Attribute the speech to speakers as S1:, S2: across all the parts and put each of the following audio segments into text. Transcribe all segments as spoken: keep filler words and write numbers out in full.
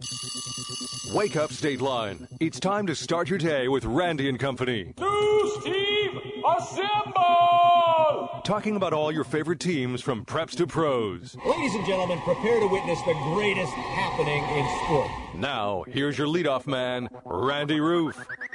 S1: Wake up, State Line. It's time to start your day with Randy and Company.
S2: News team, assemble!
S1: Talking about all your favorite teams from preps to pros.
S3: Ladies and gentlemen, prepare to witness the greatest happening in sport.
S1: Now, here's your leadoff man, Randy Roof.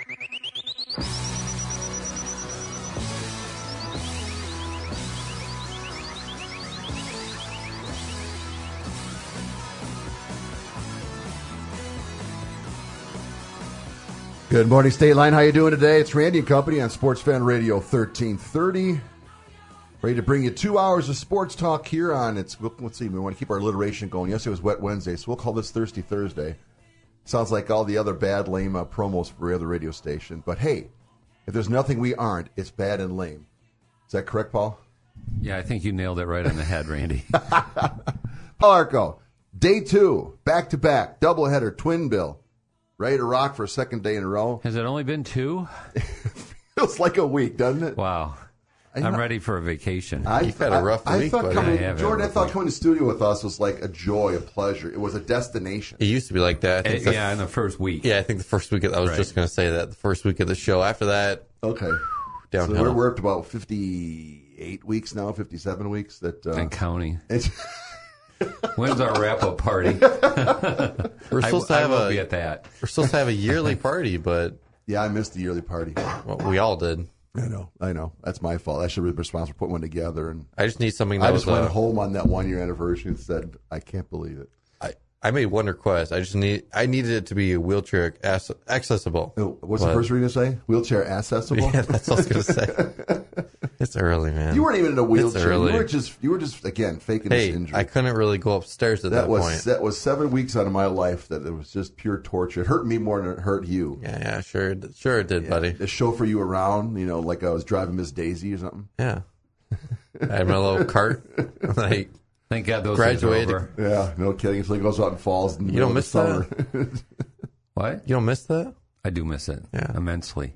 S4: Good morning, State Line. How you doing today? It's Randy and Company on Sports Fan Radio thirteen thirty. Ready to bring you two hours of sports talk here on, it's, let's see, we want to keep our alliteration going. Yesterday was Wet Wednesday, so we'll call this Thirsty Thursday. Sounds like all the other bad, lame uh, promos for every other radio station. But hey, if there's nothing we aren't, it's bad and lame. Is that correct, Paul?
S5: Yeah, I think you nailed it right on the head, Randy.
S4: Paul Arco, day two, back-to-back, doubleheader, twin bill. Ready to rock for a second day in a row.
S5: Has it only been two?
S4: Feels like a week, doesn't it?
S5: Wow.
S4: I,
S5: I'm ready for a vacation.
S4: I,
S6: You've had a rough
S4: I,
S6: week,
S4: I thought
S6: buddy.
S4: coming,
S5: I
S4: Jordan, I
S5: rough
S4: thought
S5: week.
S4: coming to studio with us was like a joy, a pleasure. It was a destination.
S6: It used to be like that. I think
S5: Uh,
S6: the-
S5: yeah, in the first week.
S6: Yeah, I think the first week, of, I was
S5: Right.
S6: just going to say that. The first week of the show. After that,
S4: Okay.
S6: downhill.
S4: So we're, we're up to about fifty-eight weeks now, fifty-seven weeks. That uh,
S5: And counting.
S4: it's
S5: When's our wrap-up party?
S6: we're
S5: I,
S6: supposed to
S5: I
S6: have
S5: will
S6: a
S5: be at that.
S6: we're supposed to have a yearly party, but
S4: yeah, I missed the yearly party.
S6: well, we all did.
S4: I know, I know. That's my fault. I should be responsible for putting one together. And
S6: I just need something that
S4: I
S6: was.
S4: just went
S6: uh,
S4: home on that one year anniversary and said, I can't believe it.
S6: I I made one request. I just need I needed it to be wheelchair ac- accessible.
S4: Oh, what's the
S6: But-
S4: first reading to say? Wheelchair accessible?
S6: Yeah, that's what I was going to say. It's early, man.
S4: You weren't even in a wheelchair.
S6: early.
S4: You were just, you were just again faking
S6: Hey,
S4: this injury.
S6: I couldn't really go upstairs at that,
S4: that was
S6: point.
S4: that was seven weeks out of my life that it was just pure torture. It hurt me more than it hurt you.
S6: Yeah, yeah, sure, it- sure it did,
S4: Yeah,
S6: buddy.
S4: to chauffeur you around, you know, like I was driving Miss Daisy or something.
S6: Yeah, I had my little cart. Like,
S5: Thank God those
S6: Graduated.
S5: days are over.
S4: Yeah, no kidding. Until he goes out and falls. In the
S6: You don't
S4: middle
S6: miss
S4: of the summer.
S5: What?
S6: you don't miss that?
S5: I do miss it
S6: Yeah.
S5: immensely.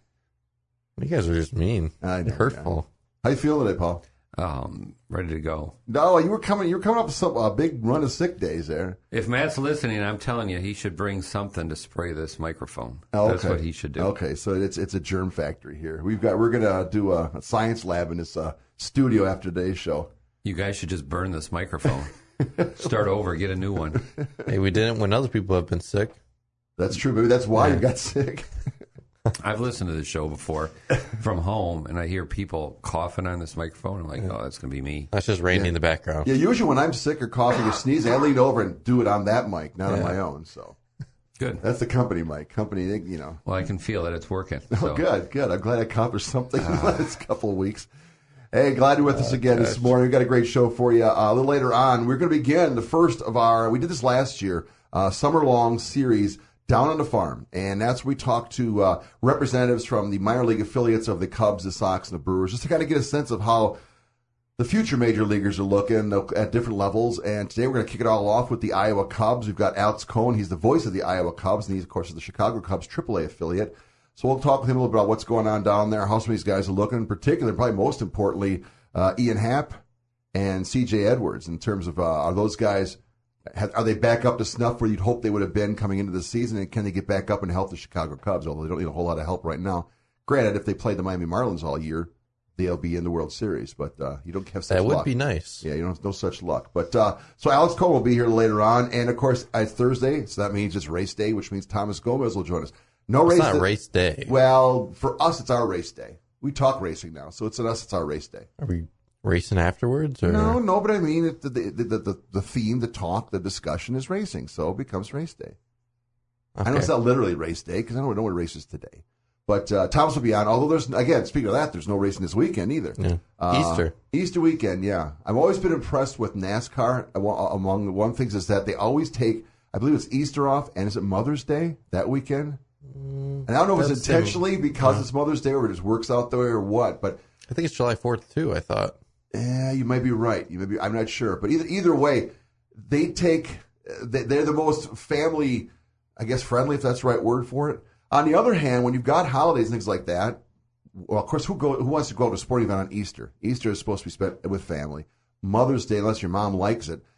S6: You guys are just mean.
S4: I know,
S6: Hurtful.
S4: How you feeling today, Paul?
S5: Um, ready to go.
S4: No, you were coming. You were coming up with some a big run of sick days there.
S5: If Matt's listening, I'm telling you, he should bring something to spray this microphone.
S4: Oh,
S5: That's
S4: okay.
S5: what he should do.
S4: Okay, so it's it's a germ factory here. We've got we're gonna do a, a science lab in this uh, studio after today's show.
S5: You guys should just burn this microphone. Start over, get a new one.
S6: Hey, we didn't when other people have been sick.
S4: That's true. Maybe that's why you got sick.
S5: I've listened to this show before from home, and I hear people coughing on this microphone. I'm like, oh, that's going to be me.
S6: That's just Randy in the background.
S4: Yeah, usually when I'm sick or coughing or sneezing, I lean over and do it on that mic, not on
S6: Yeah.
S4: my own. So
S5: Good.
S4: that's the company mic. Company, you know.
S5: Well, I can feel that it's working.
S4: Oh,
S5: So.
S4: good, good. I'm glad I accomplished something in the last couple of weeks. Hey, glad you're with us again this morning. We've got a great show for you. Uh, a little later on, we're going to begin the first of our, we did this last year, uh, summer-long series, Down on the Farm. And that's where we talk to uh, representatives from the minor league affiliates of the Cubs, the Sox, and the Brewers, just to kind of get a sense of how the future major leaguers are looking at different levels. And today we're going to kick it all off with the Iowa Cubs. We've got Alex Cohen. He's the voice of the Iowa Cubs, and he's, of course, the Chicago Cubs triple A affiliate. So we'll talk with him a little bit about what's going on down there, how some of these guys are looking, in particular, probably most importantly, uh, Ian Happ and C J Edwards, in terms of uh, are those guys, have, are they back up to snuff where you'd hope they would have been coming into the season, and can they get back up and help the Chicago Cubs, although they don't need a whole lot of help right now. Granted, if they played the Miami Marlins all year, they'll be in the World Series, but uh, you don't have such
S6: That would
S4: luck.
S6: be nice.
S4: Yeah, you don't have no such luck. But uh, so Alex Cohen will be here later on, and of course it's Thursday, so that means it's race day, which means Thomas Gomez will join us. No
S6: It's
S4: race
S6: not
S4: day.
S6: race day.
S4: Well, for us, it's our race day. We talk racing now, so it's at us. It's our race day.
S6: Are we racing afterwards? Or?
S4: No, no, but I mean, it, the, the, the the the theme, the talk, the discussion is racing, so it becomes race day.
S6: Okay.
S4: I know it's not literally race day because I don't know what race is today. But uh, Thomas will be on. Although there's again, speaking of that, there's no racing this weekend either.
S6: Yeah.
S4: Uh,
S6: Easter.
S4: Easter weekend, yeah. I've always been impressed with NASCAR. I wa- Among the one things is that they always take, I believe it's Easter off, and is it Mother's Day that weekend? And I don't know if it's
S6: That's
S4: intentionally
S6: sim-
S4: because
S6: yeah.
S4: it's Mother's Day or it just works out that way or what. But
S6: I think it's July fourth too. I thought.
S4: yeah, you might be right. You may be. I'm not sure. But either either way, they take. they- They're the most family, I guess, friendly, if that's the right word for it. On the other hand, when you've got holidays and things like that, well, of course, who go who wants to go to a sporting event on Easter? Easter is supposed to be spent with family. Mother's Day, unless your mom likes it.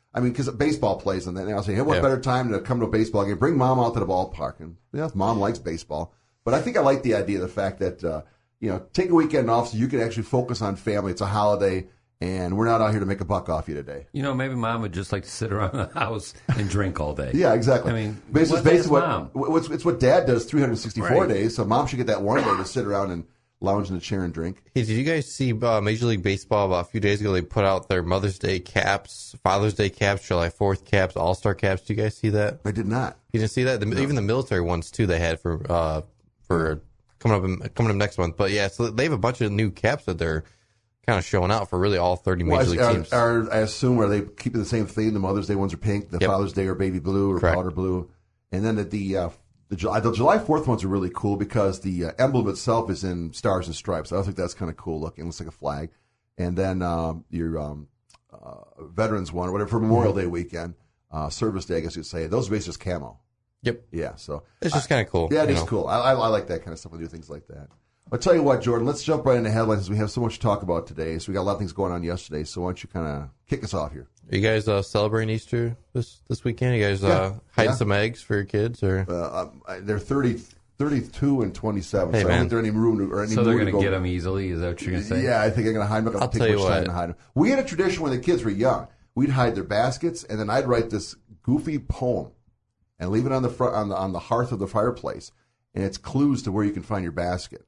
S4: I mean, because baseball plays and then I'll say, hey, what
S6: Yeah.
S4: better time to come to a baseball game? Bring mom out to the ballpark. And yeah, mom likes baseball. But I think I like the idea, the fact that, uh, you know, take a weekend off so you can actually focus on family. It's a holiday, and we're not out here to make a buck off you today.
S5: You know, maybe mom would just like to sit around the house and drink all day.
S4: Yeah, exactly.
S5: I mean,
S4: But it's
S5: what
S4: basically
S5: is
S4: what,
S5: mom?
S4: what's, it's what dad does three hundred sixty-four
S5: Right.
S4: days, so mom should get that one day to sit around and lounge in the chair and drink.
S6: Hey, did you guys see uh, Major League Baseball about a few days ago? They put out their Mother's Day caps, Father's Day caps, July fourth caps, All Star caps. Do you guys see that?
S4: I did not.
S6: You didn't see that? The, no. Even the military ones too. They had for uh, for coming up in, coming up next month. But yeah, so they have a bunch of new caps that they're kind of showing out for really all thirty Major
S4: Well,
S6: League
S4: are,
S6: teams.
S4: Are, I assume, are they keeping the same theme? The Mother's Day ones are pink, the
S6: Yep.
S4: Father's Day are baby blue or
S6: Correct.
S4: powder blue. And then at the, uh, the July, the July fourth ones are really cool because the uh, emblem itself is in stars and stripes. I think that's kind of cool looking. It looks like a flag. And then um, your um, uh, Veterans one, or whatever, for Memorial Day weekend, uh, Service Day, I guess you'd say, those are basically just camo.
S6: Yep.
S4: Yeah, so.
S6: It's just kind of cool.
S4: Yeah, it
S6: you
S4: is
S6: know.
S4: cool. I, I, I like that kind of stuff. We do things like that. I'll tell you what, Jordan, let's jump right into headlines as we have so much to talk about today. So we got a lot of things going on yesterday. So why don't you kind of kick us off here?
S6: Are you guys uh, celebrating Easter this this weekend? You guys uh,
S4: Yeah.
S6: hiding
S4: Yeah.
S6: some eggs for your kids, or
S4: Uh, um, they're thirty, thirty-two and twenty-seven.
S6: Hey,
S4: so I don't
S6: man.
S4: think there's any room to, or any
S5: So they're
S4: going
S5: going
S4: to
S5: to get them easily? Is that what you're going to say?
S4: Yeah, I think I'm going to hide them. I'm not
S6: I'll
S4: going to
S6: tell
S4: take
S6: you
S4: much time
S6: what.
S4: to hide them. We had a tradition when the kids were young. We'd hide their baskets, and then I'd write this goofy poem and leave it on the front on the on the hearth of the fireplace, and it's clues to where you can find your basket.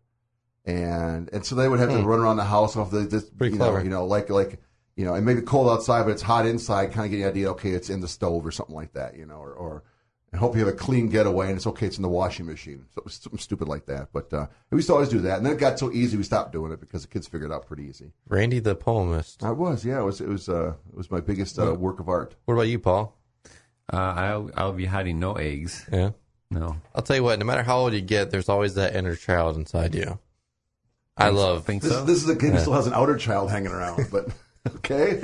S4: And and so they would have to
S6: Hmm.
S4: run around the house off the this
S6: Pretty
S4: you know,
S6: clever.
S4: you know like like you know, it may be cold outside, but it's hot inside. Kind of get the idea. Okay, it's in the stove or something like that. You know, or or and hope you have a clean getaway, and it's okay. It's in the washing machine. So, something stupid like that. But uh, we used to always do that, and then it got so easy we stopped doing it because the kids figured it out pretty easy.
S6: Randy the poemist?
S4: I was, yeah. It was it was uh, it was my biggest uh, work of art.
S6: What about you, Paul?
S5: Uh, I'll, I'll be hiding no eggs.
S6: Yeah.
S5: No.
S6: I'll tell you what, no matter how old you get, there's always that inner child inside you. I love.
S5: Think
S4: This,
S5: so?
S4: this is a kid who still has an outer child hanging around, but okay.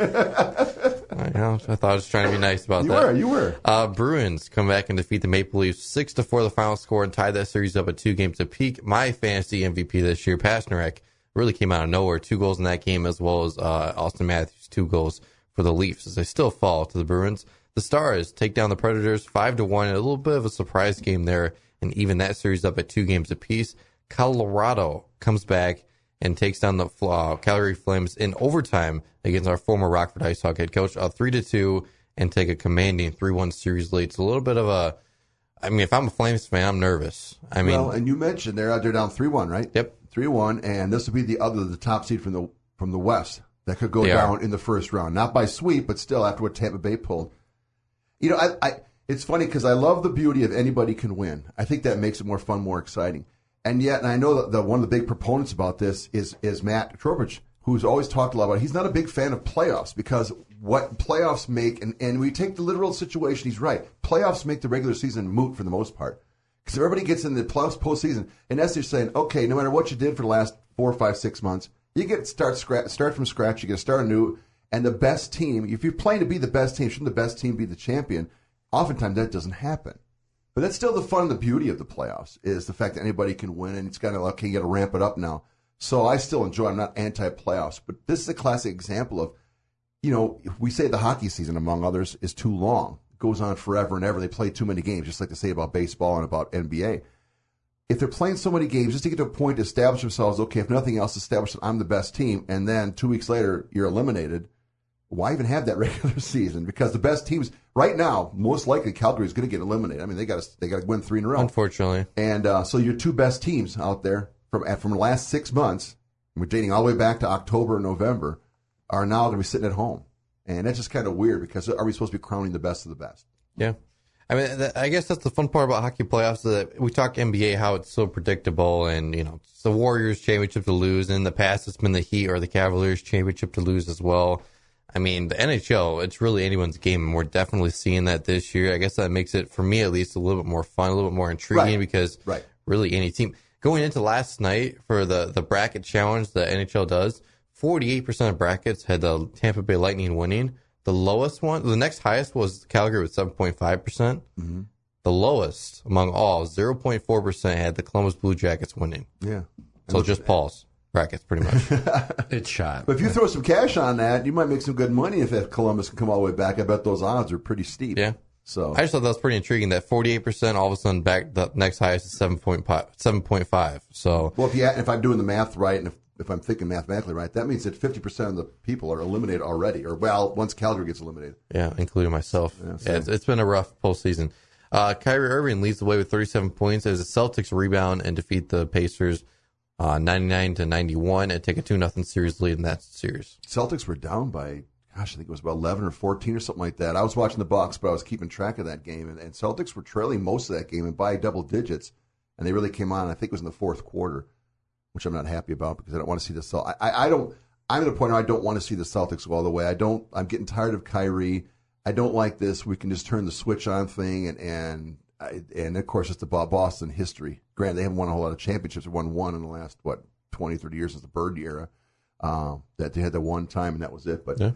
S6: I, know, I thought I was trying to be nice about
S4: You
S6: that.
S4: were, you were.
S6: Uh, Bruins come back and defeat the Maple Leafs six to four, the final score, and tie that series up at two games to peak. My fantasy M V P this year, Pasternak, really came out of nowhere. Two goals in that game, as well as uh, Austin Matthews, two goals for the Leafs, as they still fall to the Bruins. The Stars take down the Predators five to one. A little bit of a surprise game there, and even that series up at two games apiece. Colorado comes back and takes down the uh, Calgary Flames in overtime against our former Rockford Ice Hawk head coach, uh, three to two, and take a commanding three one series lead. It's a little bit of a, I mean, if I'm a Flames fan, I'm nervous. I mean,
S4: Well, and you mentioned they're out there down three one, right?
S6: Yep.
S4: three one, and this would be the other, the top seed from the from the West that could go
S6: They
S4: down
S6: are.
S4: in the first round. Not by sweep, but still after what Tampa Bay pulled. You know, I, I it's funny because I love the beauty of anybody can win. I think that makes it more fun, more exciting. And yet, and I know that the, one of the big proponents about this is is Matt Trowbridge, who's always talked a lot about it. He's not a big fan of playoffs because what playoffs make, and, and we take the literal situation, he's right. Playoffs make the regular season moot for the most part. Because everybody gets in the playoffs postseason, and that's just saying, okay, no matter what you did for the last four, five, six months, you get to start, scratch, start from scratch, you get to start anew, and the best team, if you're playing to be the best team, shouldn't the best team be the champion? Oftentimes that doesn't happen. But that's still the fun and the beauty of the playoffs, is the fact that anybody can win, and it's kind of like, okay, you got to ramp it up now. So I still enjoy it. I'm not anti-playoffs, but this is a classic example of, you know, we say the hockey season, among others, is too long. It goes on forever and ever. They play too many games, just like they say about baseball and about N B A. If they're playing so many games, just to get to a point to establish themselves, okay, if nothing else, establish that I'm the best team, and then two weeks later, you're eliminated, why even have that regular season? Because the best teams right now, most likely Calgary is going to get eliminated. I mean, they got to they got to win three in a row.
S6: unfortunately.
S4: And uh, so your two best teams out there from from the last six months, we're dating all the way back to October and November, are now going to be sitting at home. And that's just kind of weird because are we supposed to be crowning the best of the best?
S6: Yeah. I mean, th- I guess that's the fun part about hockey playoffs. That we talk N B A, how it's so predictable, and you know, it's the Warriors championship to lose. And in the past, it's been the Heat or the Cavaliers championship to lose as well. I mean, the N H L, it's really anyone's game, and we're definitely seeing that this year. I guess that makes it, for me at least, a little bit more fun, a little bit more intriguing,
S4: Right.
S6: because
S4: Right.
S6: really any team going into last night for the the bracket challenge that N H L does, forty-eight percent of brackets had the Tampa Bay Lightning winning. The lowest one, the next highest was Calgary with seven point five percent.
S4: Mm-hmm.
S6: The lowest among all, zero point four percent had the Columbus Blue Jackets winning.
S4: Yeah.
S6: So just Paul's, brackets, pretty much.
S5: It's shot.
S4: But if you throw some cash on that, you might make some good money if, if Columbus can come all the way back. I bet those odds are pretty steep.
S6: Yeah.
S4: So
S6: I just thought that was pretty intriguing. That forty-eight percent all of a sudden back the next highest is seven point five. So
S4: well, if you if I'm doing the math right, and if, if I'm thinking mathematically right, that means that fifty percent of the people are eliminated already, or well, once Calgary gets eliminated.
S6: Yeah, including myself.
S4: Yeah,
S6: yeah it's, it's been a rough postseason. Uh, Kyrie Irving leads the way with thirty-seven points as the Celtics rebound and defeat the Pacers uh, ninety-nine to ninety-one and take a two nothing series lead in that series.
S4: Celtics were down by, gosh, I think it was about eleven or fourteen or something like that. I was watching the Bucks, but I was keeping track of that game, and, and Celtics were trailing most of that game and by double digits, and they really came on. I think it was in the fourth quarter, which I'm not happy about because I don't want to see the Celtics. I, I, I don't. I'm at a point where I don't want to see the Celtics go all the way. I don't. I'm getting tired of Kyrie. I don't like this. We can just turn the switch on thing, and and and of course it's the Boston history. Granted, they haven't won a whole lot of championships. They won one in the last what twenty, thirty years since the Bird era. Um, that they had the one time, and that was it. But. Yeah.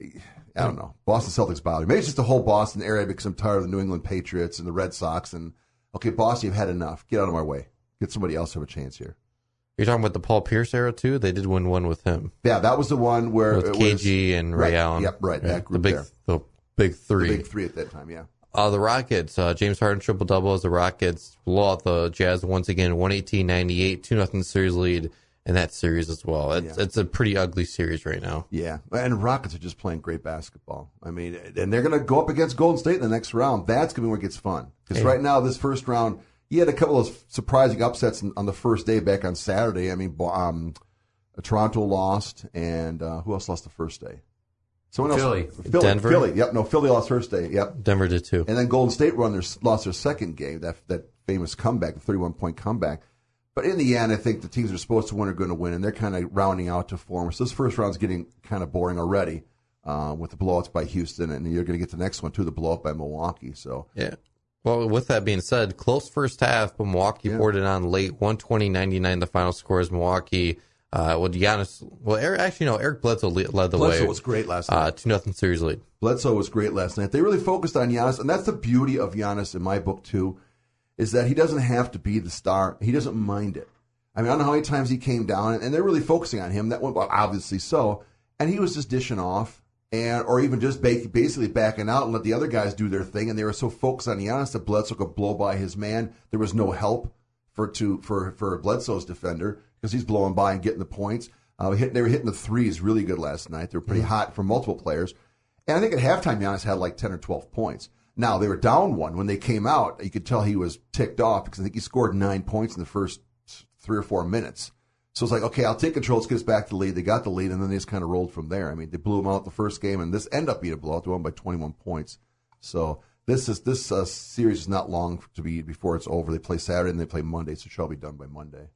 S4: I don't know. Boston Celtics bother me. Maybe it's just the whole Boston area because I'm tired of the New England Patriots and the Red Sox. And, okay, Boston, you've had enough. Get out of my way. Get somebody else to have a chance here.
S6: You're talking about the Paul Pierce era, too? They did win one with him.
S4: Yeah, that was the one where
S6: with
S4: it
S6: K G
S4: was,
S6: and Ray
S4: right,
S6: Allen.
S4: Yep, right.
S6: Yeah,
S4: That group
S6: the big,
S4: there.
S6: The big three.
S4: The big three at that time, yeah.
S6: Uh, the Rockets, uh, James Harden triple-double as the Rockets blow out the Jazz once again, one eighteen ninety-eight, two nothing series lead. In that series as well. It's, yeah. it's a pretty ugly series right now.
S4: Yeah, and Rockets are just playing great basketball. I mean, and they're going to go up against Golden State in the next round. That's going to be where it gets fun. Because hey. right now, this first round, you had a couple of surprising upsets on the first day back on Saturday. I mean, um, Toronto lost, and uh, who else lost the first day? Someone
S5: Philly.
S4: else. Philly.
S6: Denver.
S4: Philly. Yep, no, Philly lost first day. Yep.
S6: Denver did too.
S4: And then Golden State won their, lost their second game, that that famous comeback, the thirty-one point comeback. But in the end, I think the teams that are supposed to win are going to win, and they're kind of rounding out to form. So this first round's getting kind of boring already uh, with the blowouts by Houston, and you're going to get the next one, too, the blowout by Milwaukee. So
S6: yeah. Well, with that being said, close first half, but Milwaukee yeah. poured it on late, one twenty ninety-nine. The final score is Milwaukee. Uh, with Giannis, well, Eric, actually, no, Eric Bledsoe led the
S4: Bledsoe
S6: way.
S4: Bledsoe was great last night.
S6: Uh, two nothing series lead.
S4: Bledsoe was great last night. They really focused on Giannis, and that's the beauty of Giannis in my book, too, is that he doesn't have to be the star. He doesn't mind it. I mean, I don't know how many times he came down, and they're really focusing on him. That one, well, obviously so. And he was just dishing off, and or even just basically backing out and let the other guys do their thing. And they were so focused on Giannis that Bledsoe could blow by his man. There was no help for to for for Bledsoe's defender because he's blowing by and getting the points. Uh, hit, they were hitting the threes really good last night. They were pretty mm-hmm. hot for multiple players. And I think at halftime, Giannis had like ten or twelve points. Now, they were down one. When they came out, you could tell he was ticked off because I think he scored nine points in the first three or four minutes. So it's like, okay, I'll take control. Let's get us back to the lead. They got the lead, and then they just kind of rolled from there. I mean, they blew them out the first game, and this ended up being a blowout. They won by twenty-one points. So this is this uh, series is not long to be before it's over. They play Saturday, and they play Monday, so it shall be done by Monday.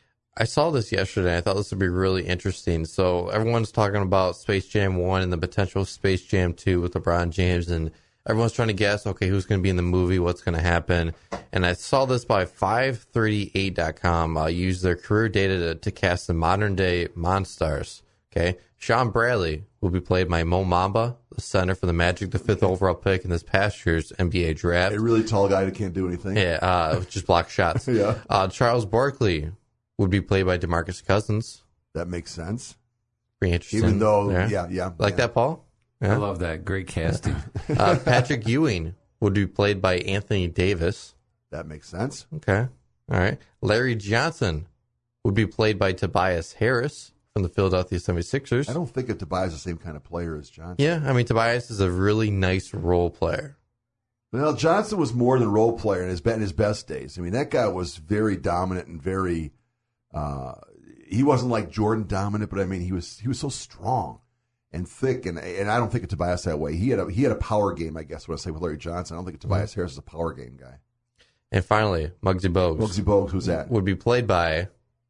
S6: I saw this yesterday. I thought this would be really interesting. So everyone's talking about Space Jam one and the potential Space Jam two with LeBron James, and everyone's trying to guess, okay, who's going to be in the movie, what's going to happen. And I saw this by five thirty-eight dot com. Uh, use their career data to, to cast the modern-day Monstars. Okay, Sean Bradley will be played by Mo Bamba, the center for the Magic, the fifth overall pick in this past year's N B A draft.
S4: A really tall guy that can't do anything.
S6: Yeah, uh, just block shots.
S4: yeah.
S6: Uh, Charles Barkley would be played by DeMarcus Cousins.
S4: That makes sense.
S6: Pretty interesting.
S4: Even though,
S6: yeah,
S4: yeah, yeah.
S6: Like
S4: yeah.
S6: that, Paul? Yeah.
S5: I love that. Great casting.
S6: uh, Patrick Ewing would be played by Anthony Davis.
S4: That makes sense.
S6: Okay. All right. Larry Johnson would be played by Tobias Harris from the Philadelphia seventy-sixers.
S4: I don't think of Tobias the same kind of player as Johnson.
S6: Yeah, I mean, Tobias is a really nice role player.
S4: Well, Johnson was more than role player in his, in his best days. I mean, that guy was very dominant and very, uh, he wasn't like Jordan dominant, but I mean, he was he was so strong and thick, and and I don't think of Tobias that way. He had a he had a power game, I guess, when I say with Larry Johnson. I don't think of Tobias mm-hmm. Harris is a power game guy.
S6: And finally, Muggsy Bogues.
S4: Muggsy Bogues, who's that?
S6: Would be played by,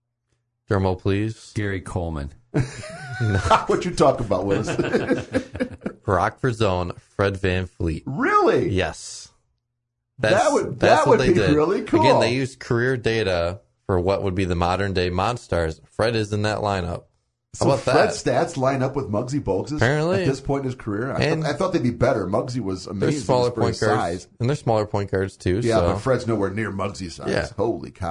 S6: drum please.
S5: Gary Coleman.
S4: What you talk about, Willis?
S6: Rockford's own Fred VanVleet.
S4: Really?
S6: Yes. That's,
S4: that would
S6: that's
S4: that
S6: what
S4: would
S6: they
S4: be
S6: did.
S4: really cool.
S6: Again, they used career data for what would be the modern day Monstars. Fred is in that lineup.
S4: So
S6: How about
S4: Fred's
S6: that?
S4: stats line up with Muggsy Bogues
S6: Apparently.
S4: at this point in his career. I,
S6: And
S4: thought, I thought they'd be better. Muggsy was
S6: They're
S4: amazing
S6: smaller
S4: for
S6: point
S4: his
S6: guards,
S4: size.
S6: and they're smaller point guards too.
S4: Yeah,
S6: so.
S4: but Fred's nowhere near Muggsy's size.
S6: Yeah.
S4: Holy cow!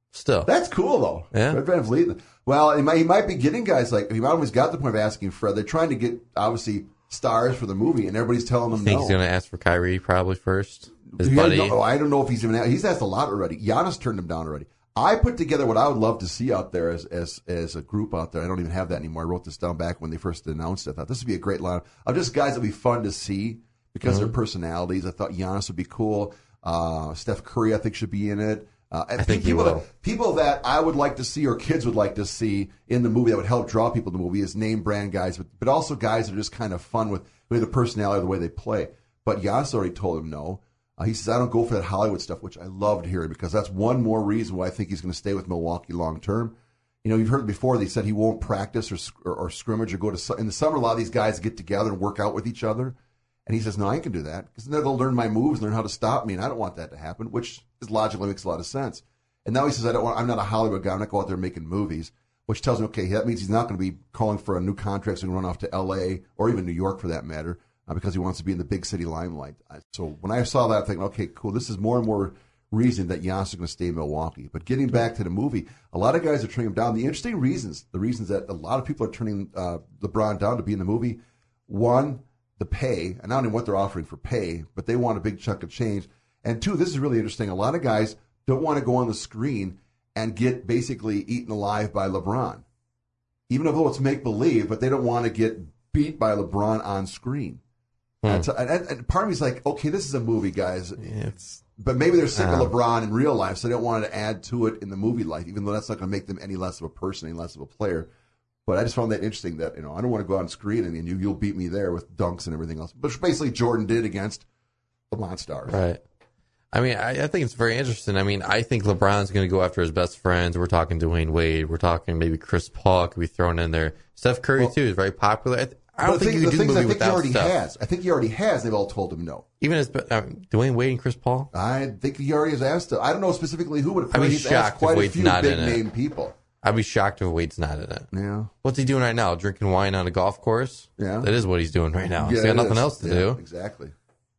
S6: Still.
S4: That's cool, though.
S6: Yeah.
S4: Fred VanVleet. Well, he might, he might be getting guys like, he might always got to the point of asking Fred. They're trying to get, obviously, stars for the movie, and everybody's telling them
S6: I think
S4: no.
S6: he's going to ask for Kyrie probably first. His
S4: He
S6: buddy.
S4: had no- I don't know if he's even, he's asked a lot already. Giannis turned him down already. I put together what I would love to see out there as, as, as a group out there. I don't even have that anymore. I wrote this down back when they first announced it. I thought this would be a great line of just guys that would be fun to see because
S6: Mm-hmm.
S4: of their personalities. I thought Giannis would be cool. Uh, Steph Curry, I think, should be in it. Uh,
S6: I think he
S4: people
S6: will.
S4: That, people that I would like to see or kids would like to see in the movie that would help draw people to the movie is name brand guys, but, but also guys that are just kind of fun with maybe the personality or the way they play. But Giannis already told him no. Uh, he says, I don't go for that Hollywood stuff, which I loved hearing because that's one more reason why I think he's going to stay with Milwaukee long term. You know, you've heard before, they said he won't practice or, or, or scrimmage or go to, in the summer, a lot of these guys get together and work out with each other. And he says, no, I can do that because then they'll learn my moves, learn how to stop me, and I don't want that to happen, which is logically makes a lot of sense. And now he says, I don't want, I'm not a Hollywood guy. I'm not going out there making movies, which tells me, okay, that means he's not going to be calling for a new contract and run off to L A or even New York for that matter, uh, because he wants to be in the big city limelight. So when I saw that, I'm thinking, okay, cool. This is more and more reason that Giannis is going to stay in Milwaukee. But getting back to the movie, a lot of guys are turning him down. The interesting reasons, the reasons that a lot of people are turning uh, LeBron down to be in the movie, one, the pay, and I don't know what they're offering for pay, but they want a big chunk of change. And two, this is really interesting. A lot of guys don't want to go on the screen and get basically eaten alive by LeBron, even though it's make believe, but they don't want to get beat by LeBron on screen. Hmm. And, so, and, and part of me is like, okay, this is a movie, guys.
S6: Yeah, it's,
S4: but maybe they're sick
S6: uh,
S4: of LeBron in real life, so they don't want to add to it in the movie life, even though that's not going to make them any less of a person, any less of a player. But I just found that interesting that, you know, I don't want to go on screen and, and you, you'll beat me there with dunks and everything else. But basically Jordan did against the Monstars.
S6: right. I mean, I, I think it's very interesting. I mean, I think LeBron's going to go after his best friends. We're talking Dwayne Wade. We're talking maybe Chris Paul could be thrown in there. Steph Curry,
S4: well,
S6: too, is very popular. I, th- I don't
S4: the
S6: think
S4: thing,
S6: you
S4: the
S6: can do the
S4: things I
S6: movie
S4: think he
S6: without
S4: already
S6: Steph.
S4: has. I think he already has. They've all told him no.
S6: Even as uh, Dwayne Wade and Chris Paul?
S4: I think he already has asked. I don't know specifically who, but
S6: I'd be
S4: he's
S6: shocked
S4: asked quite
S6: if
S4: a
S6: Wade's
S4: few
S6: not
S4: big
S6: in it.
S4: name people.
S6: I'd be shocked if Wade's not in it.
S4: Yeah.
S6: What's he doing right now? Drinking wine on a golf course?
S4: Yeah.
S6: That is what he's doing right now.
S4: Yeah,
S6: He's got
S4: it
S6: nothing
S4: is.
S6: else to
S4: Yeah,
S6: do.
S4: Exactly.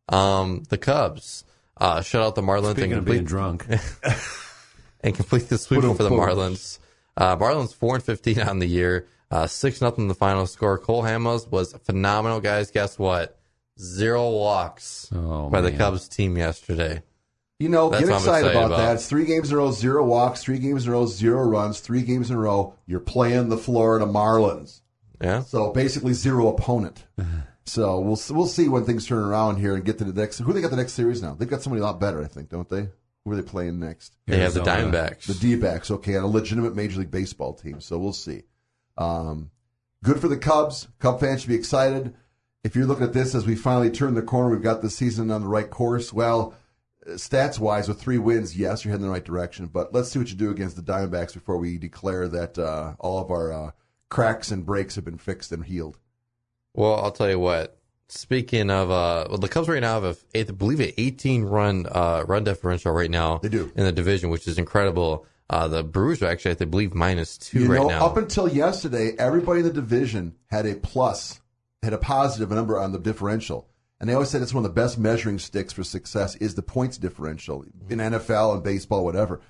S6: Um, the Cubs. Uh, shut out the Marlins
S5: Speaking
S6: and
S5: of being
S6: complete,
S5: drunk,
S6: and complete the sweep
S4: Boom,
S6: for the
S4: boom.
S6: Marlins. Uh, Marlins four and fifteen on the year. Uh, six nothing the final score. Cole Hamels was phenomenal, guys. Guess what? Zero walks
S5: Oh,
S6: by the
S5: man.
S6: Cubs team yesterday.
S4: You know,
S6: That's
S4: get
S6: what I'm
S4: excited,
S6: excited
S4: about,
S6: about.
S4: that. It's three games in a row, zero walks, three games in a row, zero runs, three games in a row. You're playing the Florida Marlins.
S6: Yeah.
S4: So basically zero opponent. So we'll we'll see when things turn around here and get to the next. Who they got the next series now? They've got somebody a lot better, I think, don't they? Who are they playing next?
S6: They have the
S5: Arizona.
S6: Diamondbacks.
S4: The D-backs, okay, on a legitimate Major League Baseball team. So we'll see. Um, good for the Cubs. Cub fans should be excited. If you're looking at this as we finally turn the corner, we've got the season on the right course. Well, stats-wise, with three wins, yes, you're heading in the right direction. But let's see what you do against the Diamondbacks before we declare that uh, all of our uh, cracks and breaks have been fixed and healed.
S6: Well, I'll tell you what. Speaking of, uh, well, the Cubs right now have, a, I believe, an eighteen run uh, run differential right now.
S4: They do.
S6: In the division, which is incredible. Uh, the Brewers are actually, I believe, minus two
S4: You
S6: right
S4: know,
S6: now.
S4: up until yesterday, everybody in the division had a plus, had a positive number on the differential. And they always said it's one of the best measuring sticks for success is the points differential in N F L and baseball, whatever.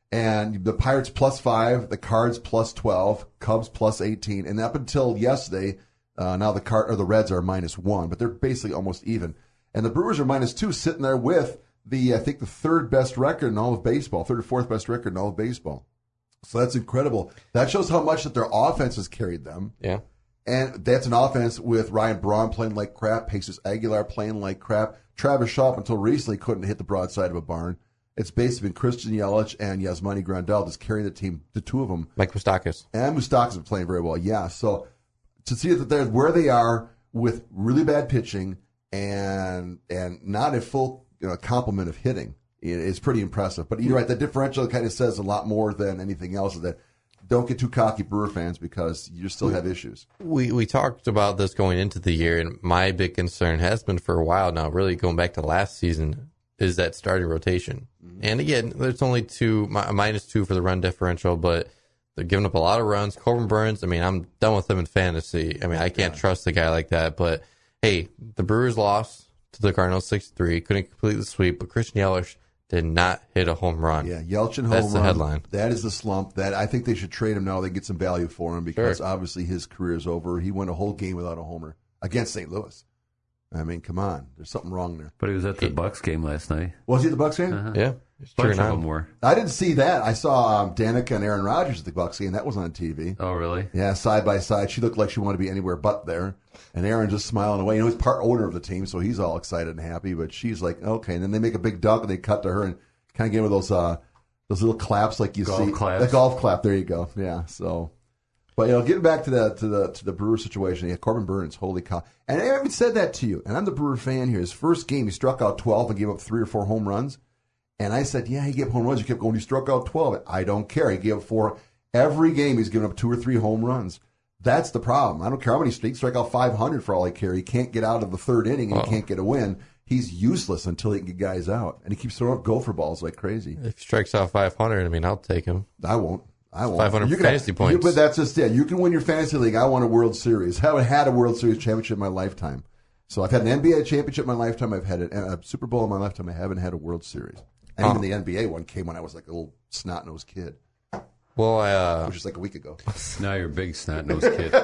S4: And the Pirates plus five, the Cards plus twelve, Cubs plus eighteen. And up until yesterday, uh, now the Card or the Reds are minus one, but they're basically almost even. And the Brewers are minus two, sitting there with the, I think, the third best record in all of baseball, third or fourth best record in all of baseball. So that's incredible. That shows how much that their offense has carried them.
S6: Yeah.
S4: And that's an offense with Ryan Braun playing like crap, Jesus Aguilar playing like crap. Travis Shaw, up until recently, couldn't hit the broadside of a barn. It's basically been Christian Yelich and Yasmani Grandal just carrying the team, the two of them.
S6: Mike Moustakas.
S4: And Moustakas been playing very well, yeah. So to see that they're where they are with really bad pitching and and not a full you know, complement of hitting is pretty impressive. But you're right, the differential kind of says a lot more than anything else. Is that don't get too cocky, Brewer fans, because you still have issues.
S6: We we talked about this going into the year, and my big concern has been for a while now, really going back to last season, is that starting rotation. Mm-hmm. And again, there's only two, minus two for the run differential, but they're giving up a lot of runs. Corbin Burns, I mean, I'm done with him in fantasy. I mean, I can't yeah. trust a guy like that. But, hey, the Brewers lost to the Cardinals six three, couldn't complete the sweep, but Christian Yelich did not hit a home run.
S4: Yeah, Yelich home
S6: That's
S4: run.
S6: the headline.
S4: That is the slump. That I think they should trade him now. They get some value for him because
S6: Sure.
S4: obviously his career is over. He went a whole game without a homer against Saint Louis. I mean, come on. There's something wrong there.
S5: But he was at the Bucks game last night.
S4: Was he at the Bucks game?
S5: Uh-huh.
S6: Yeah.
S5: A bunch of them were.
S4: I didn't see that. I saw um, Danica and Aaron Rodgers at the Bucks game. That was on T V.
S5: Oh, really?
S4: Yeah, side by side. She looked like she wanted to be anywhere but there. And Aaron just smiling away. You know, he's part owner of the team, so he's all excited and happy. But she's like, okay. And then they make a big dunk, and they cut to her and kind of give her those uh, those little claps like you
S5: Golf
S4: see.
S5: claps.
S4: The golf clap. There you go. Yeah. So, but you know, getting back to the to the to the Brewer situation, yeah, Corbin Burns, holy cow! And I haven't said that to you. And I'm the Brewer fan here. His first game, he struck out twelve and gave up three or four home runs. And I said, yeah, he gave home runs. You kept going. He struck out twelve. I don't care. He gave up four every game. He's given up two or three home runs. That's the problem. I don't care how many streaks. Strike out five hundred for all I care. He can't get out of the third inning and
S6: Uh-oh.
S4: he can't get a win. He's useless until he can get guys out. And he keeps throwing up gopher balls like crazy.
S6: If he strikes out five hundred, I mean, I'll take him.
S4: I won't. I won't.
S6: five hundred
S4: You can-
S6: fantasy
S4: you-
S6: points.
S4: but that's just it. You can win your fantasy league. I won a World Series. I haven't had a World Series championship in my lifetime. So I've had an N B A championship in my lifetime. I've had a, a Super Bowl in my lifetime. I haven't had a World Series. And
S6: Oh.
S4: even the N B A one came when I was like a little snot-nosed kid,
S6: Well, I, uh,
S4: which is like a week ago.
S5: Now you're a big snot-nosed kid.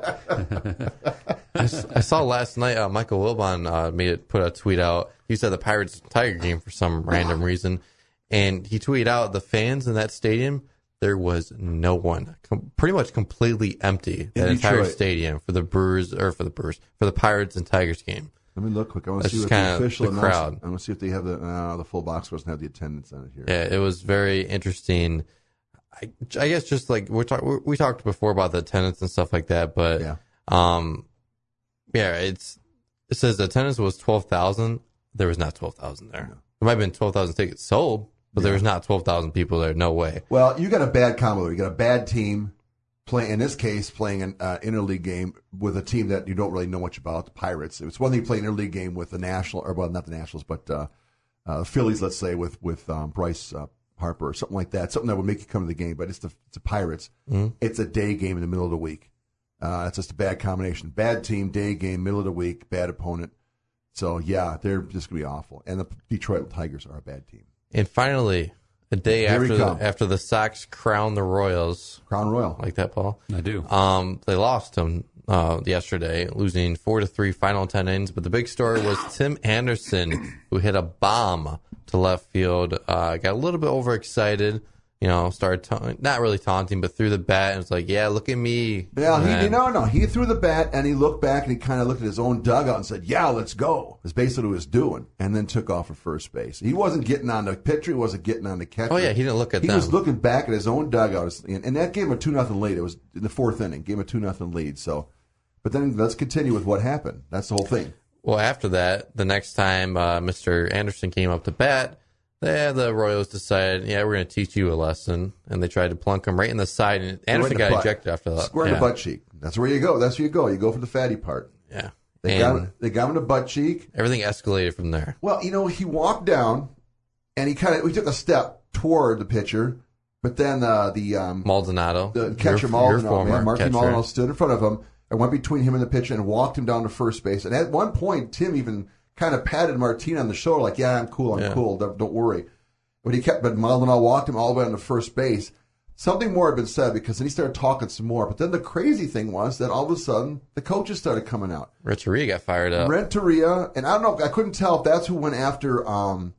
S6: I, s- I saw last night uh, Michael Wilbon uh, made it put a tweet out. He said the Pirates Tiger game for some random reason, and he tweeted out the fans in that stadium. There was no one, Com- pretty much completely empty. That
S4: In
S6: entire
S4: Detroit.
S6: stadium for the Brewers or for the Brewers for the Pirates and Tigers game.
S4: Let me look quick. I want to
S6: That's
S4: see what
S6: just
S4: the
S6: kinda
S4: official
S6: the
S4: announcement-
S6: crowd.
S4: I want to see if they have the uh, the full box score doesn't have the attendance on it here.
S6: Yeah, it was very interesting. I, I guess just like we're talk, we talked before about the attendance and stuff like that, but
S4: Yeah.
S6: um, yeah, it's it says the attendance was twelve thousand. There was not twelve thousand there.
S4: No.
S6: There might have been twelve thousand tickets sold, but there was not twelve thousand people there. No way.
S4: Well, you got a bad combo. You got a bad team playing. In this case, playing an uh, interleague game with a team that you don't really know much about, the Pirates. It's one thing to play an interleague game with the National, or well, not the Nationals, but uh, uh, Phillies. Let's say with with um, Bryce uh, Harper or something like that. Something that would make you come to the game. But it's the it's the Pirates.
S6: Mhm.
S4: It's a day game in the middle of the week. Uh, it's just a bad combination. Bad team, day game, middle of the week, bad opponent. So yeah, they're just gonna be awful. And the Detroit Tigers are a bad team.
S6: And finally, a day
S4: Here we
S6: after the,
S4: come.
S6: after the Sox crowned the Royals,
S4: Crown Royal.
S6: like that, Paul.
S5: I do.
S6: Um, they lost them uh, yesterday, losing four to three final ten innings. But the big story was Tim Anderson, who hit a bomb to left field. Uh, got a little bit overexcited. You know, started ta- not really taunting, but threw the bat and was like, "Yeah, look at me."
S4: Yeah, he
S6: And-
S4: did, no, no. He threw the bat and he looked back and he kind of looked at his own dugout and said, "Yeah, let's go." That's basically what he was doing, and then took off for first base. He wasn't getting on the pitcher. He wasn't getting on the catcher.
S6: Oh yeah, he didn't look at
S4: He
S6: them.
S4: was looking back at his own dugout, and, and that gave him a two nothing lead. It was in the fourth inning, gave him a two nothing lead. So, but then let's continue with what happened. That's the whole thing.
S6: Well, after that, the next time uh, Mister Anderson came up to bat, they, the Royals decided, yeah, we're going to teach you a lesson. And they tried to plunk him right in the side. And Anderson
S4: Right in the
S6: got
S4: butt.
S6: ejected after that.
S4: Square in
S6: yeah.
S4: the butt cheek. That's where you go. That's where you go. You go for the fatty part.
S6: Yeah.
S4: They
S6: And
S4: got him, they got him in the butt cheek.
S6: everything escalated from there.
S4: Well, you know, he walked down and he kind of he took a step toward the pitcher, but then uh, the um,
S6: Maldonado,
S4: the catcher
S6: your,
S4: Maldonado,
S6: your former
S4: man, Marky
S6: catcher.
S4: Maldonado stood in front of him and went between him and the pitcher and walked him down to first base. And at one point, Tim even kind of patted Martine on the shoulder, like, "Yeah, I'm cool, I'm
S6: Yeah.
S4: cool, don't, don't worry." But he kept, but Maldonado walked him all the way on to first base. Something more had been said because then he started talking some more. But then the crazy thing was that all of a sudden the coaches started coming out.
S6: Renteria got fired up.
S4: Renteria, and I don't know, I couldn't tell if that's who went after um,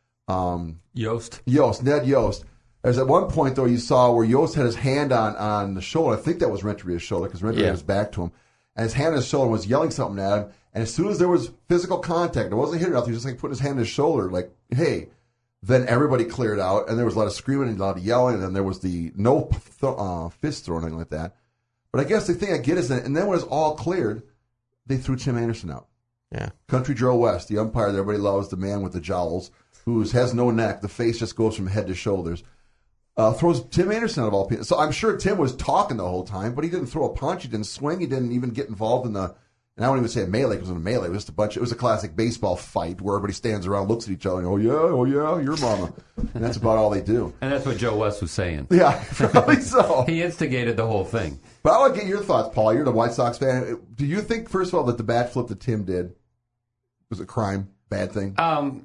S4: um,
S5: Yost.
S4: Yost, Ned Yost. There's at one point, though, you saw where Yost had his hand on, on the shoulder. I think that was Renteria's shoulder because Renteria
S6: Yeah.
S4: was back to him. And his hand on his shoulder was yelling something at him. And as soon as there was physical contact, it wasn't hitting nothing, he was just like putting his hand on his shoulder, like, hey. Then everybody cleared out, and there was a lot of screaming and a lot of yelling, and then there was the no th- uh, fist throwing, anything like that. But I guess the thing I get is that, and then when it was all cleared, they threw Tim Anderson out.
S6: Yeah.
S4: Country Joe West, the umpire that everybody loves, the man with the jowls, who has no neck, the face just goes from head to shoulders, uh, throws Tim Anderson out of all people. So I'm sure Tim was talking the whole time, but he didn't throw a punch, he didn't swing, he didn't even get involved in the, and I won't even say a melee, because it was a melee, it was just a bunch, it was a classic baseball fight where everybody stands around, looks at each other, and, oh yeah, oh yeah, your mama. And that's about all they do.
S5: And that's what Joe West was saying.
S4: Yeah, probably so.
S5: He instigated the whole thing.
S4: But I want to get your thoughts, Paul. You're the White Sox fan. Do you think, first of all, that the bat flip that Tim did was a crime, bad thing?
S5: Um,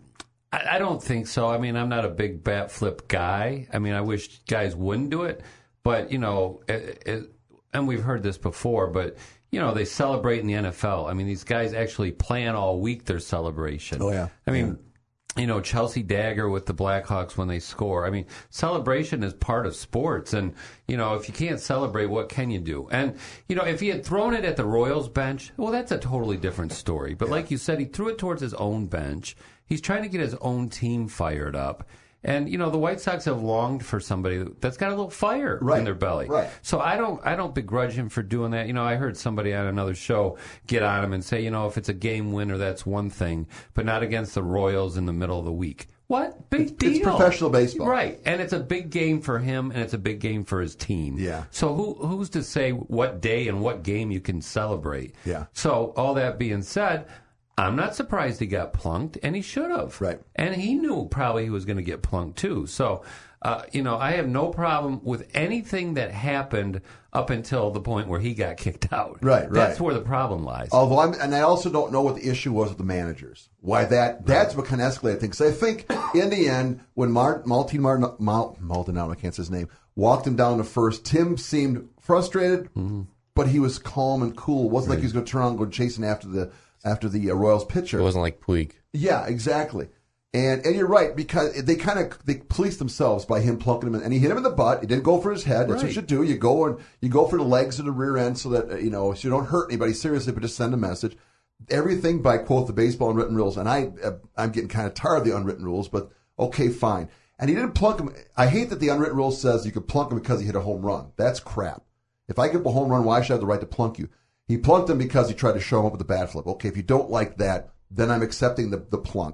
S5: I, I don't think so. I mean, I'm not a big bat flip guy. I mean, I wish guys wouldn't do it. But, you know, it, it, and we've heard this before, but, you know, they celebrate in the N F L. I mean, these guys actually plan all week their celebration.
S4: Oh, yeah.
S5: I mean, yeah. you know, Chelsea Dagger with the Blackhawks when they score. I mean, celebration is part of sports. And, you know, if you can't celebrate, what can you do? And, you know, if he had thrown it at the Royals bench, well, that's a totally different story. But yeah. like you said, he threw it towards his own bench. He's trying to get his own team fired up. And, you know, the White Sox have longed for somebody that's got a little fire
S4: right.
S5: in their belly.
S4: Right.
S5: So I don't I don't begrudge him for doing that. You know, I heard somebody on another show get on him and say, you know, if it's a game winner, that's one thing, but not against the Royals in the middle of the week. What? Big
S4: it's,
S5: deal.
S4: It's professional baseball.
S5: Right. And it's a big game for him, and it's a big game for his team.
S4: Yeah.
S5: So who who's to say what day and what game you can celebrate?
S4: Yeah.
S5: So all that being said, I'm not surprised he got plunked, and he should have.
S4: Right.
S5: And he knew probably he was going to get plunked, too. So, uh, you know, I have no problem with anything that happened up until the point where he got kicked out.
S4: Right, right.
S5: That's where the problem lies.
S4: Although I'm, and I also don't know what the issue was with the managers. Why that, right. that's what kind of escalated things. So I think in the end, when Mart, Maltine Martin, Mal, Maldonado, I can't say his name, walked him down to first, Tim seemed frustrated, mm-hmm. but he was calm and cool. It wasn't right. like he was going to turn around and go chasing after the after the uh, Royals pitcher.
S6: It wasn't like Puig.
S4: Yeah, exactly. And and you're right, because they kind of they policed themselves by him plunking him in, and he hit him in the butt. He didn't go for his head. That's right. what you should do. You go and you go for the legs or the rear end so that uh, you know so you don't hurt anybody seriously, but just send a message. Everything by quote the baseball unwritten rules, and I uh, I'm getting kind of tired of the unwritten rules, but okay, fine. And he didn't plunk him. I hate that the unwritten rule says you could plunk him because he hit a home run. That's crap. If I give a home run, why should I have the right to plunk you? He plunked him because he tried to show him up with a bat flip. Okay, if you don't like that, then I'm accepting the, the plunk.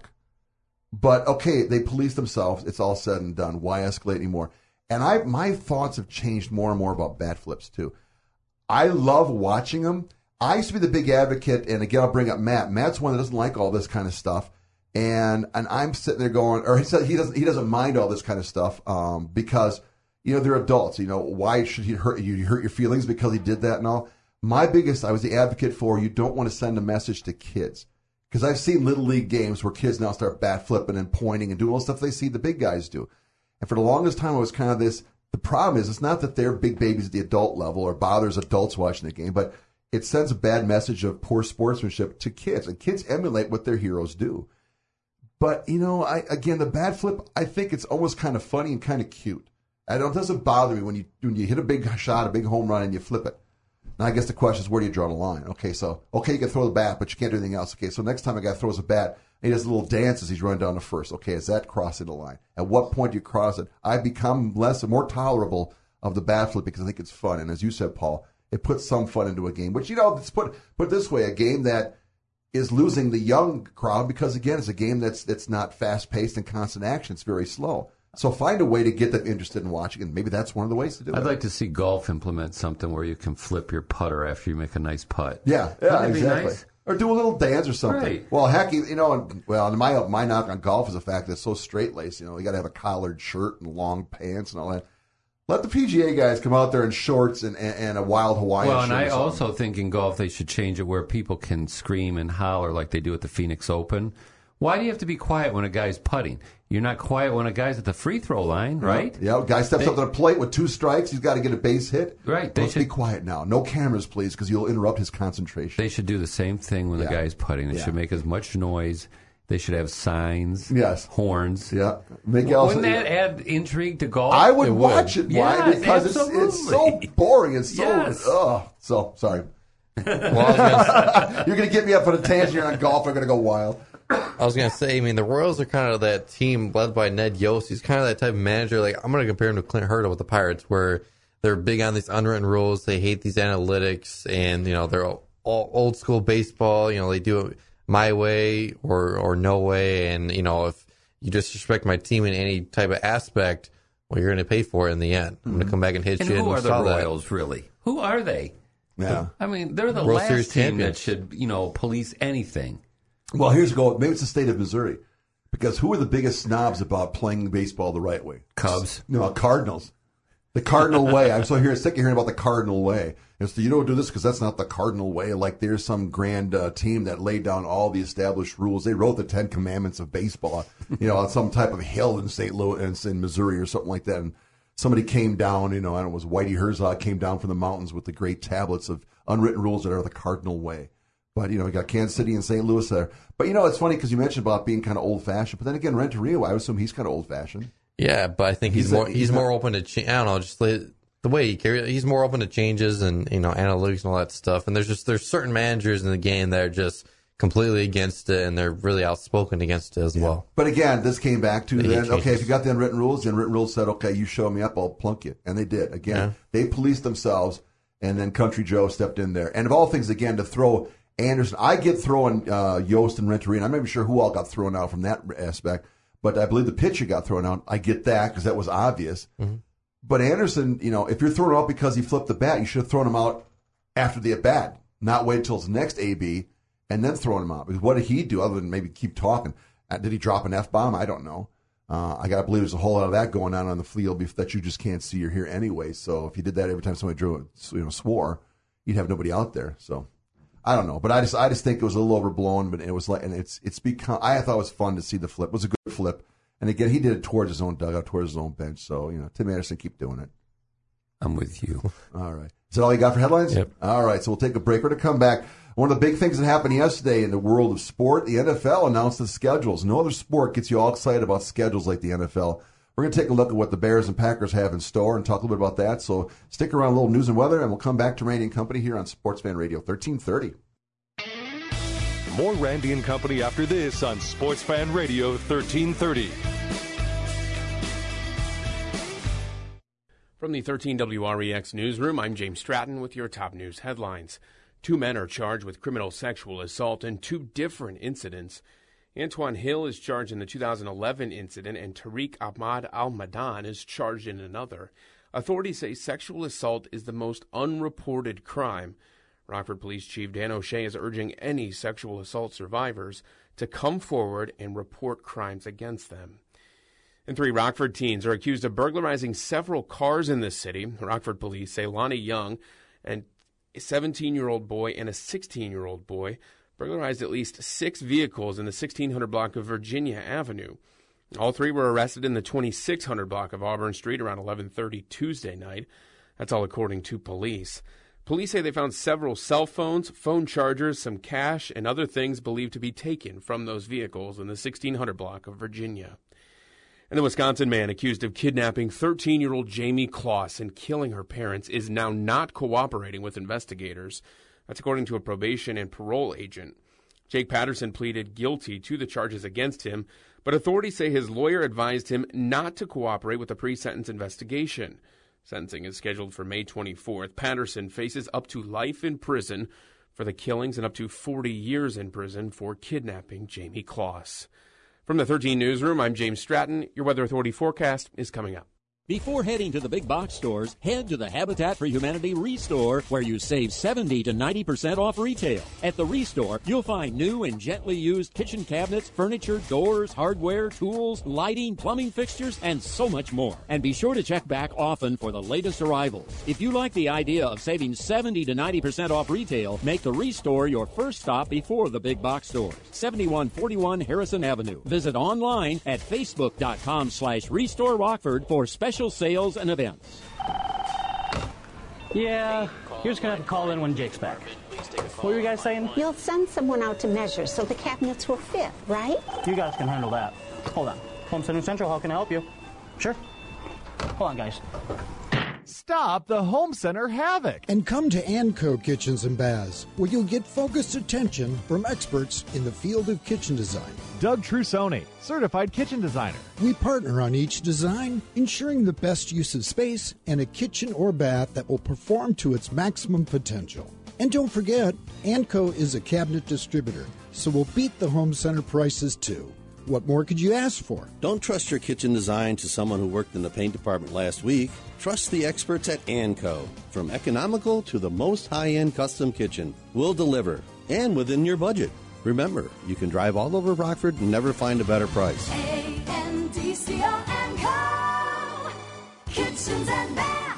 S4: But, okay, they police themselves. It's all said and done. Why escalate anymore? And I, my thoughts have changed more and more about bat flips, too. I love watching them. I used to be the big advocate, and again, I'll bring up Matt. Matt's one that doesn't like all this kind of stuff. And and I'm sitting there going, or he said he doesn't he doesn't mind all this kind of stuff um, because, you know, they're adults. You know, why should he hurt you? You hurt your feelings because he did that and all? My biggest, I was the advocate for, you don't want to send a message to kids. Because I've seen Little League games where kids now start bat flipping and pointing and doing all the stuff they see the big guys do. And for the longest time, I was kind of this, the problem is, it's not that they're big babies at the adult level or bothers adults watching the game, but it sends a bad message of poor sportsmanship to kids. And kids emulate what their heroes do. But, you know, I again, the bat flip, I think it's almost kind of funny and kind of cute. I don't, it doesn't bother me when you when you hit a big shot, a big home run, and you flip it. Now, I guess the question is, where do you draw the line? Okay, so, okay, you can throw the bat, but you can't do anything else. Okay, so next time a guy throws a bat, and he does a little dance as he's running down to first. Okay, is that crossing the line? At what point do you cross it? I become less and more tolerable of the bat flip because I think it's fun. And as you said, Paul, it puts some fun into a game. But, you know, let's put, put it this way, a game that is losing the young crowd because, again, it's a game that's, that's not fast-paced and constant action. It's very slow. So find a way to get them interested in watching, and maybe that's one of the ways to do it.
S5: I'd like to see golf implement something where you can flip your putter after you make a nice putt.
S4: Yeah, yeah, exactly. Nice? Or do a little dance or something.
S5: Right.
S4: Well, heck, you know, well, my my knock on golf is the fact that it's so straight-laced. You know, you got to have a collared shirt and long pants and all that. Let the P G A guys come out there in shorts and, and, and a wild Hawaiian
S5: well,
S4: shirt.
S5: Well, and I also think in golf they should change it where people can scream and holler like they do at the Phoenix Open. Why do you have to be quiet when a guy's putting? You're not quiet when a guy's at the free throw line, right?
S4: Yeah, yeah. Guy steps
S5: they,
S4: up to the plate with two strikes. He's got to get a base hit.
S5: Right. They
S4: Let's
S5: should,
S4: be quiet now. No cameras, please, because you'll interrupt his concentration.
S5: They should do the same thing when
S4: yeah.
S5: the guy's putting. They
S4: yeah.
S5: should make as much noise. They should have signs,
S4: yes,
S5: horns.
S4: Yeah.
S5: Miguel, Wouldn't that add intrigue to golf?
S4: I would
S5: it
S4: watch
S5: would.
S4: it. Why?
S5: Yeah,
S4: because it's, it's so boring. It's so,
S5: yes.
S4: oh, so, sorry. Well, you're going to get me up on a tangent here on golf. I'm going to go wild.
S6: I was going to say, I mean, the Royals are kind of that team led by Ned Yost. He's kind of that type of manager. Like, I'm going to compare him to Clint Hurdle with the Pirates, where they're big on these unwritten rules. They hate these analytics, and, you know, they're all, all old school baseball. You know, they do it my way or, or no way. And, you know, if you disrespect my team in any type of aspect, well, you're going to pay for it in the end. I'm going to come back and hit
S5: and
S6: you.
S5: Who
S6: and
S5: are the Royals,
S6: that.
S5: really? Who are they?
S4: Yeah.
S5: I mean, they're the
S6: World
S5: last
S6: Series
S5: team
S6: champions.
S5: that should, you know, police anything.
S4: Well, here's a goal. Maybe it's the state of Missouri. Because who are the biggest snobs about playing baseball the right way?
S5: Cubs.
S4: No, Cardinals. The Cardinal Way. I'm so here, sick of hearing about the Cardinal Way. And so you don't do this because that's not the Cardinal Way. Like there's some grand uh, team that laid down all the established rules. They wrote the Ten Commandments of baseball, you know, on some type of hill in Saint Louis, in Missouri or something like that. And somebody came down, you know, I don't know, it was Whitey Herzog came down from the mountains with the great tablets of unwritten rules that are the Cardinal Way. But, you know, we got Kansas City and Saint Louis there. But, you know, it's funny because you mentioned about being kind of old-fashioned. But then again, Renteria, I would assume he's kind of old-fashioned.
S6: Yeah, but I think he's, he's more a, he's, he's more not, open to, cha- I don't know, just the, the way he carries, he's more open to changes and, you know, analytics and all that stuff. And there's just, there's certain managers in the game that are just completely against it, and they're really outspoken against it as yeah. well.
S4: But again, this came back to then, okay, if you got the unwritten rules, the unwritten rules said, okay, you show me up, I'll plunk you. And they did. Again, yeah. they policed themselves, and then Country Joe stepped in there. And of all things, again, to throw Anderson, I get throwing uh, Yost and Renteria, and I'm not even sure who all got thrown out from that aspect, but I believe the pitcher got thrown out. I get that because that was obvious. Mm-hmm. But Anderson, you know, if you're throwing him out because he flipped the bat, you should have thrown him out after the at-bat, not wait until his next A B and then throwing him out. Because what did he do other than maybe keep talking? Uh, did he drop an F-bomb? I don't know. Uh, I got to believe there's a whole lot of that going on on the field that you just can't see or hear anyway. So if you did that every time somebody drew, you know, swore, you'd have nobody out there. So I don't know, but I just I just think it was a little overblown. But it was like, and it's it's become. I thought it was fun to see the flip. It was a good flip, and again, he did it towards his own dugout, towards his own bench. So you know, Tim Anderson, keep doing it.
S5: I'm with you.
S4: All right, is that all you got for headlines?
S5: Yep.
S4: All right, so we'll take a break. We're to come back. One of the big things that happened yesterday in the world of sport, the N F L announced the schedules. No other sport gets you all excited about schedules like the N F L. We're going to take a look at what the Bears and Packers have in store and talk a little bit about that. So stick around, a little news and weather, and we'll come back to Randy and Company here on Sports Fan Radio thirteen thirty.
S1: More Randy and Company after this on Sports Fan Radio thirteen thirty.
S2: From the thirteen W R E X newsroom, I'm James Stratton with your top news headlines. Two men are charged with criminal sexual assault in two different incidents. Antoine Hill is charged in the two thousand eleven incident, and Tariq Ahmad Al-Madan is charged in another. Authorities say sexual assault is the most unreported crime. Rockford Police Chief Dan O'Shea is urging any sexual assault survivors to come forward and report crimes against them. And three Rockford teens are accused of burglarizing several cars in the city. Rockford police say Lonnie Young, and a seventeen-year-old boy and a sixteen-year-old boy, burglarized at least six vehicles in the sixteen hundred block of Virginia Avenue. All three were arrested in the twenty-six hundred block of Auburn Street around eleven thirty Tuesday night. That's all according to police. Police say they found several cell phones, phone chargers, some cash, and other things believed to be taken from those vehicles in the sixteen hundred block of Virginia. And the Wisconsin man accused of kidnapping thirteen-year-old Jamie Kloss and killing her parents is now not cooperating with investigators. That's according to a probation and parole agent. Jake Patterson pleaded guilty to the charges against him, but authorities say his lawyer advised him not to cooperate with the pre-sentence investigation. Sentencing is scheduled for May twenty-fourth. Patterson faces up to life in prison for the killings and up to forty years in prison for kidnapping Jamie Kloss. From the thirteen Newsroom, I'm James Stratton. Your Weather Authority forecast is coming up.
S7: Before heading to the big box stores, head to the Habitat for Humanity Restore, where you save seventy to ninety percent off retail. At the Restore, you'll find new and gently used kitchen cabinets, furniture, doors, hardware, tools, lighting, plumbing fixtures, and so much more. And be sure to check back often for the latest arrivals. If you like the idea of saving seventy to ninety percent off retail, make the Restore your first stop before the big box stores. seventy-one forty-one Harrison Avenue. Visit online at facebook.com slash Restore Rockford for special sales and events.
S8: Yeah, you're just going to have to call in when Jake's back. What were you guys saying?
S9: You'll send someone out to measure so the cabinets will fit, right?
S8: You guys can handle that. Hold on. Home Center Central, how can I help you? Sure. Hold on, guys.
S10: Stop the home center havoc
S11: and come to Anco Kitchens and Baths, where you'll get focused attention from experts in the field of kitchen design.
S10: Doug Trusoni, certified kitchen designer.
S11: We partner on each design, ensuring the best use of space and a kitchen or bath that will perform to its maximum potential. And don't forget, Anco is a cabinet distributor, so we'll beat the home center prices too. What more could you ask for?
S12: Don't trust your kitchen design to someone who worked in the paint department last week. Trust the experts at Anco. From economical to the most high-end custom kitchen, we'll deliver, and within your budget. Remember, you can drive all over Rockford and never find a better price.
S13: A N D C O and Co. Kitchens and Baths.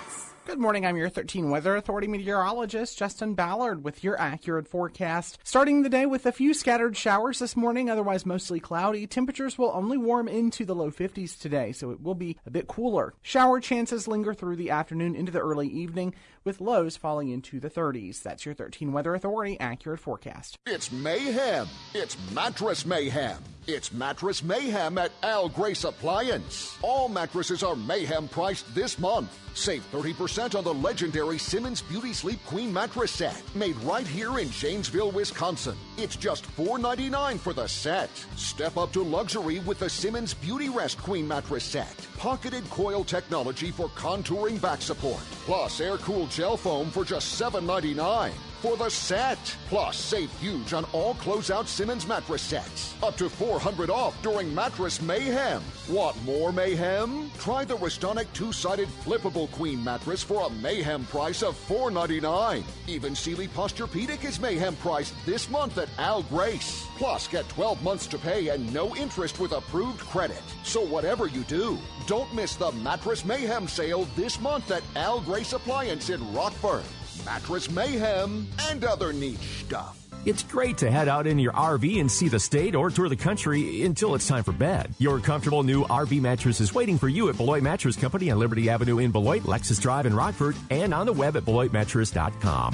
S13: Good morning, I'm your thirteen Weather Authority meteorologist, Justin Ballard, with your accurate forecast. Starting the day with a few scattered showers this morning, otherwise mostly cloudy. Temperatures will only warm into the low fifties today, so it will be a bit cooler. Shower chances linger through the afternoon into the early evening, with lows falling into the thirties. That's your thirteen Weather Authority accurate forecast.
S14: It's mayhem. It's mattress mayhem. It's Mattress Mayhem at Al Grace Appliance. All mattresses are mayhem priced this month. Save thirty percent on the legendary Simmons Beauty Sleep Queen mattress set, made right here in Janesville, Wisconsin. It's just four ninety-nine for the set. Step up to luxury with the Simmons Beauty Rest Queen mattress set. Pocketed coil technology for contouring back support. Plus air-cooled gel foam for just seven ninety-nine. For the set. Plus, save huge on all closeout Simmons mattress sets. Up to four hundred off during Mattress Mayhem. Want more mayhem? Try the Restonic two-sided flippable queen mattress for a mayhem price of four ninety-nine. Even Sealy Posturepedic is mayhem priced this month at Al Grace. Plus, get twelve months to pay and no interest with approved credit. So whatever you do, don't miss the Mattress Mayhem sale this month at Al Grace Appliance in Rockford. Mattress Mayhem and other neat stuff.
S15: It's great to head out in your R V and see the state or tour the country until it's time for bed. Your comfortable new R V mattress is waiting for you at Beloit Mattress Company on Liberty Avenue in Beloit, Lexus Drive in Rockford, and on the web at beloit mattress dot com.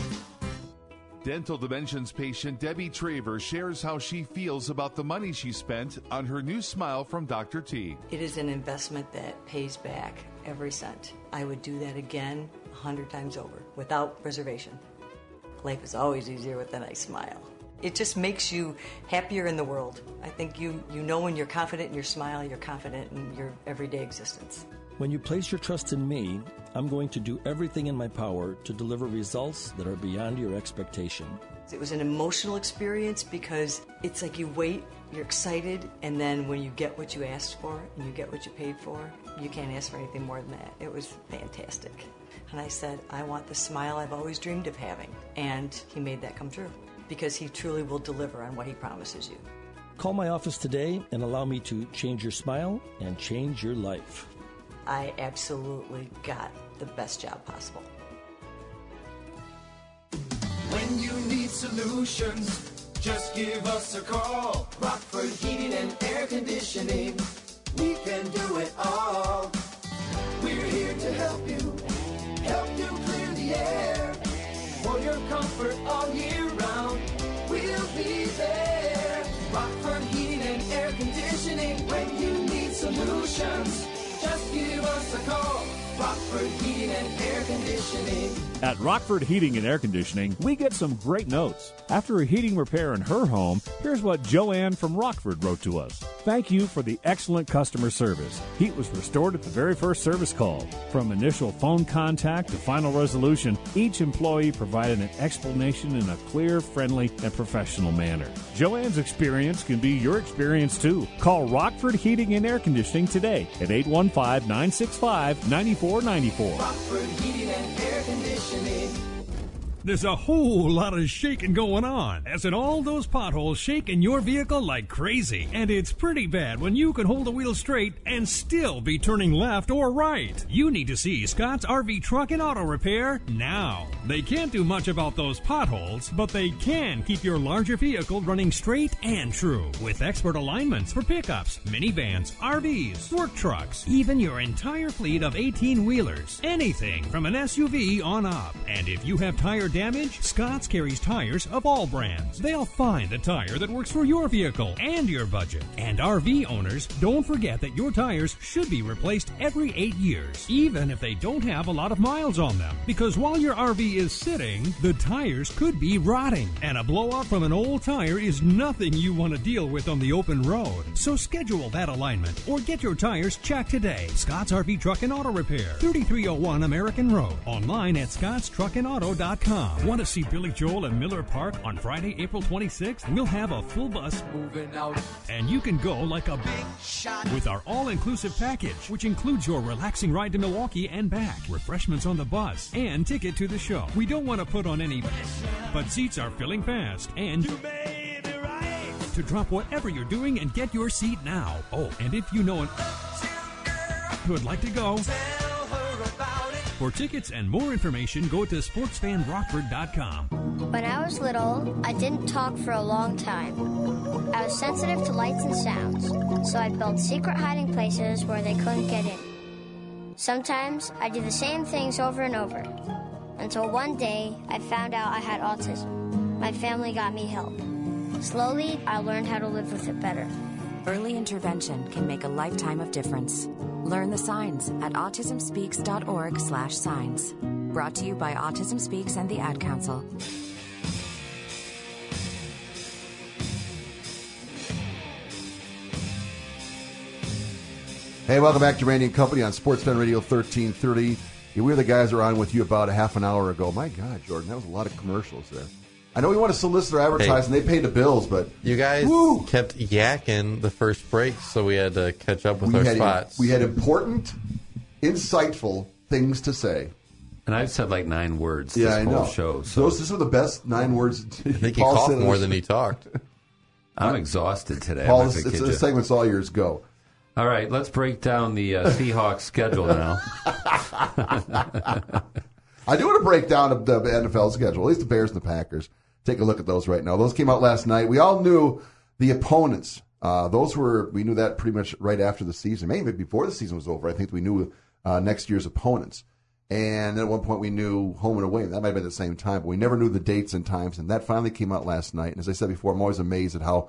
S10: Dental Dimensions patient Debbie Traver shares how she feels about the money she spent on her new smile from Doctor T.
S16: It is an investment that pays back every cent. I would do that again a hundred times over without reservation. Life is always easier with a nice smile. It just makes you happier in the world. I think you, you know when you're confident in your smile, you're confident in your everyday existence.
S17: When you place your trust in me, I'm going to do everything in my power to deliver results that are beyond your expectation.
S16: It was an emotional experience because it's like you wait, you're excited, and then when you get what you asked for and you get what you paid for, you can't ask for anything more than that. It was fantastic. And I said, I want the smile I've always dreamed of having. And he made that come true because he truly will deliver on what he promises you.
S17: Call my office today and allow me to change your smile and change your life.
S16: I absolutely got the best job possible.
S18: When you need solutions, just give us a call. Rockford Heating and Air Conditioning. We can do it all. We're here to help you, help you clear the air. For your comfort all year round, we'll be there. Rockford Heating and Air Conditioning. When you need solutions, just give us a call. Rockford Heating and Air Conditioning.
S19: At Rockford Heating and Air Conditioning, we get some great notes. After a heating repair in her home, here's what Joanne from Rockford wrote to us. Thank you for the excellent customer service. Heat was restored at the very first service call. From initial phone contact to final resolution, each employee provided an explanation in a clear, friendly, and professional manner. Joanne's experience can be your experience too. Call Rockford Heating and Air Conditioning today at eight one five, nine six five, nine four nine four.
S18: Rockford Heating and Air Conditioning.
S20: There's a whole lot of shaking going on, as in all those potholes shaking your vehicle like crazy. And it's pretty bad when you can hold the wheel straight and still be turning left or right. You need to see Scott's R V Truck and Auto Repair now. They can't do much about those potholes, but they can keep your larger vehicle running straight and true with expert alignments for pickups, minivans, R Vs, work trucks, even your entire fleet of eighteen-wheelers. Anything from an S U V on up. And if you have tire damage, Scott's carries tires of all brands. They'll find the tire that works for your vehicle and your budget. And R V owners, don't forget that your tires should be replaced every eight years, even if they don't have a lot of miles on them. Because while your R V is sitting, the tires could be rotting. And a blowout from an old tire is nothing you want to deal with on the open road. So schedule that alignment or get your tires checked today. Scott's R V Truck and Auto Repair, thirty-three oh one American Road. Online at scotts truck and auto dot com. Want to see Billy Joel and Miller Park on Friday, April twenty-sixth? We'll have a full bus moving out, and you can go like a big shot with our all-inclusive package, which includes your relaxing ride to Milwaukee and back, refreshments on the bus, and ticket to the show. We don't want to put on any, but seats are filling fast, and to drop whatever you're doing and get your seat now. Oh, and if you know an who would like to go,
S18: Tell her about it.
S20: For tickets and more information, go to sports fan rockford dot com.
S21: When I was little, I didn't talk for a long time. I was sensitive to lights and sounds, so I built secret hiding places where they couldn't get in. Sometimes I do the same things over and over, until one day I found out I had autism. My family got me help. Slowly, I learned how to live with it better.
S22: Early intervention can make a lifetime of difference. Learn the signs at autism speaks dot org slash signs. Brought to you by Autism Speaks and the Ad Council.
S4: Hey, welcome back to Randy and Company on Sports Fan Radio thirteen thirty. Yeah, we were the guys that were on with you about a half an hour ago. My God, Jordan, that was a lot of commercials there. I know we want to solicit our advertising. Hey, they paid the bills, but...
S6: You guys woo, kept yakking the first break, so we had to catch up with our
S4: had,
S6: spots.
S4: We had important, insightful things to say.
S5: And I've said like nine words
S4: yeah,
S5: this
S4: I
S5: whole
S4: know.
S5: show. So.
S4: Those, these are the best nine words.
S6: I think he coughed more than he talked.
S5: I'm exhausted today.
S4: Paul, it's, it's, the segment's all yours. Go.
S5: All right, let's break down the uh, Seahawks schedule now.
S4: I do want to break down the N F L schedule, at least the Bears and the Packers. Take a look at those right now. Those came out last night. We all knew the opponents. Uh, those were, we knew that pretty much right after the season, maybe before the season was over. I think we knew uh, next year's opponents. And at one point we knew home and away. That might have been at the same time, but we never knew the dates and times. And that finally came out last night. And as I said before, I'm always amazed at how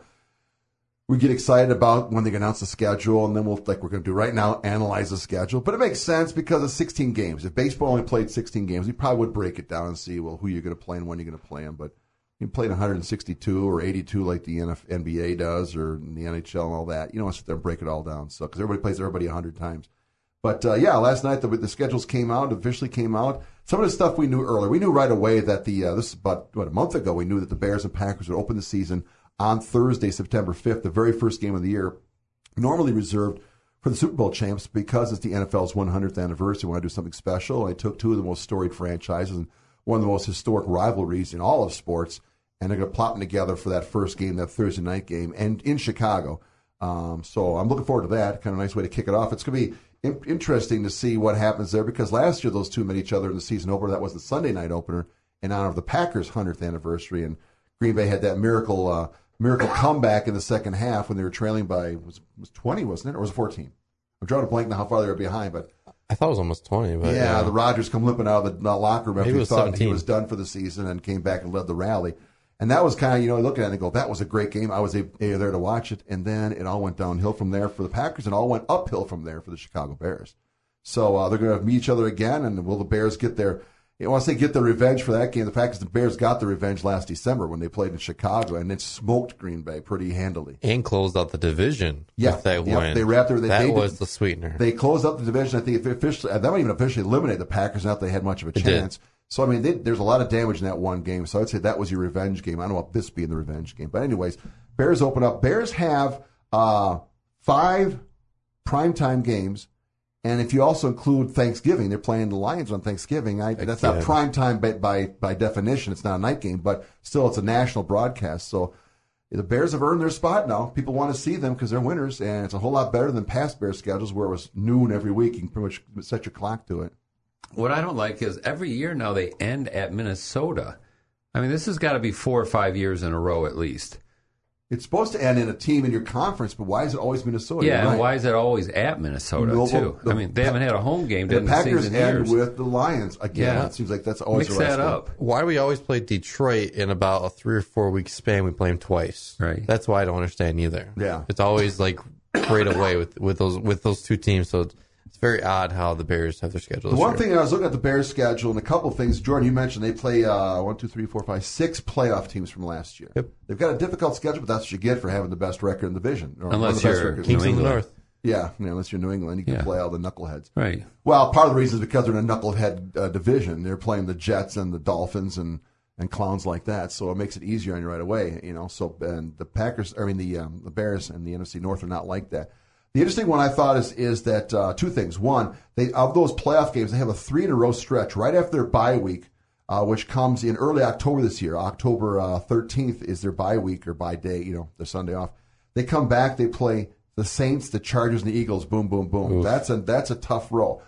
S4: we get excited about when they announce the schedule, and then we'll, like we're going to do right now, analyze the schedule. But it makes sense because it's sixteen games. If baseball only played sixteen games, we probably would break it down and see, well, who you're going to play and when you're going to play them. But you play one hundred sixty-two or eighty-two like the N B A does or the N H L and all that. You don't want to sit there and break it all down. So because everybody plays everybody one hundred times. But, uh, yeah, last night the, the schedules came out, officially came out. Some of the stuff we knew earlier. We knew right away that the, uh, this is about, what, a month ago, we knew that the Bears and Packers would open the season on Thursday, September fifth, the very first game of the year, normally reserved for the Super Bowl champs because it's the N F L's one hundredth anniversary. We want to do something special. I took two of the most storied franchises and one of the most historic rivalries in all of sports, and they're going to plop them together for that first game, that Thursday night game, and in Chicago. Um, so I'm looking forward to that. Kind of a nice way to kick it off. It's going to be in- interesting to see what happens there because last year those two met each other in the season opener. That was the Sunday night opener in honor of the Packers' one hundredth anniversary, and Green Bay had that miracle uh, miracle comeback in the second half when they were trailing by was was twenty, wasn't it, or was it fourteen? I'm drawing a blank now how far they were behind, but
S6: I thought it was almost twenty. But
S4: yeah,
S6: yeah.
S4: the Rodgers come limping out of the locker room after
S6: Maybe
S4: he thought
S6: seventeen.
S4: he was done for the season and came back and led the rally. And that was kind of, you know, looking at it and go, that was a great game. I was a, a, there to watch it. And then it all went downhill from there for the Packers and all went uphill from there for the Chicago Bears. So uh, they're going to meet each other again. And will the Bears get their, you know, I want to say get their revenge for that game. The Packers, the Bears got their revenge last December when they played in Chicago and it smoked Green Bay pretty handily.
S6: And closed out the division
S4: Yeah,
S6: with that
S4: yeah,
S6: win.
S4: they wrapped it. They,
S6: that
S4: they
S6: was
S4: did,
S6: the sweetener.
S4: They closed up the division. I think it officially, that might even officially eliminate the Packers, not that they had much of a
S6: It
S4: chance.
S6: did.
S4: So, I mean, they, there's a lot of damage in that one game. So I'd say that was your revenge game. I don't know about this being the revenge game. But anyways, Bears open up. Bears have uh, five primetime games. And if you also include Thanksgiving, they're playing the Lions on Thanksgiving. I, that's not primetime by, by, by definition. It's not a night game. But still, it's a national broadcast. So the Bears have earned their spot now. People want to see them because they're winners. And it's a whole lot better than past Bears schedules where it was noon every week. You can pretty much set your clock to it.
S5: What I don't like is every year now they end at Minnesota. I mean, this has got to be four or five years in a row at least.
S4: It's supposed to end in a team in your conference, but why is it always Minnesota?
S5: Yeah,
S4: right.
S5: and why is it always at Minnesota,
S4: No,
S5: too?
S4: the,
S5: I mean, they haven't had a home game
S4: the
S5: during the
S4: Packers
S5: season
S4: end
S5: years.
S4: with the Lions again.
S5: Yeah.
S4: It seems like that's always
S5: Mix
S4: a
S5: that up.
S6: Why do we always play Detroit in about a three or four week span? We play them twice.
S5: Right.
S6: That's why I don't understand either.
S4: Yeah.
S6: It's always like right away with, with those with those two teams. So it's very odd how the Bears have their schedule.
S4: The
S6: this
S4: one
S6: year.
S4: thing I was looking at the Bears' schedule and a couple of things, Jordan, you mentioned they play uh, one, two, three, four, five, six playoff teams from last year.
S6: Yep.
S4: They've got a difficult schedule, but that's what you get for having the best record in the division. Or
S5: Unless
S4: one of the best
S5: you're
S4: records.
S6: Kings
S5: New
S6: of the
S5: England.
S6: North.
S4: Yeah, yeah, unless you're New England, you can
S5: Yeah.
S4: play all the knuckleheads.
S5: Right.
S4: Well, part of the reason is because they're in a knucklehead uh, division. They're playing the Jets and the Dolphins and, and clowns like that, so it makes it easier on you right away. You know, so and the Packers, I mean the um, the Bears and the N F C North are not like that. The interesting one I thought is is that uh, two things. One, they of those playoff games, they have a three in a row stretch right after their bye week, uh, which comes in early October this year. October uh, thirteenth is their bye week or bye day. You know, their Sunday off. They come back. They play the Saints, the Chargers, and the Eagles. Boom, boom, boom.
S6: Oof.
S4: That's a that's a tough row.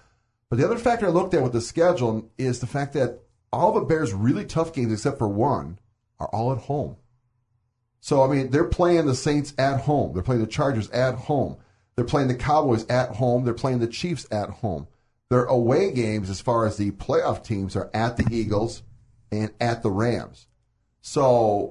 S4: But the other factor I looked at with the schedule is the fact that all the Bears' really tough games, except for one, are all at home. So, I mean, they're playing the Saints at home. They're playing the Chargers at home. They're playing the Cowboys at home. They're playing the Chiefs at home. Their away games, as far as the playoff teams, are at the Eagles and at the Rams. So,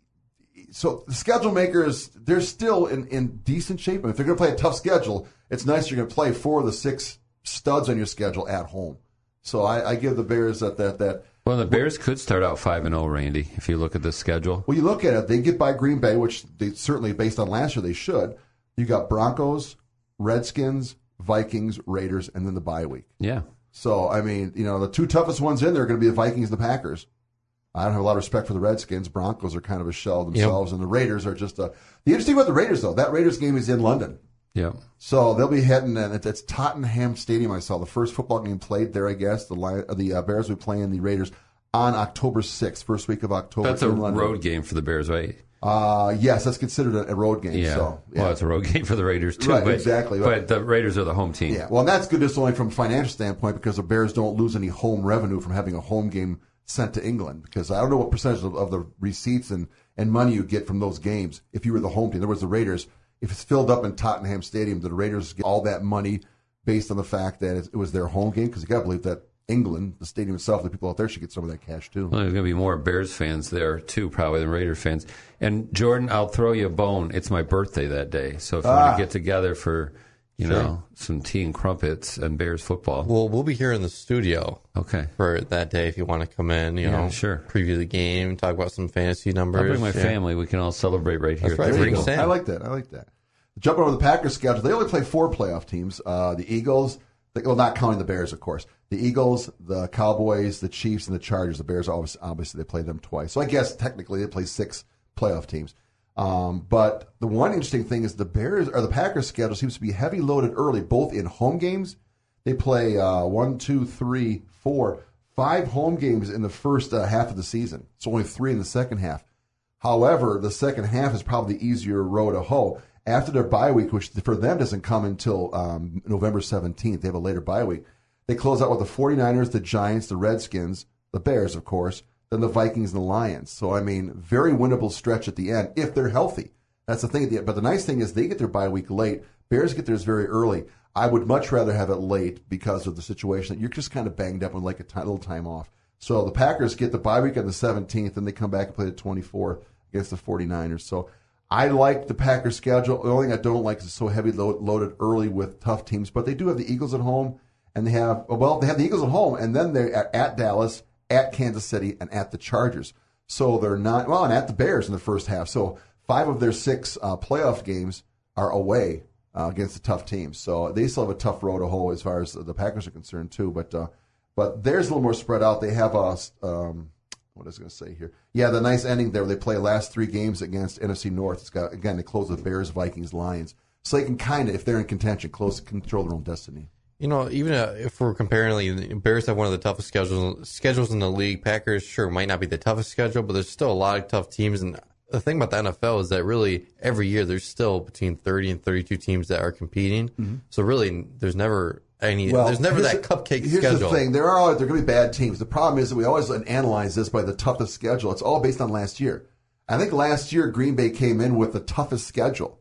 S4: so the schedule makers, they're still in, in decent shape. And if they're going to play a tough schedule, it's nice you're going to play four of the six studs on your schedule at home. So I, I give the Bears that that that.
S5: Well, the Bears could start out five and zero, Randy. If you look at the schedule.
S4: Well, you look at it, they get by Green Bay, which they certainly, based on last year, they should. You got Broncos, Redskins, Vikings, Raiders, and then the bye week.
S5: Yeah.
S4: So I mean, you know, the two toughest ones in there are going to be the Vikings and the Packers. I don't have a lot of respect for the Redskins. Broncos are kind of a shell themselves, yep. And the Raiders are just a. The interesting about the Raiders, though, that Raiders game is in London.
S5: Yeah.
S4: So they'll be heading, and it's Tottenham Stadium. I saw the first football game played there. I guess the Lion, the uh, Bears will be playing the Raiders on October sixth, first week of October.
S5: That's a road game for the Bears, right?
S4: Uh, yes, that's considered a, a road game.
S5: Yeah.
S4: So, yeah.
S5: Well, it's a road game for the Raiders too.
S4: Right,
S5: but,
S4: exactly.
S5: But the Raiders are the home team.
S4: Yeah. Well, and that's good just only from a financial standpoint because the Bears don't lose any home revenue from having a home game sent to England, because I don't know what percentage of, of the receipts and, and money you get from those games if you were the home team. In other words, the Raiders, if it's filled up in Tottenham Stadium, the Raiders get all that money based on the fact that it was their home game, because you got to believe that England, the stadium itself, the people out there should get some of that cash too.
S5: Well, there's going to be more Bears fans there too, probably, than Raider fans. And Jordan, I'll throw you a bone. It's my birthday that day, so if you
S6: Ah.
S5: want to get together for, you
S6: Sure.
S5: know, some tea and crumpets and Bears football.
S6: Well, we'll be here in the studio.
S5: Okay.
S6: For that day, if you want to come in, you
S5: Yeah,
S6: know,
S5: sure.
S6: preview the game, talk about some fantasy numbers.
S5: I'll bring my
S6: Yeah.
S5: family. We can all celebrate right here.
S6: That's
S5: at
S6: right.
S5: the
S6: Bring
S5: table.
S6: Sam.
S4: I like that. I like that. Jumping over the Packers schedule, they only play four playoff teams. Uh, the Eagles, the, well, not counting the Bears, of course. The Eagles, the Cowboys, the Chiefs, and the Chargers. The Bears, obviously, obviously they play them twice. So I guess technically they play six playoff teams. Um, but the one interesting thing is the Bears or the Packers schedule seems to be heavy loaded early, both in home games. They play uh, one, two, three, four, five home games in the first uh, half of the season. So only three in the second half. However, the second half is probably the easier row to hoe. After their bye week, which for them doesn't come until um, November seventeenth, they have a later bye week. They close out with the 49ers, the Giants, the Redskins, the Bears, of course, then the Vikings and the Lions. So, I mean, very winnable stretch at the end if they're healthy. That's the thing. But the nice thing is they get their bye week late. Bears get theirs very early. I would much rather have it late because of the situation that you're just kind of banged up and like a t- little time off. So the Packers get the bye week on the seventeenth, and they come back and play the twenty-fourth against the 49ers. So I like the Packers schedule. The only thing I don't like is it's so heavy load, loaded early with tough teams. But they do have the Eagles at home. And they have, well, they have the Eagles at home, and then they're at, at Dallas, at Kansas City, and at the Chargers. So they're not, well, and at the Bears in the first half. So five of their six uh, playoff games are away uh, against the tough teams. So they still have a tough road to hoe as far as the Packers are concerned, too. But uh, but theirs a little more spread out. They have a, um, what was I going to say here? Yeah, the nice ending there. They play last three games against N F C North. It's got, again, they close with Bears, Vikings, Lions. So they can kind of, if they're in contention, close control their own destiny.
S6: You know, even uh, if we're comparing, like, the Bears have one of the toughest schedules schedules in the league. Packers, sure, might not be the toughest schedule, but there's still a lot of tough teams. And the thing about the N F L is that really every year there's still between thirty and thirty-two teams that are competing. Mm-hmm. So really, there's never any. Well, there's never that cupcake
S4: here's
S6: schedule.
S4: Here's the thing: there are there are going to be bad teams. The problem is that we always analyze this by the toughest schedule. It's all based on last year. I think last year Green Bay came in with the toughest schedule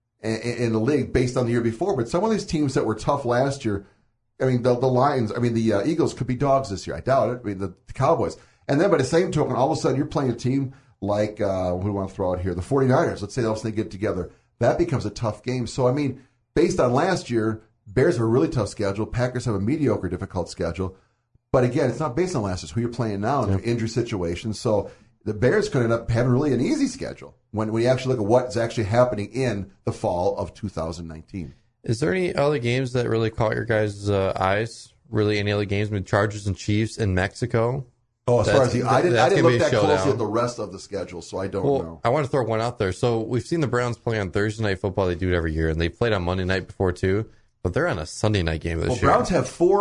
S4: in the league based on the year before. But some of these teams that were tough last year, I mean, the, the Lions, I mean, the uh, Eagles could be dogs this year. I doubt it. I mean, the, the Cowboys. And then by the same token, all of a sudden you're playing a team like, uh, who do we want to throw out here? The 49ers. Let's say else they get together. That becomes a tough game. So, I mean, based on last year, Bears have a really tough schedule. Packers have a mediocre, difficult schedule. But again, it's not based on last year. It's who you're playing now in their injury situations. So the Bears could end up having really an easy schedule when, when you actually look at what's actually happening in the fall of two thousand nineteen.
S6: Is there any other games that really caught your guys' uh, eyes? Really, any other games with Chargers and Chiefs in Mexico?
S4: Oh, as
S6: that's,
S4: far as the, I didn't, I didn't look that
S6: showdown.
S4: closely at the rest of the schedule, so I don't
S6: well,
S4: know.
S6: I want to throw one out there. So we've seen the Browns play on Thursday Night Football. They do it every year, and they played on Monday night before too. But they're on a Sunday night game this
S4: well,
S6: year.
S4: Browns have four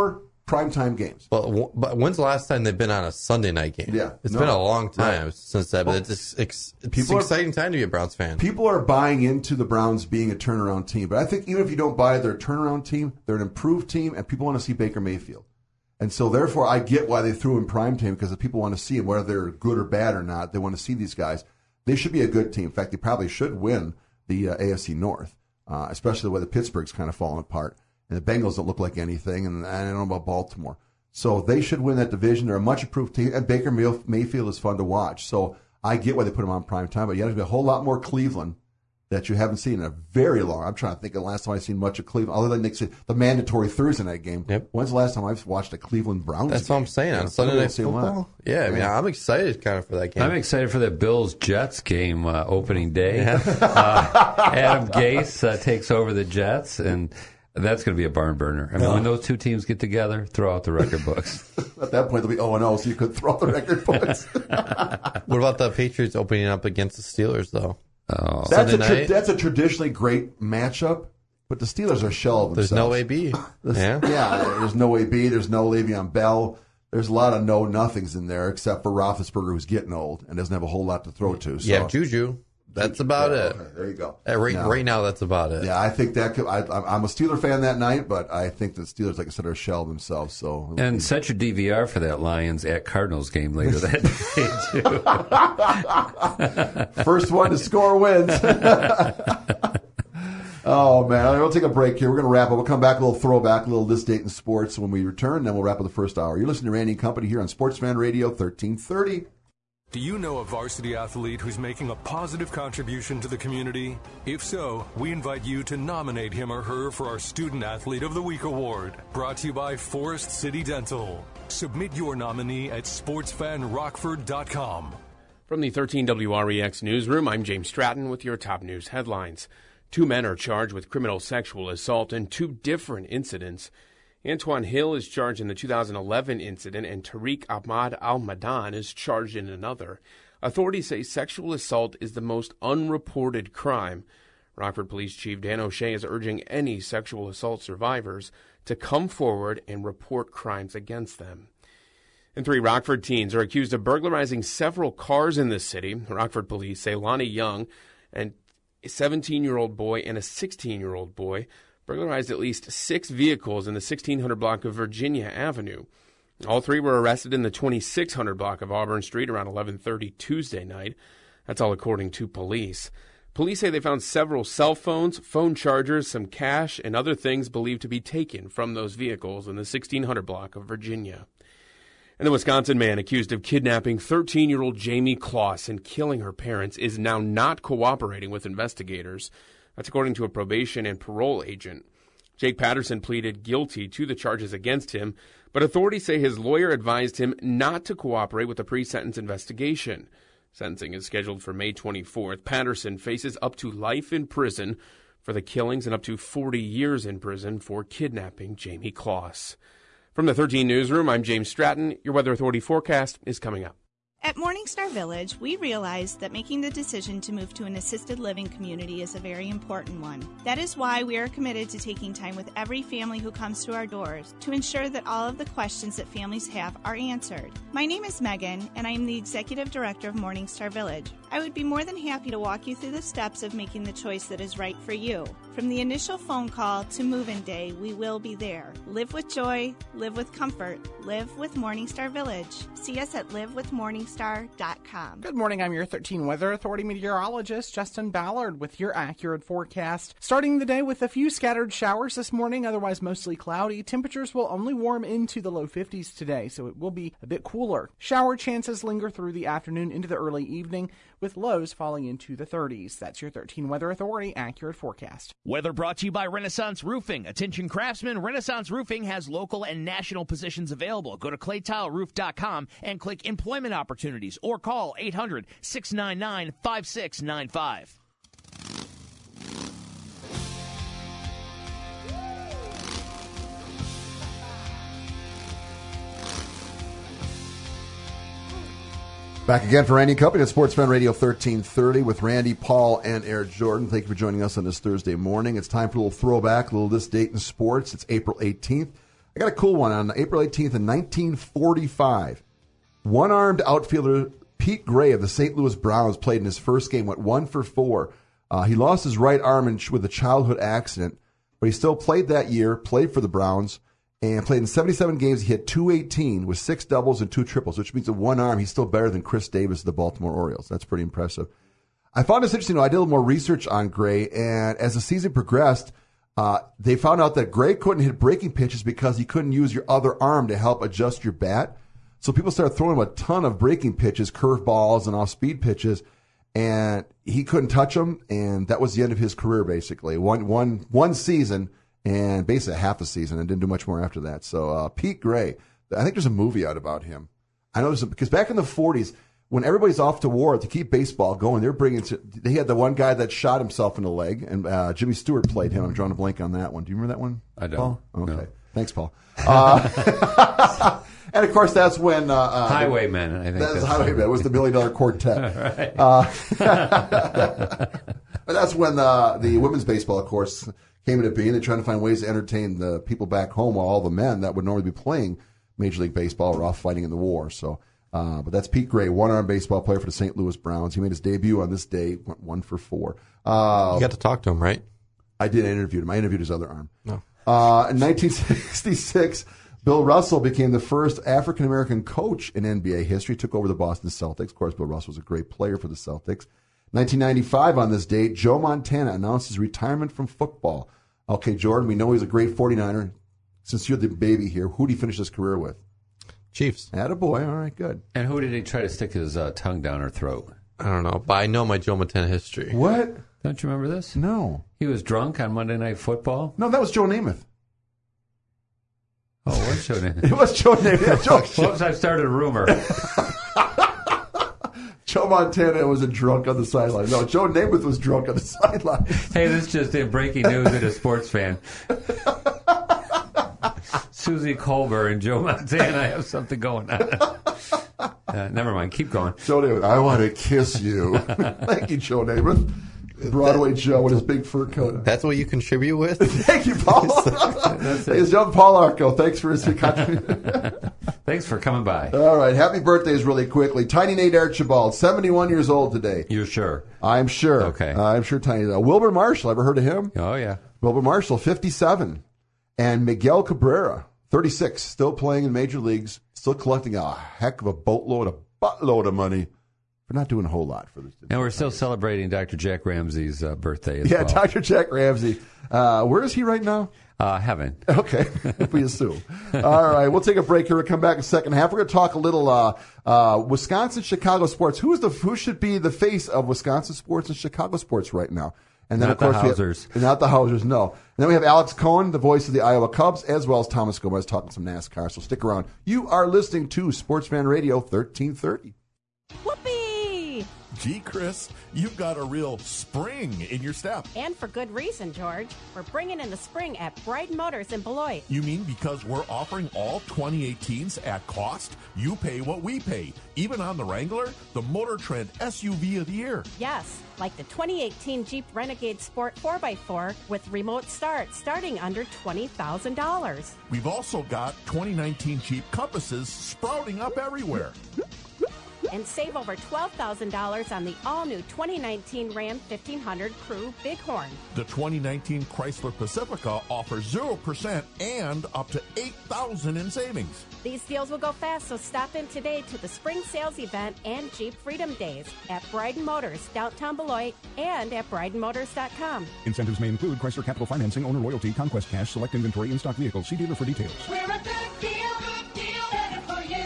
S4: primetime games.
S6: But, but when's the last time they've been on a Sunday night game?
S4: Yeah.
S6: It's
S4: No.
S6: been a long time
S4: Right.
S6: since that, but
S4: Well,
S6: it's, it's, it's, it's
S4: people
S6: an
S4: are-
S6: exciting time to be a Browns fan.
S4: People are buying into the Browns being a turnaround team. But I think even if you don't buy it, they're a turnaround team, they're an improved team, and people want to see Baker Mayfield. And so, therefore, I get why they threw in primetime, because if people want to see him, whether they're good or bad or not, they want to see these guys. They should be a good team. In fact, they probably should win the uh, A F C North, uh, especially the way the Pittsburgh's kind of falling apart. And the Bengals don't look like anything, and I don't know about Baltimore. So they should win that division. They're a much improved team, and Baker Mayfield is fun to watch. So I get why they put him on prime time, but you have to be a whole lot more Cleveland that you haven't seen in a very long. I'm trying to think of the last time I've seen much of Cleveland, other than Nick said, the mandatory Thursday night game.
S6: Yep.
S4: When's the last time I've watched a Cleveland Browns
S6: That's
S4: game?
S6: what I'm saying. On
S4: Yeah,
S6: Sunday
S4: I don't
S6: Night
S4: see a lot.
S6: Football? Yeah, I mean,
S4: Yeah.
S6: I'm excited kind of for that game.
S5: I'm excited for the Bills-Jets game uh, opening day. uh, Adam Gase uh, takes over the Jets, and that's going to be a barn burner. I mean,
S4: Yeah.
S5: when those two teams get together, throw out the record books.
S4: At that point, they'll be oh and oh, so you could throw out the record books.
S6: What about the Patriots opening up against the Steelers, though?
S5: Oh,
S4: That's a,
S6: Sunday
S4: tra-
S6: night?
S4: that's a traditionally great matchup, but the Steelers are a shell of
S6: There's
S4: themselves.
S6: no A B.
S4: This-
S6: Yeah.
S4: yeah, there's no A B, there's no Le'Veon Bell. There's a lot of no nothings in there, except for Roethlisberger, who's getting old and doesn't have a whole lot to throw to. So.
S6: Yeah, Juju. That's about
S4: Yeah,
S6: it.
S4: okay, there you go.
S6: Uh, right,
S4: No.
S6: right now, that's about it.
S4: Yeah, I think that could, I, I'm a Steeler fan that night, but I think the Steelers, like I said, are a shell of themselves. So
S5: And set your D V R for that Lions at Cardinals game later that day, too.
S4: First one to score wins. Oh, man. We'll take a break here. We're going to wrap up. We'll come back, a little throwback, a little this date in sports when we return, then we'll wrap up the first hour. You're listening to Randy and Company here on Sports Fan Radio thirteen thirty.
S1: Do you know a varsity athlete who's making a positive contribution to the community? If so, we invite you to nominate him or her for our Student Athlete of the Week award, brought to you by Forest City Dental. Submit your nominee at sports fan rockford dot com.
S2: From the thirteen W R E X newsroom, I'm James Stratton with your top news headlines. Two men are charged with criminal sexual assault in two different incidents. Antoine Hill is charged in the two thousand eleven incident, and Tariq Ahmad Al-Madan is charged in another. Authorities say sexual assault is the most unreported crime. Rockford Police Chief Dan O'Shea is urging any sexual assault survivors to come forward and report crimes against them. And three Rockford teens are accused of burglarizing several cars in the city. Rockford police say Lonnie Young, and a seventeen-year-old boy and a sixteen-year-old boy, burglarized at least six vehicles in the sixteen hundred block of Virginia Avenue. All three were arrested in the twenty-six hundred block of Auburn Street around eleven thirty Tuesday night. That's all according to police. Police say they found several cell phones, phone chargers, some cash, and other things believed to be taken from those vehicles in the sixteen hundred block of Virginia. And the Wisconsin man accused of kidnapping thirteen-year-old Jamie Kloss and killing her parents is now not cooperating with investigators. That's according to a probation and parole agent. Jake Patterson pleaded guilty to the charges against him, but authorities say his lawyer advised him not to cooperate with the pre-sentence investigation. Sentencing is scheduled for May twenty-fourth. Patterson faces up to life in prison for the killings and up to forty years in prison for kidnapping Jamie Kloss. From the thirteen Newsroom, I'm James Stratton. Your Weather Authority forecast is coming up.
S3: At Morningstar Village, we realize that making the decision to move to an assisted living community is a very important one. That is why we are committed to taking time with every family who comes to our doors to ensure that all of the questions that families have are answered. My name is Megan, and I am the Executive Director of Morningstar Village. I would be more than happy to walk you through the steps of making the choice that is right for you. From the initial phone call to move-in day, we will be there. Live with joy, live with comfort, live with Morningstar Village. See us at live with morningstar dot com.
S13: Good morning, I'm your thirteen Weather Authority meteorologist, Justin Ballard, with your accurate forecast. Starting the day with a few scattered showers this morning, otherwise mostly cloudy. Temperatures will only warm into the low fifties today, so it will be a bit cooler. Shower chances linger through the afternoon into the early evening, with lows falling into the thirties. That's your thirteen Weather Authority accurate forecast.
S23: Weather brought to you by Renaissance Roofing. Attention craftsmen, Renaissance Roofing has local and national positions available. Go to clay tile roof dot com and click employment opportunities or call eight hundred, six nine nine, five six nine five.
S4: Back again for Randy and Company at Sports Fan Radio thirteen thirty with Randy, Paul, and Air Jordan. Thank you for joining us on this Thursday morning. It's time for a little throwback, a little this date in sports. It's April eighteenth. I I got a cool one. On April eighteenth in nineteen forty-five, one-armed outfielder Pete Gray of the Saint Louis Browns played in his first game, went one for four. Uh, he lost his right arm in, with a childhood accident, but he still played that year, played for the Browns, and played in seventy-seven games. He hit two eighteen with six doubles and two triples, which means with one arm, he's still better than Chris Davis of the Baltimore Orioles. That's pretty impressive. I found this interesting, though. I did a little more research on Gray, and as the season progressed, uh, they found out that Gray couldn't hit breaking pitches because he couldn't use your other arm to help adjust your bat. So people started throwing him a ton of breaking pitches, curveballs, and off-speed pitches, and he couldn't touch them, and that was the end of his career, basically. One, one, one season, and basically half a season, and didn't do much more after that. So uh, Pete Gray, I think there's a movie out about him. I know there's a, because back in the forties, when everybody's off to war to keep baseball going, they're bringing. They had the one guy that shot himself in the leg, and uh, Jimmy Stewart played him. I'm drawing a blank on that one. Do you remember that one?
S5: I don't.
S4: Paul? Okay,
S5: no.
S4: Thanks, Paul. Uh, and of course, that's when uh, uh,
S5: Highwaymen. I think
S4: that's,
S5: that's
S4: Highwaymen. It was the Million Dollar Quartet.
S5: Right.
S4: Uh, but that's when the the women's baseball, of course, came into being. They're trying to find ways to entertain the people back home, while all the men that would normally be playing Major League Baseball were off fighting in the war. So. Uh, but that's Pete Gray, one-arm baseball player for the Saint Louis Browns. He made his debut on this day, went one for four. Uh,
S6: you got to talk to him, right?
S4: I did interview him. I interviewed his other arm.
S6: No.
S4: Uh, in nineteen sixty-six, Bill Russell became the first African-American coach in N B A history, took over the Boston Celtics. Of course, Bill Russell was a great player for the Celtics. nineteen ninety-five, on this date, Joe Montana announced his retirement from football. Okay, Jordan, we know he's a great forty-niner. Since you're the baby here, who did he finish his career with?
S6: Chiefs.
S4: Attaboy. All right, good.
S5: And who did he try to stick his uh, tongue down her throat?
S6: I don't know, but I know my Joe Montana history.
S4: What?
S5: Don't you remember this?
S4: No.
S5: He was drunk on Monday Night Football?
S4: No, that was Joe Namath.
S5: Oh, what Joe Namath?
S4: It was Joe Namath. Yeah, Joe,
S5: Whoops, I started a rumor.
S4: Joe Montana was a drunk on the sideline. No, Joe Namath was drunk on the sideline.
S5: Hey, this is just in breaking news at a sports fan. Susie Colbert and Joe Montana have something going on. Uh, never mind. Keep going.
S4: Joe Namath, I want to kiss you. Thank you, Joe Namath. Broadway Joe with his big fur coat.
S6: That's what you contribute with?
S4: Thank you, Paul. It's young Paul Arco. Thanks for his contribution.
S5: Thanks for coming by.
S4: All right. Happy birthdays really quickly. Tiny Nate Archibald, seventy-one years old today.
S5: You're sure?
S4: I'm sure.
S5: Okay.
S4: Uh, I'm sure Tiny. Uh, Wilbur Marshall. Ever heard of him?
S5: Oh, yeah.
S4: Wilbur Marshall, fifty-seven. And Miguel Cabrera, thirty-six, still playing in major leagues, still collecting a heck of a boatload, a buttload of money. We're not doing a whole lot for this.
S5: And we're still celebrating Doctor Jack Ramsey's uh, birthday as
S4: yeah,
S5: well.
S4: Doctor Jack Ramsey. Uh, where is he right now?
S5: Uh, heaven.
S4: Okay, we assume. All right, we'll take a break here. We'll come back in the second half. We're going to talk a little uh, uh, Wisconsin-Chicago sports. Who is the who should be the face of Wisconsin sports and Chicago sports right now? And then,
S5: not
S4: of course,
S5: the Hausers.
S4: We have, not the Hausers, no. And then we have Alex Cohen, the voice of the Iowa Cubs, as well as Thomas Gomez talking some NASCAR. So stick around. You are listening to Sportsman Radio thirteen thirty.
S7: Whoopee!
S8: Gee, Chris, you've got a real spring in your step.
S7: And for good reason, George. We're bringing in the spring at Brighton Motors in Beloit.
S8: You mean because we're offering all twenty eighteens at cost? You pay what we pay. Even on the Wrangler, the Motor Trend S U V of the year.
S7: Yes, like the twenty eighteen Jeep Renegade Sport four by four with remote start starting under twenty thousand dollars.
S8: We've also got twenty nineteen Jeep Compasses sprouting up everywhere.
S7: And save over twelve thousand dollars on the all-new twenty nineteen Ram fifteen hundred Crew Bighorn.
S8: The twenty nineteen Chrysler Pacifica offers zero percent and up to eight thousand dollars in savings.
S7: These deals will go fast, so stop in today to the Spring Sales Event and Jeep Freedom Days at Brighton Motors, downtown Beloit, and at Brighton Motors dot com.
S9: Incentives may include Chrysler Capital Financing, owner loyalty, conquest cash, select inventory, in-stock vehicles. See dealer for details.
S18: We're a good deal, good deal better for you.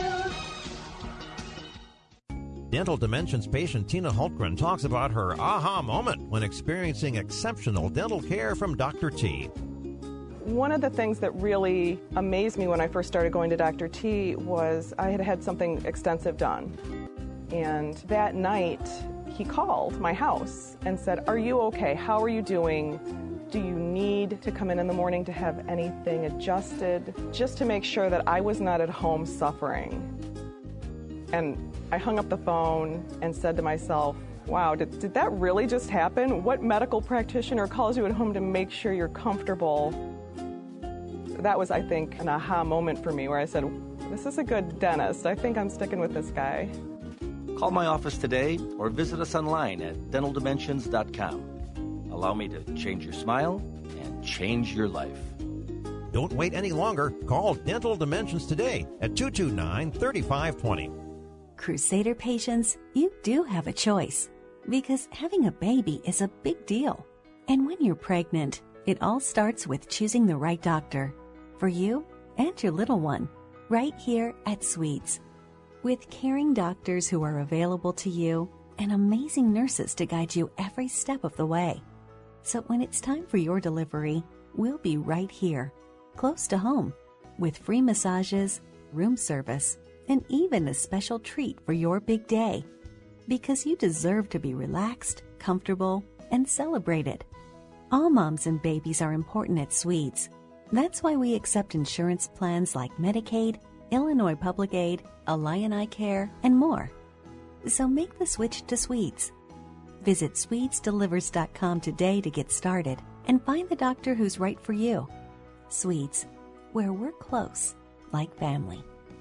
S24: Dental Dimensions patient Tina Hultgren talks about her aha moment when experiencing exceptional dental care from Doctor T.
S25: One of the things that really amazed me when I first started going to Doctor T was I had had something extensive done. And that night, he called my house and said, "Are you okay? How are you doing? Do you need to come in in the morning to have anything adjusted?" Just to make sure that I was not at home suffering. And I hung up the phone and said to myself, wow, did, did that really just happen? What medical practitioner calls you at home to make sure you're comfortable? that was, I think, an aha moment for me where I said, this is a good dentist. I think I'm sticking with this guy.
S10: Call my office today or visit us online at dental dimensions dot com. Allow me to change your smile and change your life.
S24: Don't wait any longer. Call Dental Dimensions today at two two nine, three five two zero.
S11: Crusader patients, you do have a choice because having a baby is a big deal. And when you're pregnant, it all starts with choosing the right doctor for you and your little one, right here at Sweets. With caring doctors who are available to you and amazing nurses to guide you every step of the way. So when it's time for your delivery, we'll be right here, close to home, with free massages, room service, and even a special treat for your big day. Because you deserve to be relaxed, comfortable, and celebrated. All moms and babies are important at Sweets. That's why we accept insurance plans like Medicaid, Illinois Public Aid, Illini Care, and more. So make the switch to Sweets. Visit Sweets Delivers dot com today to get started and find the doctor who's right for you. Sweets, where we're close, like family.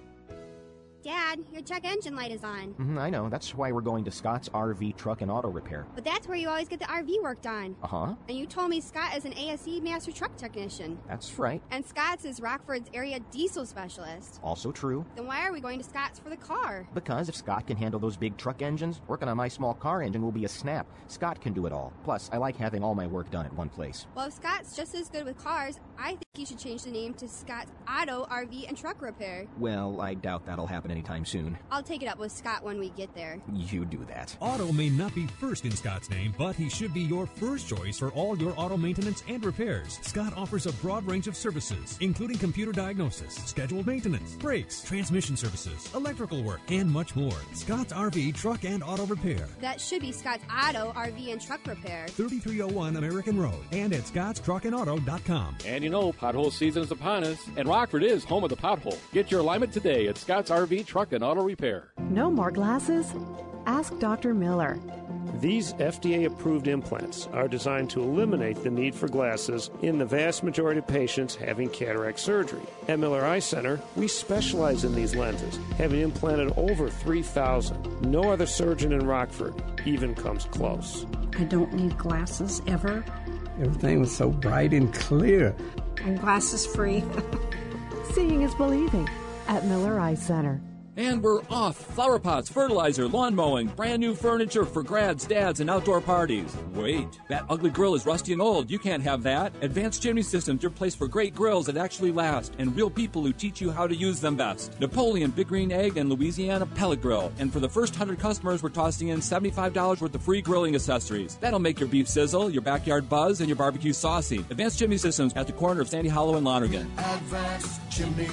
S12: Dad, your check engine light is on.
S14: Mm-hmm, I know. That's why we're going to Scott's R V Truck and Auto Repair.
S12: But that's where you always get the R V work done.
S14: Uh-huh.
S12: And you told me Scott is an A S E master truck technician.
S14: That's right.
S12: And Scott's is Rockford's area diesel specialist.
S14: Also true.
S12: Then why are we going to Scott's for the car?
S14: Because if Scott can handle those big truck engines, working on my small car engine will be a snap. Scott can do it all. Plus, I like having all my work done at one place.
S12: Well, if Scott's just as good with cars, I think you should change the name to Scott's Auto, R V, and Truck Repair.
S14: Well, I doubt that'll happen anytime soon.
S12: I'll take it up with Scott when we get there.
S14: You do that.
S20: Auto may not be first in Scott's name, but he should be your first choice for all your auto maintenance and repairs. Scott offers a broad range of services, including computer diagnosis, scheduled maintenance, brakes, transmission services, electrical work, and much more. Scott's R V, Truck, and Auto Repair.
S12: That should be Scott's Auto, R V, and Truck Repair.
S20: thirty-three oh one American Road and at scotts truck and auto dot com.
S15: And you know, pothole season is upon us, and Rockford is home of the pothole. Get your alignment today at Scott's R V, Truck, and Auto Repair.
S26: No more glasses? Ask Doctor Miller.
S27: These F D A-approved implants are designed to eliminate the need for glasses in the vast majority of patients having cataract surgery. At Miller Eye Center, we specialize in these lenses, having implanted over three thousand. No other surgeon in Rockford even comes close.
S28: I don't need glasses ever.
S29: Everything was so bright and clear.
S28: I'm glasses free.
S26: Seeing is believing at Miller Eye Center.
S30: And we're off. Flower pots, fertilizer, lawn mowing, brand new furniture for grads, dads, and outdoor parties. Wait, that ugly grill is rusty and old. You can't have that. Advanced Chimney Systems, your place for great grills that actually last and real people who teach you how to use them best. Napoleon Big Green Egg and Louisiana Pellet Grill. And for the first one hundred customers, we're tossing in seventy-five dollars worth of free grilling accessories. That'll make your beef sizzle, your backyard buzz, and your barbecue saucy. Advanced Chimney Systems at the corner of Sandy Hollow and Lonergan.
S18: Advanced Chimney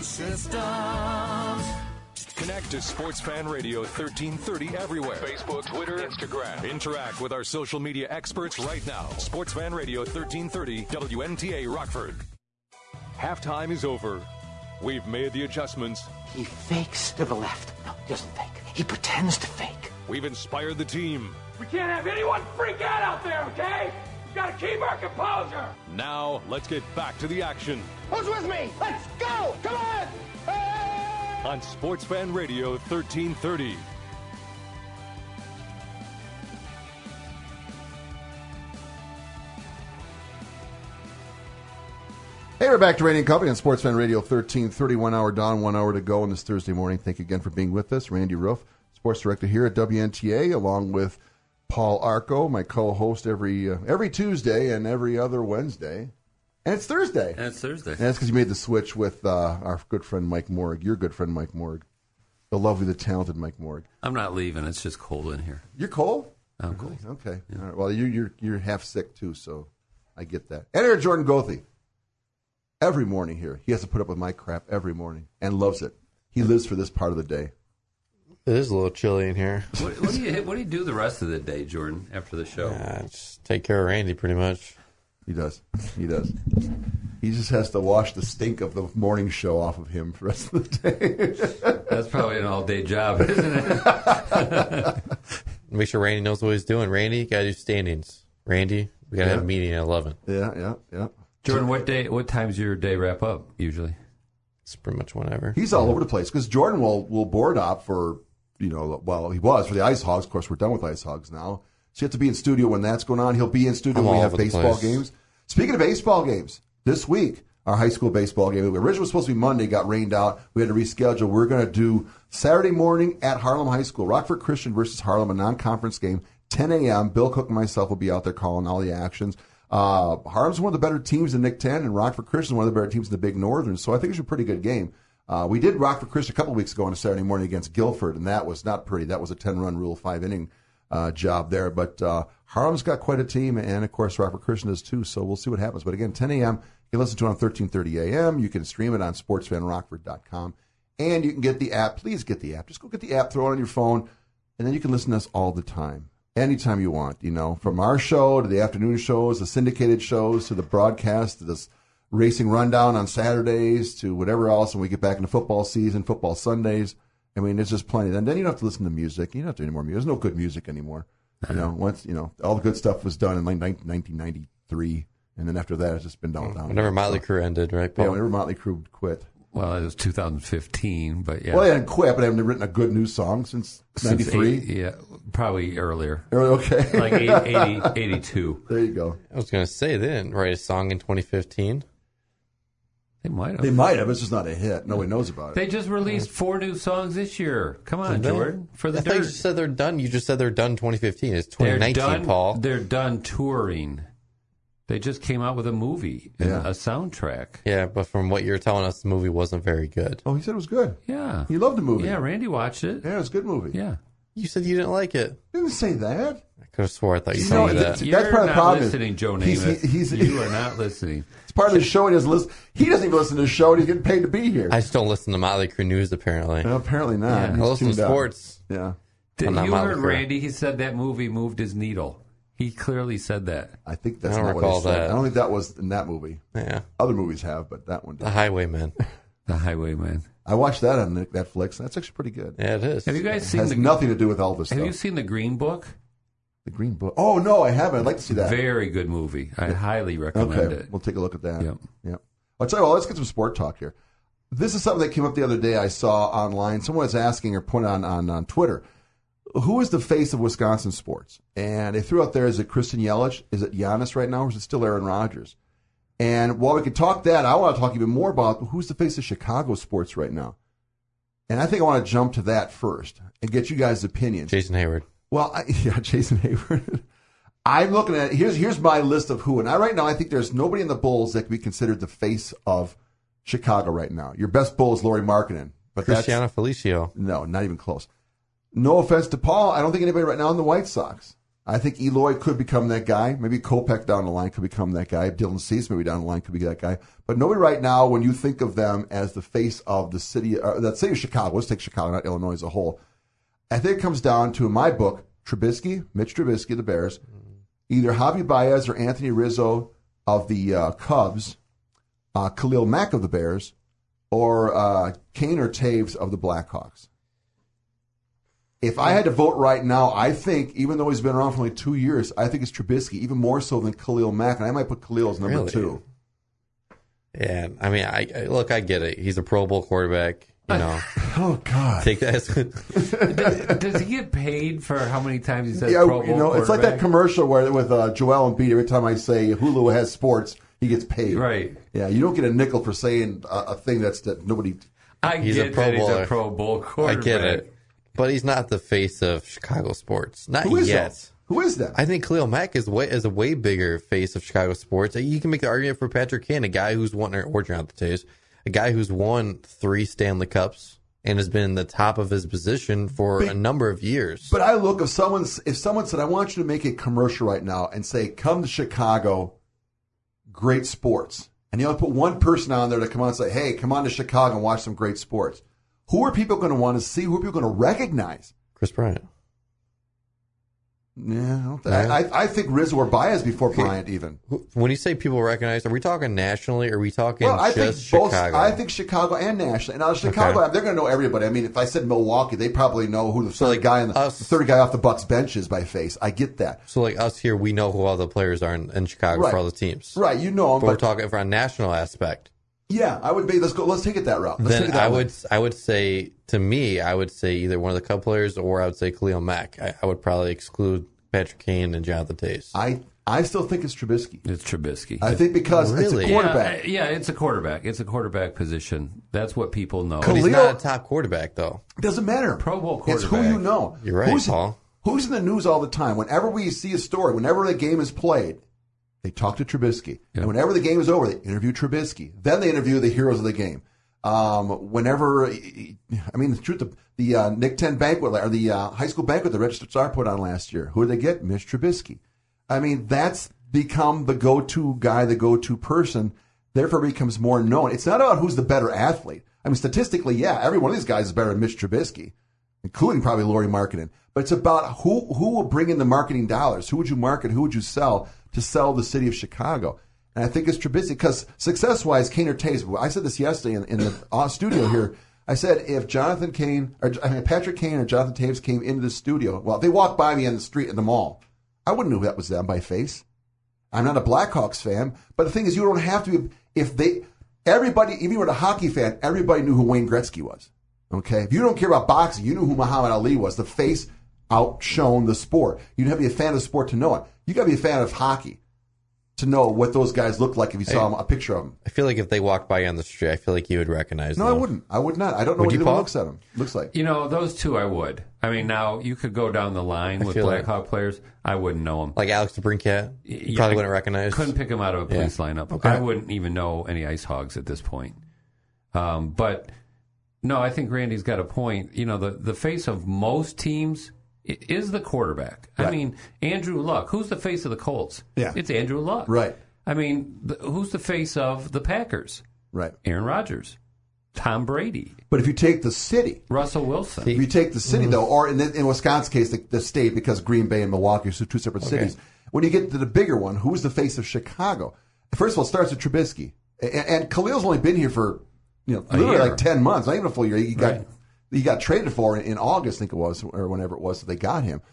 S18: Systems.
S1: Connect to Sports Fan Radio thirteen thirty everywhere. Facebook, Twitter, Instagram. Interact with our social media experts right now. Sports Fan Radio thirteen thirty, W N T A Rockford. Halftime is over. We've made the adjustments.
S31: He fakes to the left. No, he doesn't fake. He pretends to fake.
S1: We've inspired the team.
S32: We can't have anyone freak out out there, okay? We've got to keep our composure.
S1: Now, let's get back to the action.
S32: Who's with me? Let's go! Come on!
S1: On Sports Fan Radio thirteen thirty.
S4: Hey, we're back to Randy and Company on Sports Fan Radio thirteen thirty. One hour down, one hour to go on this Thursday morning. Thank you again for being with us. Randy Roof, Sports Director here at W N T A, along with Paul Arco, my co-host every uh, every Tuesday and every other Wednesday. And it's Thursday.
S5: And it's Thursday.
S4: And that's because you made the switch with uh, our good friend Mike Morg, your good friend Mike Morg, the lovely, the talented Mike Morg.
S5: I'm not leaving. It's just cold in here.
S4: You're cold?
S5: I'm cold.
S4: Okay. Yeah. All right. Well, you, you're you're half sick too, so I get that. Editor Jordan Gothi. Every morning here, he has to put up with my crap every morning and loves it. He lives for this part of the day.
S6: It is a little chilly in here.
S5: What, what do you What do you do the rest of the day, Jordan? After the show,
S6: uh, just take care of Randy, pretty much.
S4: He does. He does. He just has to wash the stink of the morning show off of him for the rest of the day.
S5: That's probably an all-day job, isn't it?
S6: Make sure Randy knows what he's doing. Randy, you got to do standings. Randy, we got to
S4: yeah.
S6: have a meeting at eleven.
S4: Yeah, yeah, yeah.
S5: Jordan, what day? What time's your day wrap up usually?
S6: It's pretty much whenever.
S4: He's all over the place because Jordan will will board up for, you know, well, he was for the Ice Hogs. Of course, we're done with Ice Hogs now. So you have to be in studio when that's going on. He'll be in studio
S6: I'm
S4: when we
S6: all
S4: have
S6: over the
S4: baseball
S6: place.
S4: games. Speaking of baseball games, this week, our high school baseball game, originally was supposed to be Monday, got rained out. We had to reschedule. We're going to do Saturday morning at Harlem High School, Rockford Christian versus Harlem, a non-conference game, ten a.m. Bill Cook and myself will be out there calling all the actions. Uh, Harlem's one of the better teams in Nick ten, and Rockford Christian is one of the better teams in the Big Northern, so I think it's a pretty good game. Uh, we did Rockford Christian a couple of weeks ago on a Saturday morning against Guilford, and that was not pretty. That was a ten-run rule, five-inning uh, job there. But uh, Harlem's got quite a team, and, of course, Rockford Christian does too, so we'll see what happens. But, again, ten a.m., you can listen to it on thirteen thirty a.m. You can stream it on sports fan rockford dot com, and you can get the app. Please get the app. Just go get the app, throw it on your phone, and then you can listen to us all the time, anytime you want, you know, from our show to the afternoon shows, the syndicated shows, to the broadcast, to this racing rundown on Saturdays, to whatever else when we get back into football season, football Sundays. I mean, there's just plenty. And then you don't have to listen to music. You don't have to do any more music. There's no good music anymore. You know, once, you know, all the good stuff was done in like nineteen ninety-three, and then after that, it's just been down down.
S6: Whenever Motley Crue ended, right, Paul?
S4: Yeah, whenever Motley Crue quit.
S5: Well, it was two thousand fifteen, but yeah.
S4: Well, they hadn't quit, but they haven't written a good new song since ninety-three.
S5: Yeah, probably earlier.
S4: Okay.
S5: Like eighty, eighty-two.
S4: There you go.
S6: I was going to say, they didn't write a song in twenty fifteen.
S5: They might have.
S4: They might have. It's just not a hit. Nobody knows about it.
S5: They just released four new songs this year. Come on,
S6: Did they?
S5: Jordan. For the
S6: I thought you
S5: dirt.
S6: just said they're done. You just said they're done twenty fifteen. It's twenty nineteen,
S5: they're done,
S6: Paul.
S5: They're done touring. They just came out with a movie, and
S4: Yeah.
S5: a soundtrack.
S6: Yeah, but from what you're telling us, the movie wasn't very good.
S4: Oh, he said it was good.
S5: Yeah.
S4: He loved the movie.
S5: Yeah, Randy watched it.
S4: Yeah, it was a good movie.
S5: Yeah.
S6: You said you didn't like it.
S4: I didn't say that.
S6: I could have swore I thought you
S4: You
S6: told
S4: know,
S6: me
S4: that's-
S6: that.
S5: You're
S4: part of the
S5: not
S4: problem.
S5: listening, Joe
S4: He's-
S5: Namath.
S4: he's-
S5: You are not listening.
S4: It's part of the show. He doesn't listen. He doesn't even listen to the show, and he's getting paid to be here.
S6: I just don't listen to Motley Crue News, apparently.
S4: No, apparently not.
S5: Yeah.
S4: He's
S6: I listen to
S4: tuned out.
S6: sports.
S4: Yeah.
S5: Did,
S6: I'm not
S5: you
S6: Motley
S5: heard
S6: Crue.
S5: Randy? He said that movie moved his needle. He clearly said that.
S4: I think that's
S6: I don't
S4: not what
S6: recall
S4: he said.
S6: that.
S4: I don't think that was in that movie.
S6: Yeah.
S4: Other movies have, but that one
S6: The
S4: did.
S6: Highwayman.
S5: The Highwayman.
S4: I watched that on Netflix. That's actually pretty good.
S6: Yeah, it is.
S5: Have you guys
S4: It
S5: seen
S4: has
S5: the
S4: nothing to do with Elvis
S5: Have
S4: stuff.
S5: you seen the Green Book?
S4: The Green Book. Oh, no, I haven't. I'd like to see that.
S5: Very good movie. I highly recommend
S4: Okay,
S5: it.
S4: we'll take a look at that.
S5: Yep.
S4: Yep. I'll tell you what, let's get some sport talk here. This is something that came up the other day I saw online. Someone was asking or put on, on, on Twitter, who is the face of Wisconsin sports? And they threw out there, is it Christian Yelich? Is it Giannis right now, or is it still Aaron Rodgers? And while we could talk that, I want to talk even more about who's the face of Chicago sports right now. And I think I want to jump to that first and get you guys' opinions.
S6: Jason Hayward.
S4: Well, I, yeah, Jason Hayward. I'm looking at here's here's my list of who, and I right now I think there's nobody in the Bulls that can be considered the face of Chicago right now. Your best Bull is Lauri Markkanen, but
S6: Cristiano
S4: that's,
S6: Felicio.
S4: No, not even close. No offense to Paul, I don't think anybody right now in the White Sox. I think Eloy could become that guy. Maybe Kopech down the line could become that guy. Dylan Cease maybe down the line could be that guy. But nobody right now, when you think of them as the face of the city, uh, that city of Chicago, let's take Chicago, not Illinois as a whole. I think it comes down to, in my book, Trubisky, Mitch Trubisky, the Bears, either Javi Baez or Anthony Rizzo of the uh, Cubs, uh, Khalil Mack of the Bears, or uh, Kane or Taves of the Blackhawks. If I had to vote right now, I think, even though he's been around for only two years, I think it's Trubisky, even more so than Khalil Mack, and I might put Khalil as number
S6: Really?
S4: two.
S6: Yeah, I mean, I, I look, I get it. He's a Pro Bowl quarterback. You know,
S4: oh God,
S6: take that. As,
S5: does, does he get paid for how many times he says
S4: Yeah,
S5: Pro Bowl
S4: you know, it's like that
S5: quarterback?
S4: commercial where with uh, Joel Embiid, every time I say Hulu has sports, he gets paid.
S5: Right.
S4: Yeah, you don't get a nickel for saying a, a thing that's that nobody.
S5: I
S6: He's
S5: get
S6: a Pro
S5: that he's
S6: Bowler.
S5: a Pro Bowl
S6: I
S5: quarterback.
S6: get it, but he's not the face of Chicago sports. Not
S4: Who is
S6: yet.
S4: that? Who is that?
S6: I think Khalil Mack is way is a way bigger face of Chicago sports. You can make the argument for Patrick Kane, a guy who's won or Jonathan Taves, a guy who's won three Stanley Cups and has been in the top of his position for
S4: But-
S6: a number of years.
S4: But I look if someone if someone said, "I want you to make a commercial right now and say, come to Chicago, great sports," and you only put one person on there to come on and say, "Hey, come on to Chicago and watch some great sports." Who are people going to want to see? Who are people going to recognize?
S6: Chris Bryant.
S4: Yeah, I, don't th- I, I think Rizzo or Baez before Bryant even.
S6: When you say people recognize, are we talking nationally or are we talking
S4: Well, I
S6: just
S4: think both.
S6: Chicago?
S4: I think Chicago and nationally. Now Chicago,
S6: Okay.
S4: they're going to know everybody. I mean, if I said Milwaukee, they probably know who the
S6: So,
S4: third
S6: like,
S4: guy in the,
S6: us-
S4: the third guy off the Bucks bench is by face. I get that.
S6: So, like us here, we know who all the players are in, in Chicago
S4: Right.
S6: for all the teams.
S4: Right, you know 'em,
S6: But, we're
S4: but-
S6: talking from a national aspect.
S4: Yeah, I would be. Let's go. Let's take it that route. Let's
S6: Then
S4: take it that
S6: I
S4: way.
S6: would I would say, to me, I would say either one of the Cub players or I would say Khalil Mack. I, I would probably exclude Patrick Kane and Jonathan Taves.
S4: I I still think it's Trubisky.
S5: It's Trubisky.
S4: I think because
S6: Really?
S4: it's a quarterback.
S5: Yeah, yeah, it's a quarterback. It's a quarterback position. That's what people know.
S6: But he's
S4: Khalil-
S6: not a top quarterback, though.
S4: It doesn't matter.
S5: Pro Bowl
S4: It's
S5: quarterback.
S4: who you know.
S6: You're right,
S4: who's,
S6: Paul.
S4: Who's in the news all the time? Whenever we see a story, whenever the game is played, they talk to Trubisky. And whenever the game is over, they interview Trubisky. Then they interview the heroes of the game. Um, whenever, I mean, the truth, the, the uh, Nick ten banquet, or the uh, high school banquet the Registered Star put on last year, who did they get? Mitch Trubisky. I mean, that's become the go-to guy, the go-to person, therefore becomes more known. It's not about who's the better athlete. I mean, statistically, yeah, every one of these guys is better than Mitch Trubisky, including probably Laurie Markkinen. But it's about who who will bring in the marketing dollars. Who would you market? Who would you sell to sell the city of Chicago? And I think it's Trubisky because success-wise, Kane or Taves. I said this yesterday in, in the uh, studio here. I said if Jonathan Kane or I mean Patrick Kane or Jonathan Taves came into the studio, well, they walked by me on the street in the mall. I wouldn't know who that was them by face. I'm not a Blackhawks fan, but the thing is, you don't have to be. If they, everybody, even if you were a hockey fan, everybody knew who Wayne Gretzky was. Okay, if you don't care about boxing, you knew who Muhammad Ali was. The face outshone the sport. You don't have to be a fan of the sport to know it. You got to be a fan of hockey to know what those guys look like if you saw
S6: Hey,
S4: them, a picture of them.
S6: I feel like if they walked by you on the street, I feel like you would recognize
S4: No,
S6: them.
S4: I wouldn't. I would not. I don't know
S6: Would
S4: what
S6: you,
S4: anyone
S6: Paul?
S4: looks at them. Looks like.
S5: You know, those two I would. I mean, now you could go down the line
S6: I
S5: with
S6: feel like-
S5: Blackhawk players. I wouldn't know them.
S6: Like Alex DeBrincat, you
S5: Yeah,
S6: probably
S5: I
S6: wouldn't recognize.
S5: Couldn't pick him out of a police
S6: Yeah.
S5: lineup.
S6: Okay.
S5: I wouldn't even know any Ice Hogs at this point. Um, but no, I think Randy's got a point. You know, the, the face of most teams i- is the quarterback. I
S4: Right.
S5: mean, Andrew Luck. Who's the face of the Colts?
S4: Yeah.
S5: It's Andrew Luck.
S4: Right.
S5: I mean, the, who's the face of the Packers?
S4: Right.
S5: Aaron Rodgers. Tom Brady.
S4: But if you take the city,
S5: Russell Wilson.
S4: if you take the city though, or in, the, in Wisconsin's case, the, the state, because Green Bay and Milwaukee are two separate
S6: Okay.
S4: cities. When you get to the bigger one, who's the face of Chicago? First of all, it starts with Trubisky, and, and Khalil's only been here for you know
S5: A
S4: literally
S5: year.
S4: like ten months, not even a full year. He got
S5: Right.
S4: he got traded for in, in August, I think it was, or whenever it was that they got him.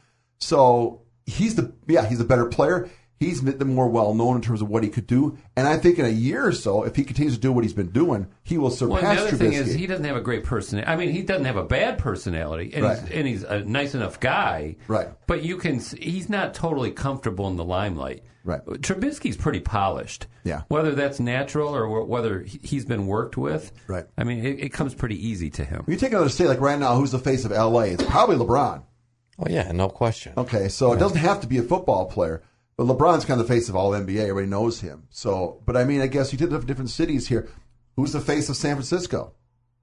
S4: So he's the yeah he's the better player. He's the more well known in terms of what he could do, and I think in a year or so, if he continues to do what he's been doing, he will surpass
S5: Well, the other
S4: Trubisky.
S5: thing is he doesn't have a great personality. I mean, he doesn't have a bad personality, and,
S4: Right.
S5: he's, and he's a nice enough guy.
S4: Right.
S5: But you can, he's not totally comfortable in the limelight.
S4: Right.
S5: Trubisky's pretty polished.
S4: Yeah.
S5: Whether that's natural or whether he's been worked with.
S4: Right.
S5: I mean, it, it comes pretty easy to him.
S4: When you take another state like right now, who's the face of L A? It's probably LeBron.
S6: Oh yeah, no question.
S4: Okay, so it doesn't have to be a football player, but LeBron's kind of the face of all N B A. Everybody knows him. So, but I mean, I guess you did have different cities here. Who's the face of San Francisco?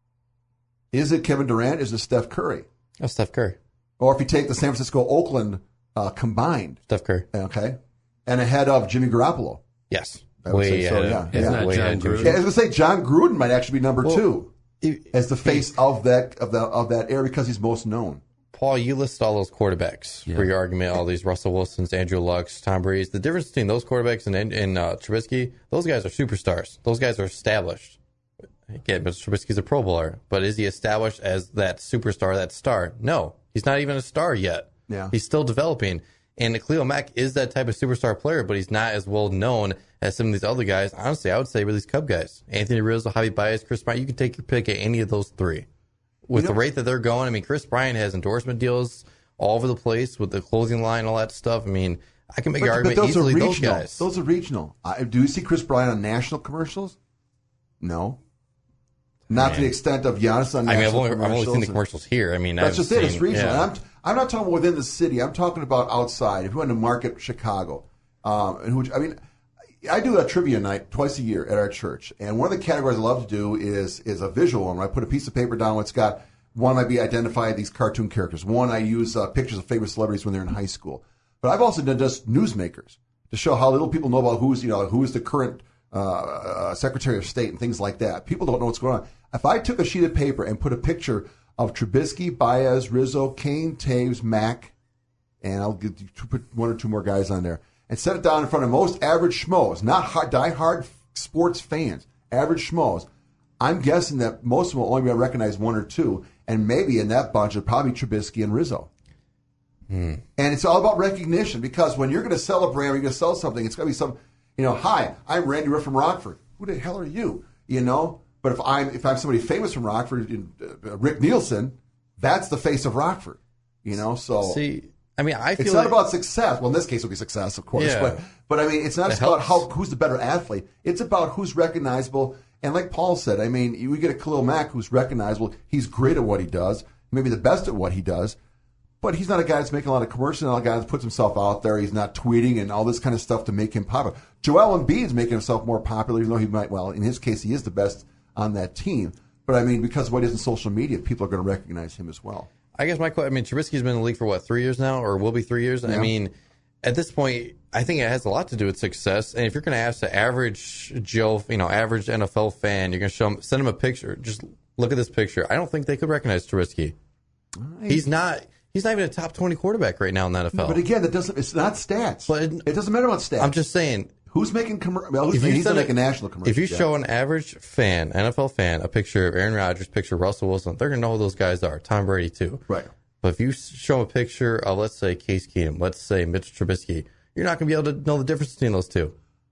S4: Is it Kevin Durant? Is it Steph Curry?
S6: Oh, Steph Curry.
S4: Or if you take the San Francisco Oakland uh, combined,
S6: Steph Curry.
S4: okay, and ahead of Jimmy Garoppolo.
S6: Yes.
S4: I would say
S6: Way
S4: so,
S6: ahead
S4: yeah.
S6: of-
S5: Isn't
S4: yeah.
S5: that
S6: way
S5: John
S6: ahead of Jimmy
S5: Gruden?
S4: Yeah, I was gonna say John Gruden might actually be number
S6: Well,
S4: two
S6: he-
S4: as the face of that of the of that area because he's most known.
S6: Paul, you listed all those quarterbacks
S5: Yeah.
S6: for your argument, all these Russell Wilsons, Andrew Lucks, Tom Brady's. The difference between those quarterbacks and, and uh, Trubisky, those guys are superstars. Those guys are established. Again, Mister Trubisky's a Pro Bowler, but is he established as that superstar, that star? No, he's not even a star yet.
S4: Yeah.
S6: He's still developing. And Khalil Mack is that type of superstar player, but he's not as well known as some of these other guys. Honestly, I would say these Cub guys. Anthony Rizzo, Javi Baez, Chris Bryant, you can take your pick at any of those three. With
S4: You know-
S6: the rate that they're going, I mean, Chris Bryant has endorsement deals all over the place with the clothing line, all that stuff. I mean, I can make an argument
S4: those
S6: easily
S4: are
S6: those
S4: regional.
S6: guys.
S4: Those are regional. I, do you see Chris Bryant on national commercials? No. Not to the extent of Giannis on national
S6: I mean, I've only, I've
S4: commercials.
S6: only seen the commercials here. I mean,
S4: That's
S6: I've
S4: just
S6: seen,
S4: it. It's regional.
S6: yeah.
S4: And I'm, I'm not talking within the city. I'm talking about outside. If you went to market Chicago, um, and who, I mean, I do a trivia night twice a year at our church, and one of the categories I love to do is is a visual one. Where I put a piece of paper down. It's got one might be identify these cartoon characters. One I use uh, pictures of famous celebrities when they're in high school. But I've also done just newsmakers to show how little people know about who's you know who's the current uh, uh, Secretary of State and things like that. People don't know what's going on. If I took a sheet of paper and put a picture of Trubisky, Baez, Rizzo, Kane, Taves, Mack, and I'll get you to put one or two more guys on there, and set it down in front of most average schmoes, not hard, die-hard sports fans, average schmoes, I'm guessing that most of them will only be able to recognize one or two, and maybe in that bunch, it'll probably Trubisky and Rizzo.
S6: Hmm.
S4: And it's all about recognition, because when you're going to celebrate or you're going to sell something, it's going to be some, you know, hi, I'm Randy Riff from Rockford. Who the hell are you? You know? But if I'm if I'm somebody famous from Rockford, uh, Rick Nielsen, that's the face of Rockford. You know? So
S6: see, I mean, I feel
S4: it's
S6: like,
S4: not about success. Well, in this case, it'll be success, of course.
S6: Yeah.
S4: But but I mean, it's not
S6: It
S4: just about
S6: helps.
S4: how who's the better athlete. It's about who's recognizable. And like Paul said, I mean, we get a Khalil Mack who's recognizable. He's great at what he does, maybe the best at what he does. But he's not a guy that's making a lot of commercials, not a guy that puts himself out there. He's not tweeting and all this kind of stuff to make him popular. Joel Embiid's making himself more popular, even though he might, well, in his case, he is the best on that team. But I mean, because of what he is in social media, people are going to recognize him as well.
S6: I guess my question, I mean, Trubisky's been in the league for what, three years now, or will be three years?
S4: Yeah.
S6: I mean, at this point, I think it has a lot to do with success. And if you're going to ask the average Joe, you know, average N F L fan, you're going to show him, send him a picture. Just look at this picture. I don't think they could recognize Trubisky.
S4: Right.
S6: He's not. He's not even a top twenty quarterback right now in the N F L.
S4: But again, that doesn't. It's not stats.
S6: But it,
S4: it doesn't matter about stats.
S6: I'm just saying.
S4: Who's making commercial? Well, who's
S6: If you
S4: he's
S6: send
S4: making
S6: a-
S4: national commercials.
S6: If you
S4: yeah.
S6: show an average fan, N F L fan, a picture of Aaron Rodgers, picture of Russell Wilson, they're going to know who those guys are. Tom Brady, too.
S4: Right.
S6: But if you show a picture of, let's say, Case Keenum, let's say Mitch Trubisky, you're not going to be able to know the difference between those two.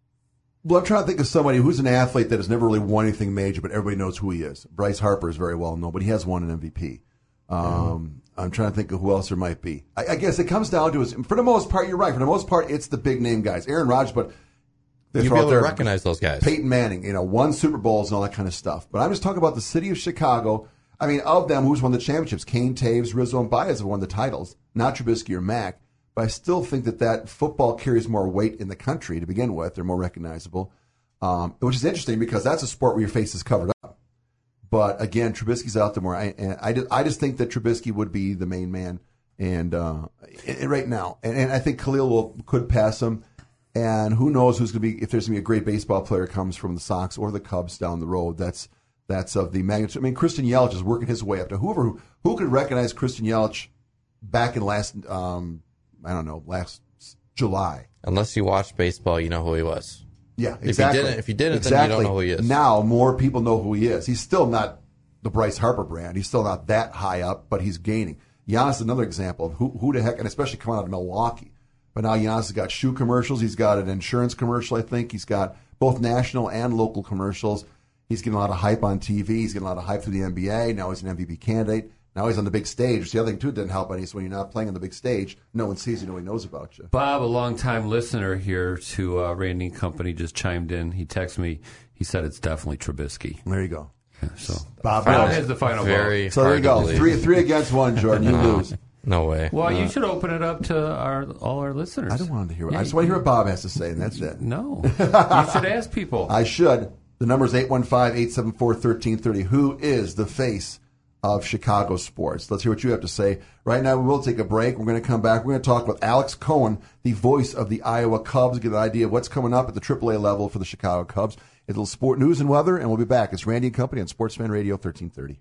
S4: Well, I'm trying to think of somebody who's an athlete that has never really won anything major, but everybody knows who he is. Bryce Harper is very well known, but he has won an M V P. Um, mm-hmm. I'm trying to think of who else there might be. I, I guess it comes down to, is, for the most part, you're right. For the most part, it's the big name guys. Aaron Rodgers, but they
S6: You'll
S4: throw
S6: be
S4: out
S6: able to
S4: there
S6: recognize those guys.
S4: Peyton Manning, you know, won Super Bowls and all that kind of stuff. But I'm just talking about the city of Chicago. I mean, of them, who's won the championships? Kane, Taves, Rizzo, and Baez have won the titles, not Trubisky or Mack. But I still think that that football carries more weight in the country to begin with. They're more recognizable, um, which is interesting because that's a sport where your face is covered up. But again, Trubisky's out there more. I, and I, just, I just think that Trubisky would be the main man, and uh, and right now, and, and I think Khalil will could pass him. And who knows who's going to be, if there's going to be a great baseball player comes from the Sox or the Cubs down the road. That's that's of the magnitude. I mean, Christian Yelich is working his way up to whoever who, who could recognize Christian Yelich back in last, um, I don't know, last July.
S6: Unless you watched baseball, you know who he was.
S4: Yeah, exactly.
S6: If you didn't, if you didn't
S4: exactly.
S6: then you don't know who he is.
S4: Now more people know who he is. He's still not the Bryce Harper brand. He's still not that high up, but he's gaining. Giannis is another example of who, who the heck, and especially coming out of Milwaukee. But now Giannis has got shoe commercials. He's got an insurance commercial, I think. He's got both national and local commercials. He's getting a lot of hype on T V. He's getting a lot of hype through the N B A. Now he's an M V P candidate. Now he's on the big stage. The other thing, too, that didn't help any is when you're not playing on the big stage, no one sees you, no one knows about you.
S5: Bob, a longtime listener here to uh, Randy and Company, just chimed in. He texted me. He said it's definitely Trubisky.
S4: There you go.
S5: Yeah, so
S4: Bob,
S5: Bob has the final
S6: Very
S5: vote.
S4: So there you go. Three, three against one, Jordan. You
S6: No.
S4: lose.
S6: No way.
S5: Well,
S6: No.
S5: you should open it up to our all our listeners.
S4: I don't want to hear it.
S5: Yeah,
S4: I just want to hear what Bob has to say, and that's it.
S5: No. You should ask people.
S4: I should. The number is eight one five, eight seven four, one three three zero. Who is the face of Chicago sports? Let's hear what you have to say. Right now, we will take a break. We're going to come back. We're going to talk with Alex Cohen, the voice of the Iowa Cubs, get an idea of what's coming up at the triple A level for the Chicago Cubs. A little sport news and weather, and we'll be back. It's Randy and Company on Sportsman Radio thirteen thirty.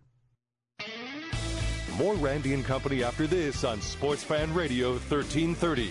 S1: More Randy and Company after this on Sports Fan Radio thirteen thirty.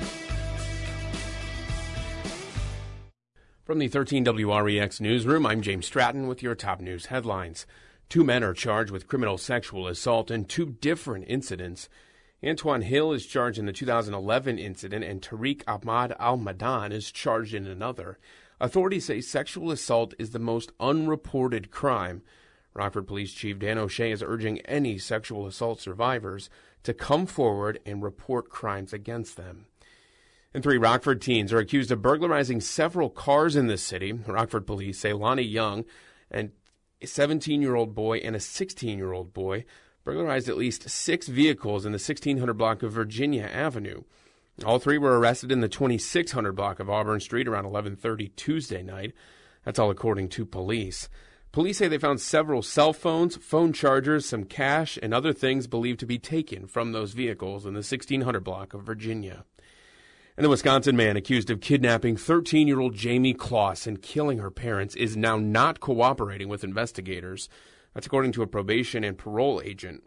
S2: From the thirteen W R E X newsroom, I'm James Stratton with your top news headlines. Two men are charged with criminal sexual assault in two different incidents. Antoine Hill is charged in the two thousand eleven incident, and Tariq Ahmad Al-Madan is charged in another. Authorities say sexual assault is the most unreported crime. Rockford Police Chief Dan O'Shea is urging any sexual assault survivors to come forward and report crimes against them. And three Rockford teens are accused of burglarizing several cars in the city. Rockford police say Lonnie Young, and a seventeen-year-old boy and a sixteen-year-old boy, burglarized at least six vehicles in the sixteen hundred block of Virginia Avenue. All three were arrested in the twenty-six hundred block of Auburn Street around eleven thirty Tuesday night. That's all according to police. Police say they found several cell phones, phone chargers, some cash, and other things believed to be taken from those vehicles in the sixteen hundred block of Virginia. And the Wisconsin man accused of kidnapping thirteen-year-old Jamie Kloss and killing her parents is now not cooperating with investigators. That's according to a probation and parole agent.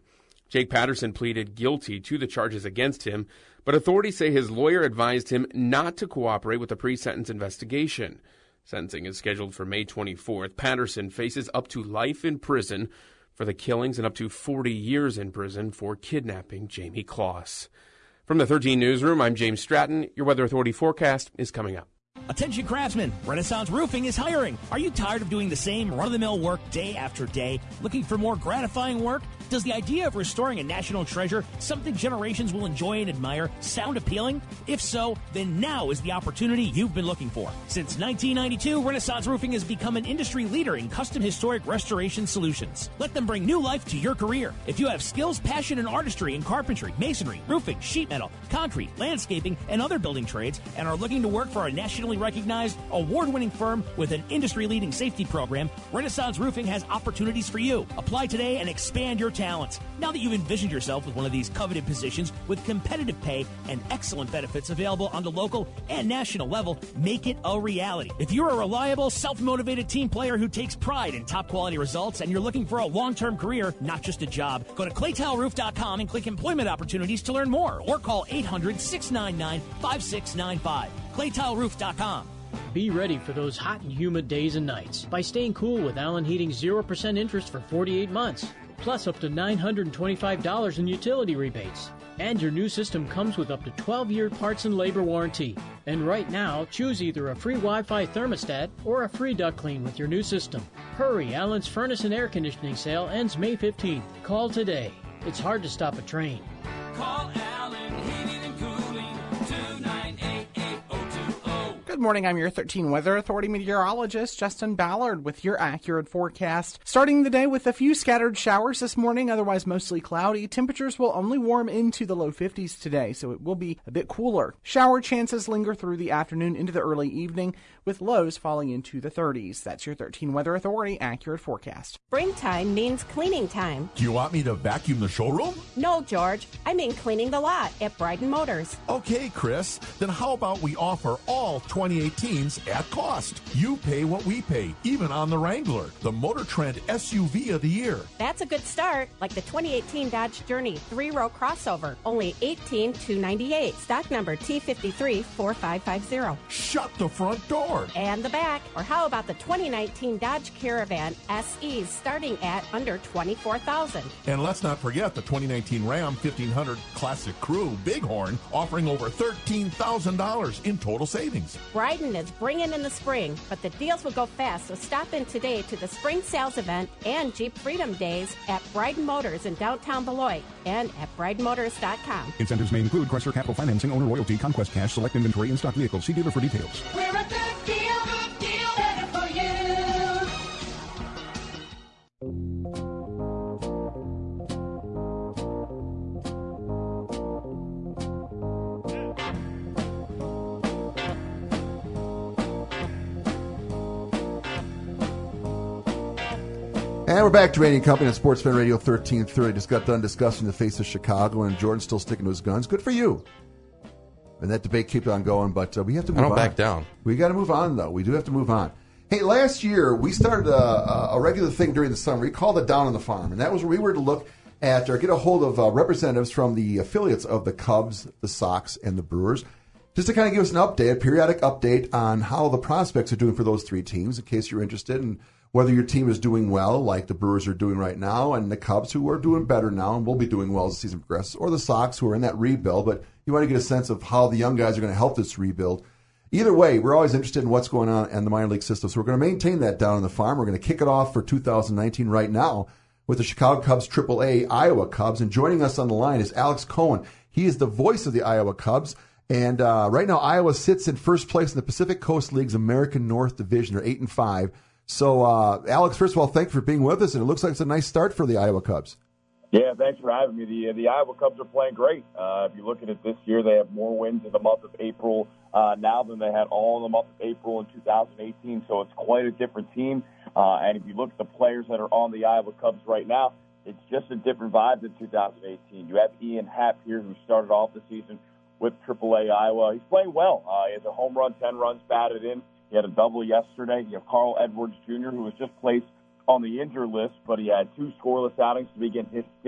S2: Jake Patterson pleaded guilty to the charges against him, but authorities say his lawyer advised him not to cooperate with the pre-sentence investigation. Sentencing is scheduled for May twenty-fourth. Patterson faces up to life in prison for the killings and up to forty years in prison for kidnapping Jamie Kloss. From the thirteen Newsroom, I'm James Stratton. Your Weather Authority forecast is coming up.
S3: Attention craftsmen, Renaissance Roofing is hiring. Are you tired of doing the same run-of-the-mill work day after day? Looking for more gratifying work? Does the idea of restoring a national treasure, something generations will enjoy and admire, sound appealing? If so, then now is the opportunity you've been looking for. Since nineteen ninety-two, Renaissance Roofing has become an industry leader in custom historic restoration solutions. Let them bring new life to your career. If you have skills, passion, and artistry in carpentry, masonry, roofing, sheet metal, concrete, landscaping, and other building trades, and are looking to work for a nationally recognized, award-winning firm with an industry-leading safety program, Renaissance Roofing has opportunities for you. Apply today and expand your talents. Now that you've envisioned yourself with one of these coveted positions with competitive pay and excellent benefits available on the local and national level, make it a reality. If you're a reliable, self-motivated team player who takes pride in top-quality results and you're looking for a long-term career, not just a job, go to clay tile roof dot com and click Employment Opportunities to learn more, or call eight hundred, six nine nine, five six nine five. clay tile roof dot com.
S7: Be ready for those hot and humid days and nights by staying cool with Allen Heating's zero percent interest for forty-eight months, plus up to nine hundred twenty-five dollars in utility rebates. And your new system comes with up to twelve-year parts and labor warranty. And right now, choose either a free Wi-Fi thermostat or a free duct clean with your new system. Hurry, Allen's furnace and air conditioning sale ends May fifteenth. Call today. It's hard to stop a train.
S18: Call Allen Heating and Cooling, two nine eight eight oh two oh.
S8: Good morning, I'm your thirteen Weather Authority meteorologist, Justin Ballard, with your accurate forecast. Starting the day with a few scattered showers this morning, otherwise mostly cloudy. Temperatures will only warm into the low fifties today, so it will be a bit cooler. Shower chances linger through the afternoon into the early evening, with lows falling into the thirties. That's your thirteen Weather Authority accurate forecast.
S9: Springtime means cleaning time.
S13: Do you want me to vacuum the showroom?
S9: No, George. I mean cleaning the lot at Bryden Motors.
S13: Okay, Chris. Then how about we offer all twenty eighteens at cost? You pay what we pay, even on the Wrangler, the Motor Trend S U V of the year.
S9: That's a good start, like the twenty eighteen Dodge Journey three-row crossover, only eighteen thousand two hundred ninety-eight dollars, stock number T five three four five five zero.
S13: Shut the front door.
S9: And the back. Or how about the twenty nineteen Dodge Caravan S Es starting at under twenty-four thousand dollars?
S13: And let's not forget the twenty nineteen Ram fifteen hundred Classic Crew Bighorn, offering over thirteen thousand dollars in total savings.
S9: Bryden is bringing in the spring, but the deals will go fast, so stop in today to the spring sales event and Jeep Freedom Days at Bryden Motors in downtown Beloit and at bryden motors dot com.
S16: Incentives may include Chrysler Capital Financing, owner loyalty, Conquest Cash, select inventory, and stock vehicles. See dealer for details.
S18: We're a good deal, good deal better for you.
S4: And we're back to Rainy Company on Sports Fan Radio thirteen thirty. Just got done discussing the face of Chicago, and Jordan's still sticking to his guns. Good for you. And that debate keeps on going, but uh, we have to move on.
S6: I don't back down.
S4: We got to move on, though. We do have to move on. Hey, last year we started a, a regular thing during the summer. We called it Down on the Farm, and that was where we were to look at or get a hold of uh, representatives from the affiliates of the Cubs, the Sox, and the Brewers, just to kind of give us an update, a periodic update on how the prospects are doing for those three teams, in case you're interested in whether your team is doing well, like the Brewers are doing right now, and the Cubs, who are doing better now and will be doing well as the season progresses, or the Sox, who are in that rebuild, but you want to get a sense of how the young guys are going to help this rebuild. Either way, we're always interested in what's going on in the minor league system, so we're going to maintain that Down on the Farm. We're going to kick it off for two thousand nineteen right now with the Chicago Cubs triple A Iowa Cubs, and joining us on the line is Alex Cohen. He is the voice of the Iowa Cubs, and uh, right now Iowa sits in first place in the Pacific Coast League's American North Division. They're eight and five. So, uh, Alex, first of all, thank you for being with us, and it looks like it's a nice start for the Iowa Cubs.
S17: Yeah, thanks for having me. The the Iowa Cubs are playing great. Uh, if you look at it this year, they have more wins in the month of April uh, now than they had all in the month of April in two thousand eighteen, so it's quite a different team. Uh, and if you look at the players that are on the Iowa Cubs right now, it's just a different vibe than two thousand eighteen. You have Ian Happ here, who started off the season with triple A Iowa. He's playing well. Uh, he has a home run, ten runs batted in. He had a double yesterday. You have Carl Edwards Junior, who was just placed on the injured list, but he had two scoreless outings to begin his stint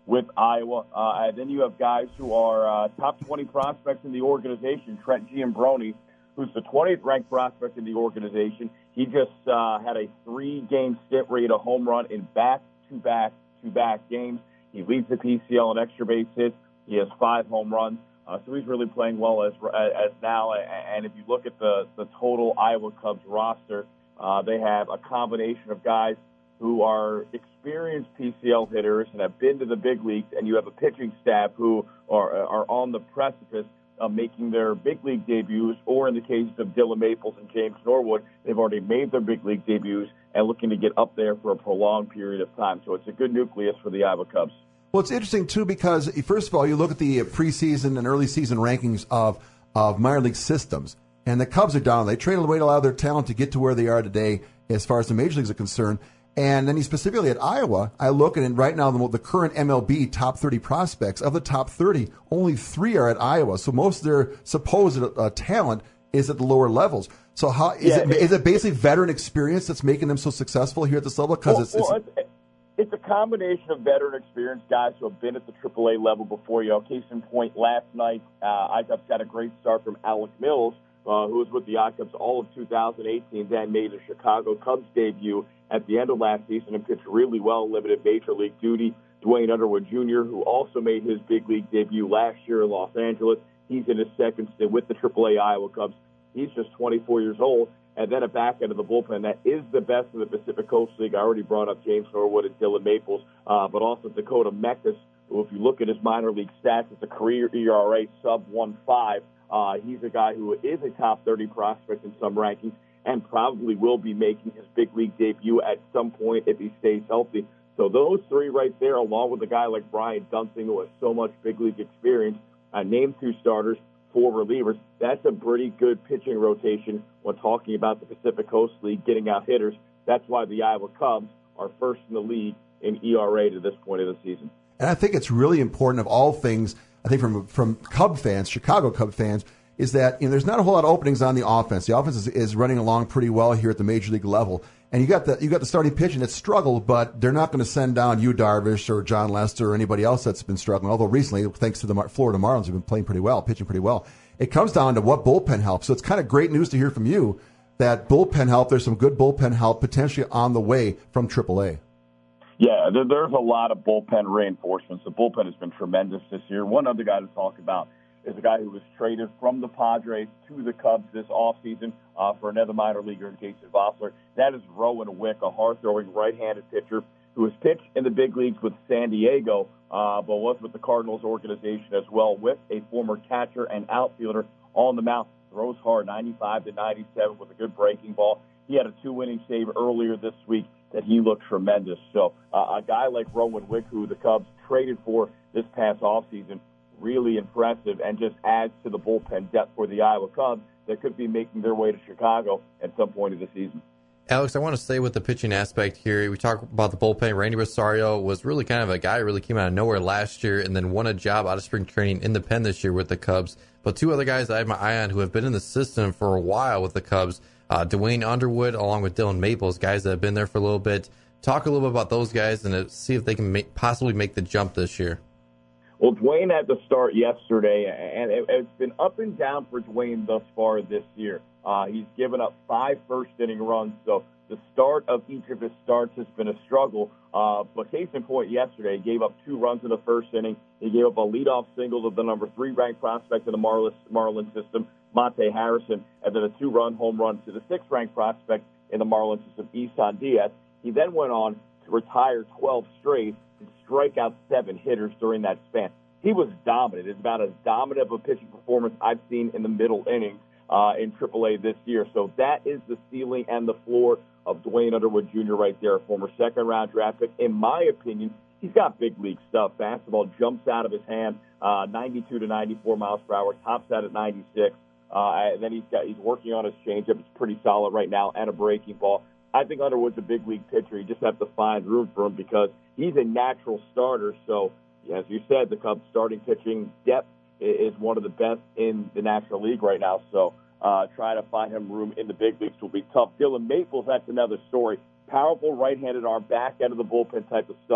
S17: with Iowa. Uh, and then you have guys who are uh, top twenty prospects in the organization. Trent Giambroni, who's the twentieth ranked prospect in the organization. He just uh, had a three-game stint where he had a home run in back-to-back, to-back games. He leads the P C L in extra base hits. He has five home runs. Uh, so he's really playing well as as now. And if you look at the, the total Iowa Cubs roster, uh, they have a combination of guys who are experienced P C L hitters and have been to the big leagues, and you have a pitching staff who are, are on the precipice of making their big league debuts, or in the cases of Dylan Maples and James Norwood, they've already made their big league debuts and looking to get up there for a prolonged period of time. So it's a good nucleus for the Iowa Cubs.
S4: Well, it's interesting, too, because, first of all, you look at the preseason and early season rankings of, of minor league systems, and the Cubs are down. They traded away a lot of their talent to get to where they are today as far as the major leagues are concerned. And then specifically at Iowa, I look at it right now, the, the current M L B top thirty prospects, of the top thirty, only three are at Iowa. So most of their supposed uh, talent is at the lower levels. So how is, yeah, it, is it basically veteran experience that's making them so successable here at this level? Because
S17: well,
S4: it's, it's,
S17: well, it's it's a combination of veteran experience, guys who have been at the triple A level before you. Case in point, last night, uh, I-Cubs got a great start from Alec Mills, uh, who was with the I-Cubs all of two thousand eighteen, then made a Chicago Cubs debut at the end of last season and pitched really well in limited major league duty. Dwayne Underwood Junior, who also made his big league debut last year in Los Angeles. He's in his second stint with the triple A Iowa Cubs. He's just twenty-four years old. And then a back end of the bullpen that is the best in the Pacific Coast League. I already brought up James Norwood and Dylan Maples, uh, but also Dakota Mekas, who, if you look at his minor league stats, it's a career E R A sub one point five. Uh, he's a guy who is a top thirty prospect in some rankings and probably will be making his big league debut at some point if he stays healthy. So those three right there, along with a guy like Brian Dunsing, who has so much big league experience, uh, named two starters, four relievers, that's a pretty good pitching rotation when talking about the Pacific Coast League getting out hitters. That's why the Iowa Cubs are first in the league in E R A to this point of the season.
S4: And I think it's really important of all things, I think from from Cub fans, Chicago Cub fans, is that you know, there's not a whole lot of openings on the offense. The offense is, is running along pretty well here at the major league level. And you got the you got the starting pitching that struggled, but they're not going to send down Yu Darvish or John Lester or anybody else that's been struggling. Although recently, thanks to the Florida Marlins, have been playing pretty well, pitching pretty well. It comes down to what bullpen help. So it's kind of great news to hear from you that bullpen help. There's some good bullpen help potentially on the way from triple A.
S17: Yeah, there, there's a lot of bullpen reinforcements. The bullpen has been tremendous this year. One other guy to talk about is a guy who was traded from the Padres to the Cubs this offseason uh, for another minor leaguer in Jason Vossler. That is Rowan Wick, a hard-throwing right-handed pitcher who has pitched in the big leagues with San Diego, uh, but was with the Cardinals organization as well. Wick, a former catcher and outfielder on the mound, throws hard, ninety-five to ninety-seven with a good breaking ball. He had a two-inning save earlier this week that he looked tremendous. So uh, a guy like Rowan Wick, who the Cubs traded for this past offseason, really impressive and just adds to the bullpen depth for the Iowa Cubs that could be making their way to Chicago at some point of the season.
S6: Alex, I want to stay with the pitching aspect here. We talk about the bullpen. Randy Rosario was really kind of a guy who really came out of nowhere last year and then won a job out of spring training in the pen this year with the Cubs. But two other guys I have my eye on who have been in the system for a while with the Cubs, uh, Dwayne Underwood along with Dylan Maples, guys that have been there for a little bit. Talk a little bit about those guys and see if they can make, possibly make the jump this year.
S17: Well, Dwayne had to start yesterday, and it, it's been up and down for Dwayne thus far this year. Uh, he's given up five first-inning runs, so the start of each of his starts has been a struggle. Uh, but case in point, yesterday, he gave up two runs in the first inning. He gave up a leadoff single to the number three-ranked prospect in the Marlins, Marlins system, Monte Harrison, and then a two-run home run to the sixth-ranked prospect in the Marlins system, Isan Diaz. He then went on to retire twelve straight and strike out seven hitters during that span. He was dominant. It's about as dominant of a pitching performance I've seen in the middle innings uh, in triple A this year. So that is the ceiling and the floor of Dwayne Underwood Junior right there, a former second-round draft pick. In my opinion, he's got big league stuff. Fastball jumps out of his hand, uh, ninety-two to ninety-four miles per hour, tops out at ninety-six. Uh, and then he's got he's working on his changeup. It's pretty solid right now, and a breaking ball. I think Underwood's a big league pitcher. You just have to find room for him because he's a natural starter. So, as you said, the Cubs' starting pitching depth is one of the best in the National League right now. So, uh, trying to find him room in the big leagues will be tough. Dylan Maples, that's another story. Powerful right-handed arm, back end of the bullpen type of stuff.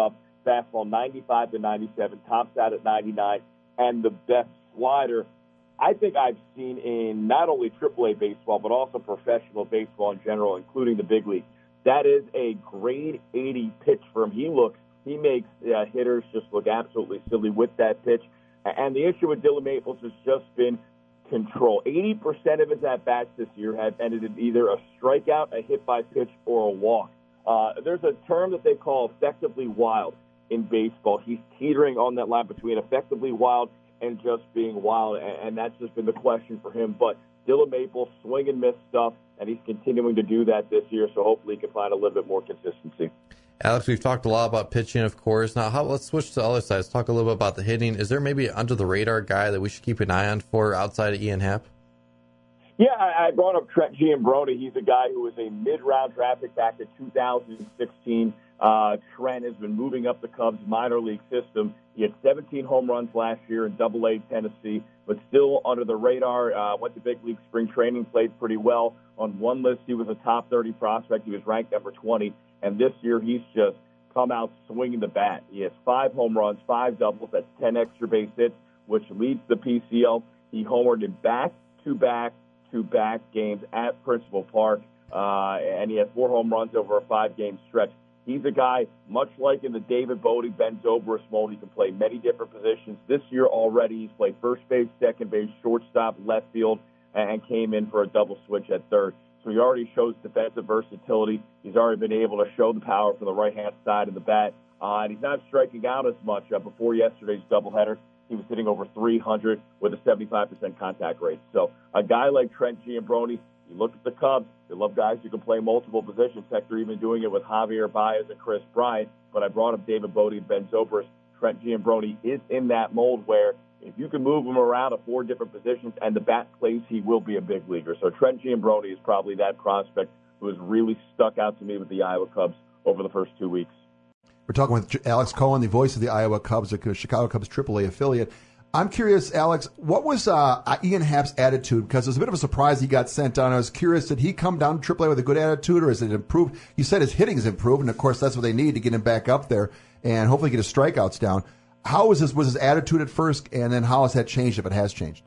S17: fastball ninety-five to ninety-seven, tops out at ninety-nine, and the best slider I think I've seen in not only triple A baseball, but also professional baseball in general, including the big league. That is a grade eighty pitch for him. He looks, he makes uh, hitters just look absolutely silly with that pitch. And the issue with Dylan Maples has just been control. eighty percent of his at-bats this year have ended in either a strikeout, a hit by pitch, or a walk. Uh, there's a term that they call effectively wild in baseball. He's teetering on that line between effectively wild and just being wild, and that's just been the question for him. But Dylan Maples, swing and miss stuff, and he's continuing to do that this year, so hopefully he can find a little bit more consistency.
S6: Alex, we've talked a lot about pitching, of course. Now, how, let's switch to the other side. Let's talk a little bit about the hitting. Is there maybe an under-the-radar guy that we should keep an eye on for outside of Ian Happ?
S17: Yeah, I brought up Trent Giambrone. He's a guy who was a mid-round draft pick back in two thousand sixteen. Uh, Trent has been moving up the Cubs minor league system. He had seventeen home runs last year in Double A Tennessee, but still under the radar. Uh, went to big league spring training, played pretty well. On one list, he was a top thirty prospect. He was ranked number twenty, and this year he's just come out swinging the bat. He has five home runs, five doubles. That's ten extra base hits, which leads the P C L. He homered in back-to-back to back games at Principal Park, uh, and he has four home runs over a five-game stretch. He's a guy, much like in the David Bodie, Ben Zobrist mold, he can play many different positions. This year already, he's played first base, second base, shortstop, left field, and came in for a double switch at third. So he already shows defensive versatility. He's already been able to show the power from the right-hand side of the bat, uh, and he's not striking out as much. Uh, before yesterday's doubleheader, he was hitting over three hundred with a seventy-five percent contact rate. So a guy like Trent Giambrone, you look at the Cubs, they love guys who can play multiple positions. Heck, they're even doing it with Javier Baez and Chris Bryant. But I brought up David Bodie and Ben Zobrist. Trent Giambrone is in that mold where if you can move him around to four different positions and the bat plays, he will be a big leaguer. So Trent Giambrone is probably that prospect who has really stuck out to me with the Iowa Cubs over the first two weeks.
S4: We're talking with Alex Cohen, the voice of the Iowa Cubs, the Chicago Cubs triple A affiliate. I'm curious, Alex, what was uh, Ian Happ's attitude? Because it was a bit of a surprise he got sent down. I was curious, did he come down to triple A with a good attitude, or is it improved? You said his hitting's improved, and of course that's what they need to get him back up there and hopefully get his strikeouts down. How was his, was his attitude at first, and then how has that changed, if it has changed?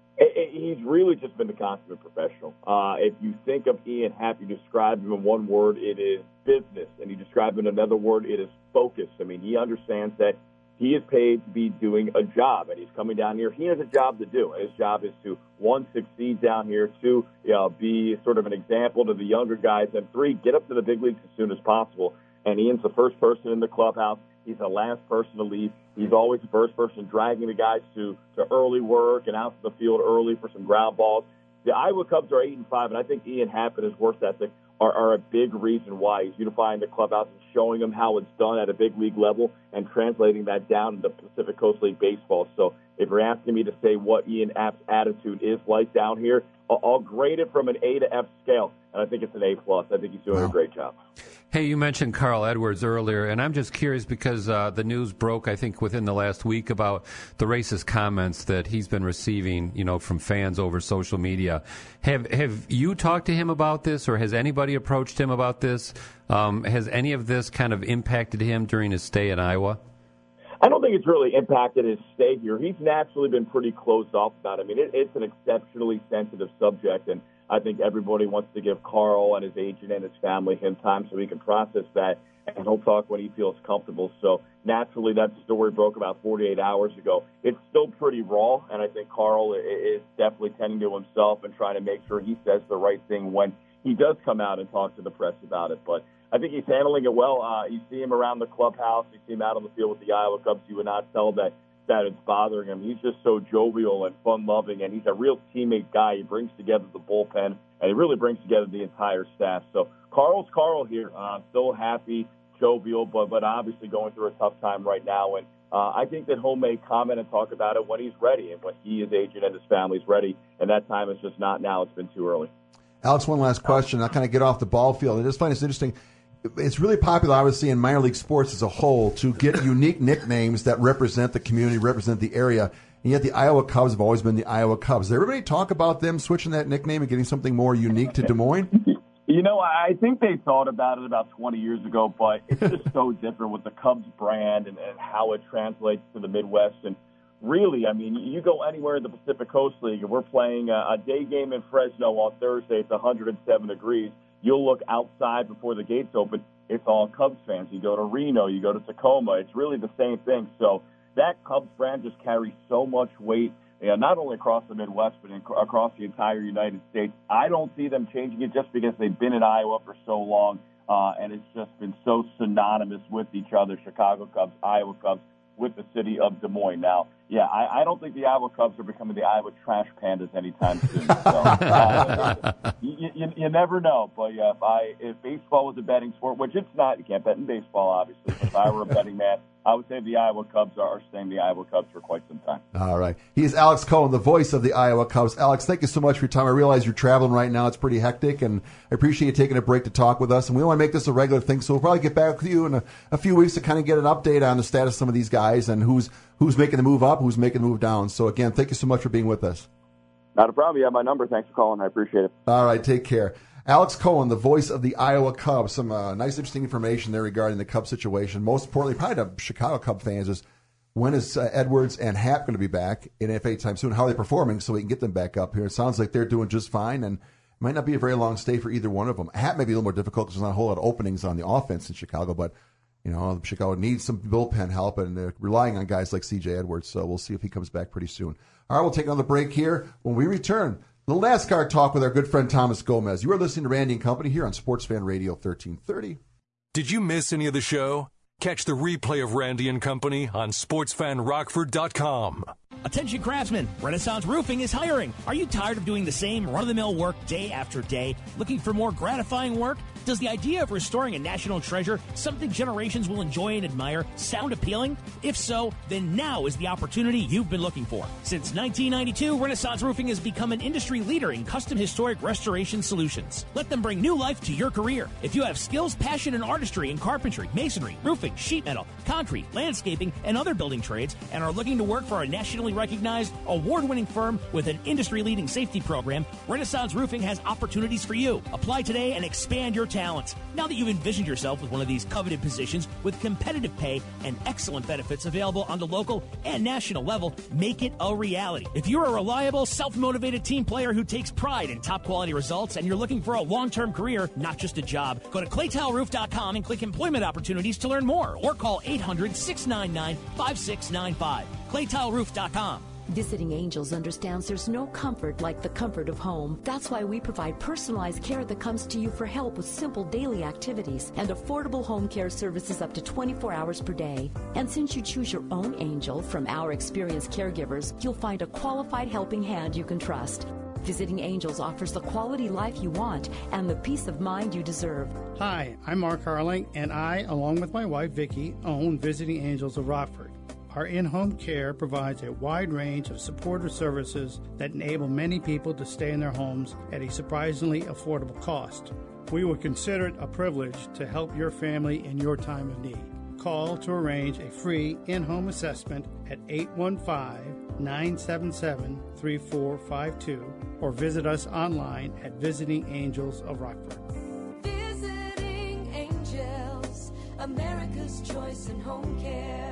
S17: He's really just been the consummate professional. Uh, if you think of Ian Happ, you describe him in one word, it is business. And you describe him in another word, it is focus. I mean, he understands that he is paid to be doing a job, and he's coming down here. He has a job to do. His job is to, one, succeed down here, two, you know, be sort of an example to the younger guys, and three, get up to the big leagues as soon as possible. And Ian's the first person in the clubhouse. He's the last person to leave. He's always the first person dragging the guys to, to early work and out to the field early for some ground balls. The Iowa Cubs are eight and five, and I think Ian Happ and his work ethic are, are a big reason why. He's unifying the clubhouse and showing them how it's done at a big league level and translating that down into Pacific Coast League baseball. So if you're asking me to say what Ian Happ's attitude is like down here, I'll, I'll grade it from an A to F scale, and I think it's an A plus. I think he's doing wow. a great job.
S5: Hey, you mentioned Carl Edwards earlier, and I'm just curious because uh, the news broke, I think, within the last week about the racist comments that he's been receiving, you know, from fans over social media. Have have you talked to him about this, or has anybody approached him about this? Um, has any of this kind of impacted him during his stay in Iowa?
S17: I don't think it's really impacted his stay here. He's naturally been pretty closed off about it. I mean, it, it's an exceptionally sensitive subject, and I think everybody wants to give Carl and his agent and his family him time so he can process that, and he'll talk when he feels comfortable. So naturally, that story broke about forty-eight hours ago. It's still pretty raw, and I think Carl is definitely tending to himself and trying to make sure he says the right thing when he does come out and talk to the press about it. But I think he's handling it well. Uh, you see him around the clubhouse. You see him out on the field with the Iowa Cubs. You would not tell that that it's bothering him. He's just so jovial and fun-loving, and he's a real teammate guy. He brings together the bullpen, and he really brings together the entire staff. So Carl's Carl here. Uh, still happy, jovial, but, but obviously going through a tough time right now. And uh, I think that he'll make comment and talk about it when he's ready and when he, his agent, and his family's ready. And that time is just not now. It's been too early.
S4: Alex, one last question. I'll kind of get off the ball field. I just find it's interesting. It's really popular, obviously, in minor league sports as a whole to get unique nicknames that represent the community, represent the area. And yet the Iowa Cubs have always been the Iowa Cubs. Does everybody talk about them switching that nickname and getting something more unique to Des Moines?
S17: You know, I think they thought about it about twenty years ago, but it's just so different with the Cubs brand and, and how it translates to the Midwest. And really, I mean, you go anywhere in the Pacific Coast League, and we're playing a, a day game in Fresno on Thursday. It's one hundred seven degrees. You'll look outside before the gates open. It's all Cubs fans. You go to Reno, you go to Tacoma. It's really the same thing. So that Cubs brand just carries so much weight, you know, not only across the Midwest, but in, across the entire United States. I don't see them changing it just because they've been in Iowa for so long, uh, and it's just been so synonymous with each other, Chicago Cubs, Iowa Cubs, with the city of Des Moines. Now, yeah, I, I don't think the Iowa Cubs are becoming the Iowa Trash Pandas anytime soon. So, uh, you, you, you never know. But yeah, if I if baseball was a betting sport, which it's not, you can't bet in baseball, obviously. But if I were a betting man, I would say the Iowa Cubs are staying the Iowa Cubs for quite some time.
S4: All right. He is Alex Cohen, the voice of the Iowa Cubs. Alex, thank you so much for your time. I realize you're traveling right now. It's pretty hectic, and I appreciate you taking a break to talk with us. And we want to make this a regular thing, so we'll probably get back with you in a, a few weeks to kind of get an update on the status of some of these guys and who's who's making the move up, who's making the move down. So, again, thank you so much for being with us.
S17: Not a problem. You have my number. Thanks for calling. I appreciate it.
S4: All right. Take care. Alex Cohen, the voice of the Iowa Cubs. Some uh, nice, interesting information there regarding the Cubs situation. Most importantly, probably to Chicago Cub fans, is when is uh, Edwards and Happ going to be back in N F A time soon? How are they performing so we can get them back up here? It sounds like they're doing just fine, and it might not be a very long stay for either one of them. Happ may be a little more difficult because there's not a whole lot of openings on the offense in Chicago, but you know, Chicago needs some bullpen help, and they're relying on guys like C J Edwards, so we'll see if he comes back pretty soon. All right, we'll take another break here. When we return, a little NASCAR talk with our good friend Thomas Gomez. You are listening to Randy and Company here on Sports Fan Radio thirteen thirty.
S1: Did you miss any of the show? Catch the replay of Randy and Company on sports fan rockford dot com.
S3: Attention craftsmen, Renaissance Roofing is hiring. Are you tired of doing the same run-of-the-mill work day after day? Looking for more gratifying work? Does the idea of restoring a national treasure, something generations will enjoy and admire, sound appealing? If so, then now is the opportunity you've been looking for. Since nineteen ninety-two, Renaissance Roofing has become an industry leader in custom historic restoration solutions. Let them bring new life to your career. If you have skills, passion, and artistry in carpentry, masonry, roofing, sheet metal, concrete, landscaping, and other building trades, and are looking to work for a nationally recognized, award-winning firm with an industry-leading safety program, Renaissance Roofing has opportunities for you. Apply today and expand your talents. Now that you've envisioned yourself with one of these coveted positions with competitive pay and excellent benefits available on the local and national level, make it a reality. If you're a reliable, self-motivated team player who takes pride in top-quality results and you're looking for a long-term career, not just a job, go to clay tile roof dot com and click Employment Opportunities to learn more, or call eight hundred, six nine nine, five six nine five. clay tile roof dot com.
S10: Visiting Angels understands there's no comfort like the comfort of home. That's why we provide personalized care that comes to you for help with simple daily activities and affordable home care services up to twenty-four hours per day. And since you choose your own Angel from our experienced caregivers, you'll find a qualified helping hand you can trust. Visiting Angels offers the quality life you want and the peace of mind you deserve.
S11: Hi, I'm Mark Harling, and I, along with my wife Vicki, own Visiting Angels of Rockford. Our in-home care provides a wide range of supportive services that enable many people to stay in their homes at a surprisingly affordable cost. We would consider it a privilege to help your family in your time of need. Call to arrange a free in-home assessment at eight one five, nine seven seven, three four five two or visit us online at Visiting Angels of Rockford.
S18: Visiting Angels, America's choice in home care.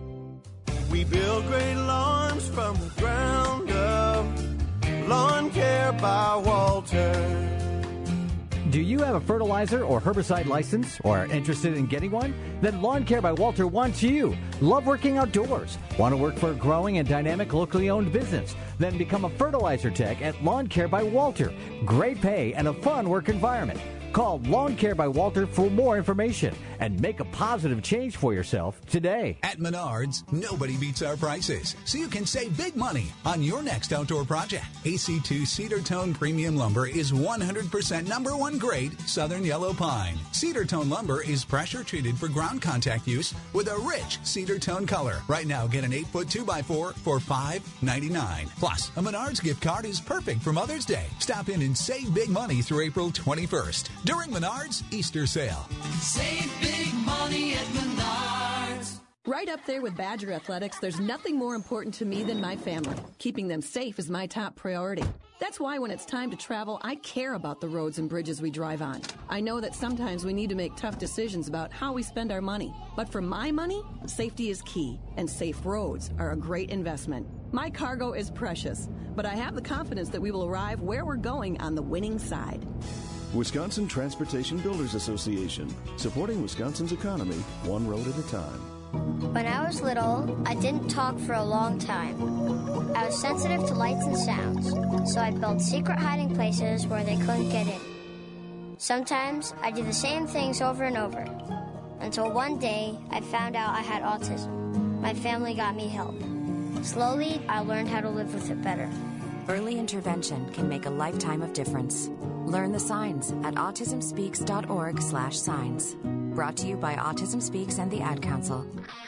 S12: We build great lawns from the ground up. Lawn Care by Walter.
S14: Do you have a fertilizer or herbicide license or are interested in getting one? Then Lawn Care by Walter wants you. Love working outdoors? Want to work for a growing and dynamic locally owned business? Then become a fertilizer tech at Lawn Care by Walter. Great pay and a fun work environment. Call Lawn Care by Walter for more information and make a positive change for yourself today.
S15: At Menards, nobody beats our prices, so you can save big money on your next outdoor project. A C two Cedar Tone Premium Lumber is one hundred percent number one grade Southern Yellow Pine. Cedar Tone Lumber is pressure treated for ground contact use with a rich cedar tone color. Right now, get an eight foot two by four for five ninety-nine. Plus, a Menards gift card is perfect for Mother's Day. Stop in and save big money through April twenty-first. During Menards Easter sale.
S18: Save big money at Menards.
S19: Right up there with Badger Athletics, there's nothing more important to me than my family. Keeping them safe is my top priority. That's why when it's time to travel, I care about the roads and bridges we drive on. I know that sometimes we need to make tough decisions about how we spend our money. But for my money, safety is key, and safe roads are a great investment. My cargo is precious, but I have the confidence that we will arrive where we're going on the winning side.
S20: Wisconsin Transportation Builders Association, supporting Wisconsin's economy one road at a time.
S21: When I was little, I didn't talk for a long time. I was sensitive to lights and sounds, so I built secret hiding places where they couldn't get in. Sometimes I did the same things over and over, until one day I found out I had autism. My family got me help. Slowly, I learned how to live with it better.
S22: Early intervention can make a lifetime of difference. Learn the signs at autism speaks dot org slash signs. Brought to you by Autism Speaks and the Ad Council.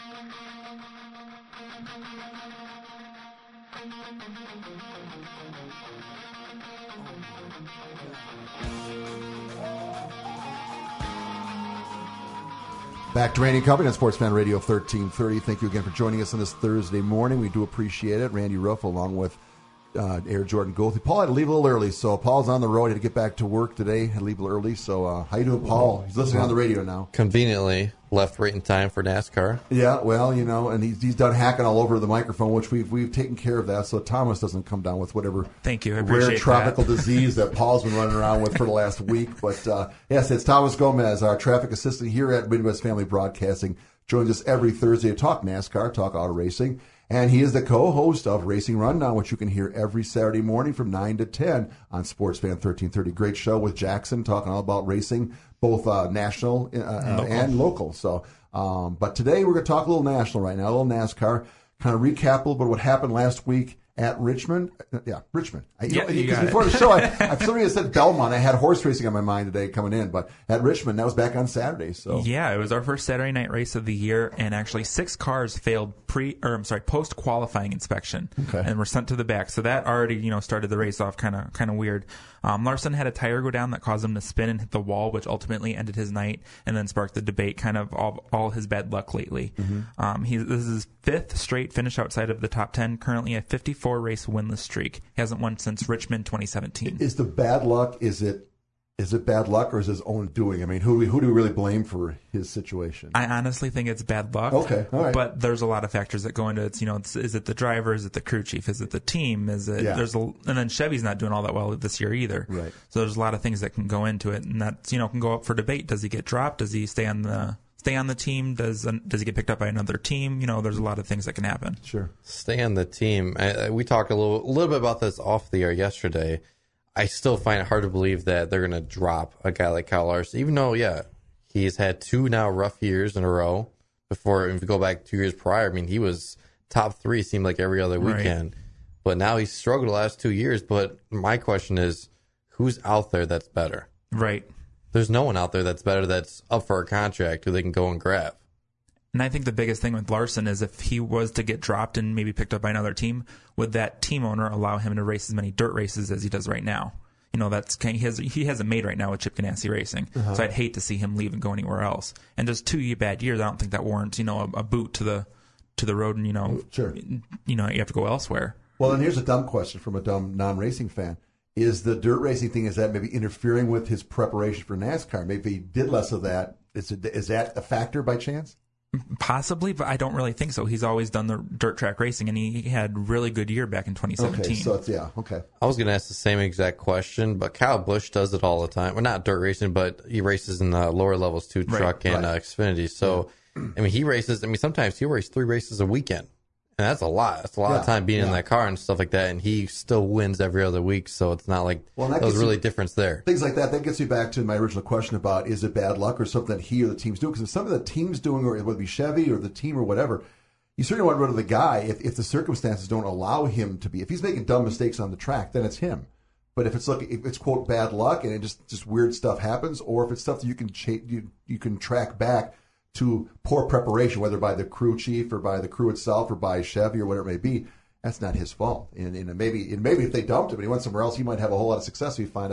S4: Back to Randy and Company on Sports Fan Radio thirteen thirty. Thank you again for joining us on this Thursday morning. We do appreciate it. Randy Ruff along with uh, Air Jordan Goldie. Paul had to leave a little early, so Paul's on the road. He had to get back to work today. Had to leave a little early. So uh, how you doing, Paul? He's listening on the radio now.
S6: Conveniently left right in time for NASCAR.
S4: Yeah, well, you know, and he's, he's done hacking all over the microphone, which we've we've taken care of that, so Thomas doesn't come down with whatever
S23: Thank you. I
S4: rare
S23: appreciate
S4: tropical
S23: that.
S4: disease that Paul's been running around with for the last week. But uh, yes, it's Thomas Gomez, our traffic assistant here at Midwest Family Broadcasting, joins us every Thursday to talk NASCAR, talk auto racing. And he is the co-host of Racing Rundown, which you can hear every Saturday morning from nine to ten on Sports Fan thirteen thirty. Great show with Jackson, talking all about racing, both uh, national uh, local. and local. So, um, but today we're going to talk a little national right now, a little NASCAR, kind of recap a little bit what happened last week at Richmond. Uh, yeah, Richmond. I,
S23: yeah,
S4: know,
S23: you
S4: because
S23: got
S4: before
S23: it.
S4: the show, I, I somebody said Belmont. I had horse racing on my mind today coming in, but at Richmond, that was back on Saturday. So
S23: yeah, it was our first Saturday night race of the year, and actually six cars failed pre, or I'm sorry, post qualifying inspection,
S4: Okay.
S23: and were sent to the back. So that already, you know, started the race off kind of kind of weird. Um, Larson had a tire go down that caused him to spin and hit the wall, which ultimately ended his night, and then sparked the debate, kind of all, all his bad luck lately.
S4: Mm-hmm.
S23: Um, he this is his fifth straight finish outside of the top ten. Currently a fifty-four race winless streak. He hasn't won since Richmond twenty seventeen.
S4: Is the bad luck, is it is it bad luck or is it his own doing? I mean, who do we, who do we really blame for his situation?
S23: I honestly think it's bad luck.
S4: Okay, all right.
S23: But there's a lot of factors that go into it. It's, you know, it's, is it the driver? Is it the crew chief? Is it the team? Is it,
S4: Yeah.
S23: there's a, and then Chevy's not doing all that well this year either.
S4: Right.
S23: So there's a lot of things that can go into it, and that's, you know, can go up for debate. Does he get dropped? Does he stay on the, stay on the team? Does, does he get picked up by another team? You know, there's a lot of things that can happen.
S4: Sure.
S6: Stay on the team. I, I- we talked a little, a little bit about this off the air yesterday. I still find it hard to believe that they're going to drop a guy like Kyle Larson, even though, yeah, he's had two now rough years in a row. Before, if you go back two years prior, I mean, he was top three, seemed like every other
S23: Right.
S6: weekend. But now he's struggled the last two years. But my question is, who's out there that's better?
S23: Right.
S6: There's no one out there that's better that's up for a contract who they can go and grab.
S23: And I think the biggest thing with Larson is if he was to get dropped and maybe picked up by another team, would that team owner allow him to race as many dirt races as he does right now? You know, that's kind of, he, has, he hasn't made right now with Chip Ganassi Racing.
S4: Uh-huh.
S23: So I'd hate to see him leave and go anywhere else. And just two bad years, I don't think that warrants, you know, a, a boot to the to the road and, you know,
S4: Sure.
S23: you know, you have to go elsewhere.
S4: Well, and here's a dumb question from a dumb non-racing fan. Is the dirt racing thing, is that maybe interfering with his preparation for NASCAR? Maybe he did less of that. Is, it, is that a factor by chance?
S23: Possibly, but I don't really think so. He's always done the dirt track racing, and he had a really good year back in twenty seventeen.
S4: Okay, so it's, yeah, okay.
S6: I was going to ask the same exact question, but Kyle Busch does it all the time. Well, not dirt racing, but he races in the lower levels too,
S23: Right,
S6: truck and
S23: right.
S6: uh, Xfinity. So, I mean, he races, I mean, sometimes he'll race three races a weekend. And that's a lot. That's a lot
S4: Yeah,
S6: of time being
S4: yeah.
S6: in that car and stuff like that. And he still wins every other week. So it's not like
S4: Well, that
S6: there was
S4: gets
S6: really
S4: you-
S6: a difference there.
S4: Things like that. That gets me back to my original question about, is it bad luck or something that he or the team's doing? Because if something the team's doing, or whether it be Chevy or the team or whatever, you certainly want to go to the guy if, if the circumstances don't allow him to be. If he's making dumb mistakes on the track, then it's him. But if it's look, if it's quote bad luck and it just, just weird stuff happens, or if it's stuff that you can cha- you you can track back to poor preparation, whether by the crew chief or by the crew itself or by Chevy or whatever it may be, that's not his fault. And, and maybe and maybe if they dumped him and he went somewhere else, he might have a whole lot of success. We find out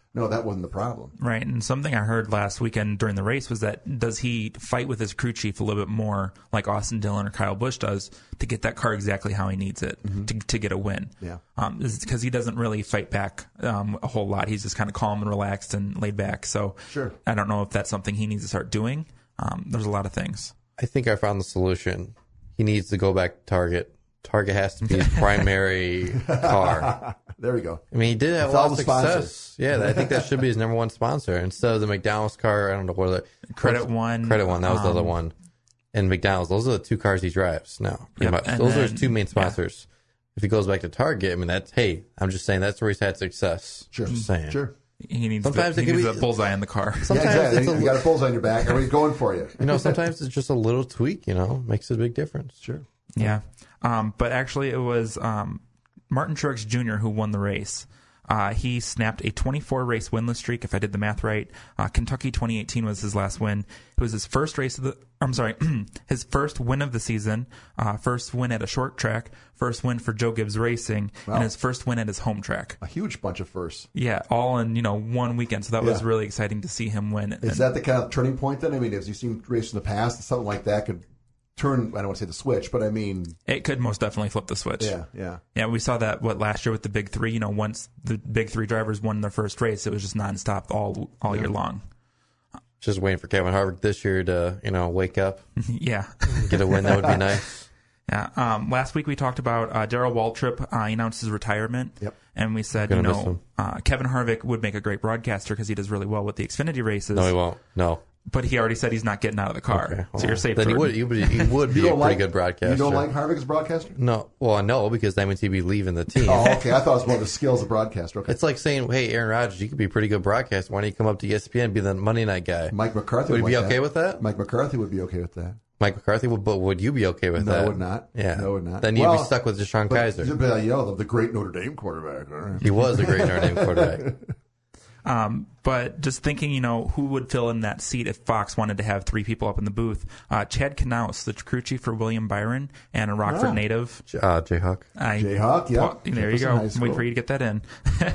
S4: No, that wasn't the problem.
S23: Right, and something I heard last weekend during the race was that does he fight with his crew chief a little bit more like Austin Dillon or Kyle Busch does to get that car exactly how he needs it mm-hmm. to to get a win?
S4: Yeah.
S23: Um, because he doesn't really fight back um, a whole lot. He's just kind of calm and relaxed and laid back. So
S4: sure.
S23: I don't know if that's something he needs to start doing. Um, there's a lot of things.
S6: I think I found the solution. He needs to go back to Target. Target has to be his primary car.
S4: There we go.
S6: I mean, he did have
S4: With
S6: a lot
S4: all
S6: of
S4: the
S6: success.
S4: sponsors.
S6: Yeah, I think that should be his number one sponsor instead of the McDonald's car. I don't know what the
S23: Credit One.
S6: Credit One. That was
S23: um,
S6: the other one. And McDonald's. Those are the two cars he drives now. Pretty
S23: Yep,
S6: much. Those
S23: then,
S6: are his two main sponsors. Yeah. If he goes back to Target, I mean, that's hey. I'm just saying that's where he's had success.
S4: Sure.
S6: Just saying.
S4: Sure.
S23: He needs,
S6: sometimes
S23: the,
S6: it
S23: he needs
S6: be,
S23: a bullseye in the car.
S6: Sometimes
S4: yeah, exactly.
S6: it's a,
S4: you got a bullseye on your back. Everybody's going for you.
S6: You know, sometimes it's just a little tweak. You know, makes a big difference.
S4: Sure.
S23: Yeah. Um, but actually, it was um, Martin Truex Junior who won the race. Uh, he snapped a twenty-four race winless streak, if I did the math right. Uh, Kentucky twenty eighteen was his last win. It was his first race of the, I'm sorry, his first win of the season, uh, first win at a short track, first win for Joe Gibbs Racing,
S4: Wow.
S23: and his first win at his home track.
S4: A huge bunch of firsts.
S23: Yeah, all in, you know, one weekend. So that
S4: Yeah.
S23: was really exciting to see him win.
S4: Is
S23: And-
S4: that the kind of turning point then? I mean, as you've seen races in the past, something like that could turn, I don't want to say the switch, but I mean...
S23: It could most definitely flip the switch.
S4: Yeah, yeah.
S23: Yeah, we saw that, what, last year with the big three. You know, once the big three drivers won their first race, it was just nonstop all all
S4: Yeah.
S23: year long.
S6: Just waiting for Kevin Harvick this year to, you know, wake up.
S23: Yeah.
S6: Get a win. That would be nice.
S23: Yeah. Um, last week we talked about uh, Darrell Waltrip. Uh, he announced his retirement.
S4: Yep.
S23: And we said,
S6: Gonna
S23: you
S6: miss
S23: know,
S6: him.
S23: uh, Kevin Harvick would make a great broadcaster because he does really well with the Xfinity races.
S6: No, he won't. No.
S23: But he already said he's not getting out of the car.
S6: Okay, well,
S23: so you're safe.
S6: Then he
S23: Jordan.
S6: would, he would, he would be
S4: You
S6: a
S4: don't
S6: pretty
S4: like-
S6: good broadcaster.
S4: You don't like Harvick as a broadcaster?
S6: No. Well, no, because that means he'd be leaving the team.
S4: Oh, okay. I thought it was one of the skills of broadcaster. Okay.
S6: It's like saying, hey, Aaron Rodgers, you could be a pretty good broadcaster. Why don't you come up to E S P N and be the Monday night guy?
S4: Mike McCarthy
S6: would
S4: would
S6: he be
S4: like
S6: okay
S4: that.
S6: with that?
S4: Mike McCarthy would be okay with that.
S6: Mike McCarthy would, but would you be okay with
S4: No,
S6: that?
S4: I would not.
S6: Yeah.
S4: No, I would not.
S6: Then you'd
S4: Well,
S6: be stuck with Deshaun
S4: but,
S6: Kaiser.
S4: But, you know, the great Notre Dame quarterback.
S6: He was a great Notre Dame quarterback.
S23: Um, but just thinking, you know, who would fill in that seat if Fox wanted to have three people up in the booth? Uh, Chad Knaus, the crew chief for William Byron, and a Rockford
S4: Ah.
S23: native.
S6: Uh, Jayhawk.
S23: I,
S4: Jayhawk, yeah.
S23: Well, there you
S4: Jefferson
S23: go.
S4: High School.
S23: Wait for you to get that in.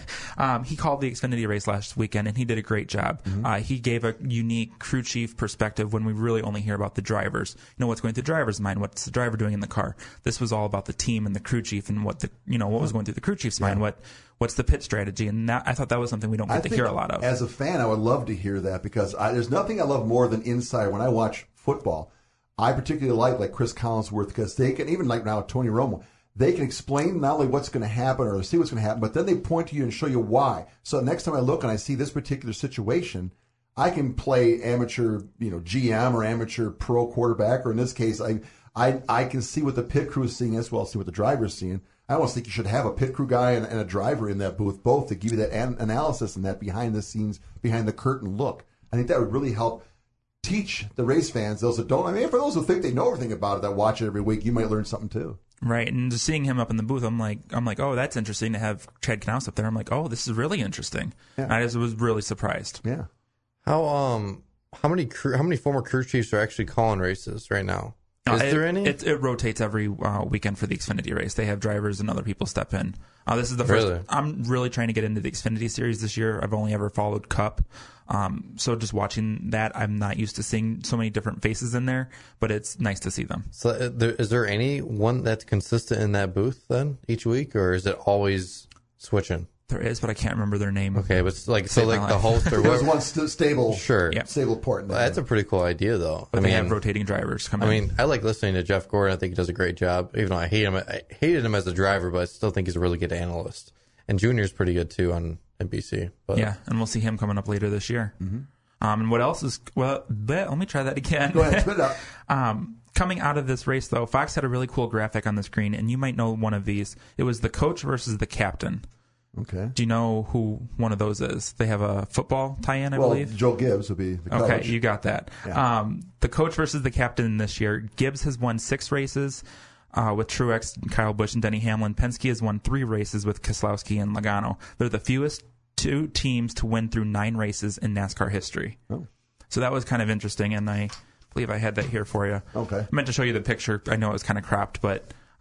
S23: um, he called the Xfinity race last weekend, and he did a great job.
S4: Mm-hmm.
S23: Uh, he gave a unique crew chief perspective when we really only hear about the drivers. You know, what's going through the driver's mind? What's the driver doing in the car? This was all about the team and the crew chief and what the you know what was going through the crew chief's mind. What what's the pit strategy? And that, I thought that was something we don't
S4: I
S23: get to
S4: think
S23: hear a lot of.
S4: As a fan, I would love to hear that because I, there's nothing I love more than insider. When I watch football, I particularly like like Chris Collinsworth because they can, even like now Tony Romo, they can explain not only what's going to happen or see what's going to happen, but then they point to you and show you why. So next time I look and I see this particular situation, I can play amateur, you know, G M or amateur pro quarterback, or in this case, I I I can see what the pit crew is seeing as well as see what the driver is seeing. I almost think you should have a pit crew guy and, and a driver in that booth, both to give you that an- analysis and that behind the scenes, behind the curtain look. I think that would really help teach the race fans, those that don't. I mean, for those who think they know everything about it, that watch it every week, you might learn something too.
S23: Right, and just seeing him up in the booth, I'm like, I'm like, oh, that's interesting to have Chad Knaus up there. I'm like, oh, this is really interesting.
S4: Yeah.
S23: I just was really surprised.
S4: Yeah.
S6: How um how many crew, how many former crew chiefs are actually calling races right now? Is
S23: Uh, it,
S6: there any?
S23: It, it rotates every uh, weekend for the Xfinity race. They have drivers and other people step in. Uh, this is the first.
S6: Really?
S23: I'm really trying to get into the Xfinity series this year. I've only ever followed Cup, um, so just watching that, I'm not used to seeing so many different faces in there. But it's nice to see them.
S6: So uh, there, is there any one that's consistent in that booth then each week, or is it always switching?
S23: There is, but I can't remember their name.
S6: Okay, but it's like so,
S23: Saved my
S6: like the
S23: life.
S6: host or
S4: There was
S6: whatever.
S4: one st- stable,
S6: Sure,
S23: Yep.
S4: stable port in
S6: Well,
S4: there.
S6: that's a pretty cool idea, though.
S23: But
S6: I
S23: they
S6: mean,
S23: have rotating drivers come
S6: I
S23: in.
S6: mean, I like listening to Jeff Gordon. I think he does a great job. Even though I hate him, I hated him as a driver, but I still think he's a really good analyst. And Junior's pretty good too on N B C. But
S23: yeah, and we'll see him coming up later this year.
S4: Mm-hmm.
S23: Um, and what else is well? Bleh, let me try that again.
S4: Go ahead, spit it out.
S23: um, coming out of this race, though, Fox had a really cool graphic on the screen, and you might know one of these. It was the coach versus the captain.
S4: Okay.
S23: Do you know who one of those is? They have a football tie-in, I
S4: well,
S23: believe.
S4: Joe Gibbs would be the coach.
S23: Okay, you got that.
S4: Yeah.
S23: Um, the coach versus the captain this year. Gibbs has won six races uh, with Truex, Kyle Busch, and Denny Hamlin. Penske has won three races with Keselowski and Logano. They're the fewest two teams to win through nine races in NASCAR history.
S4: Oh.
S23: So that was kind of interesting, and I believe I had that here for you.
S4: Okay.
S23: I meant to show you the picture. I know it was kind of cropped, but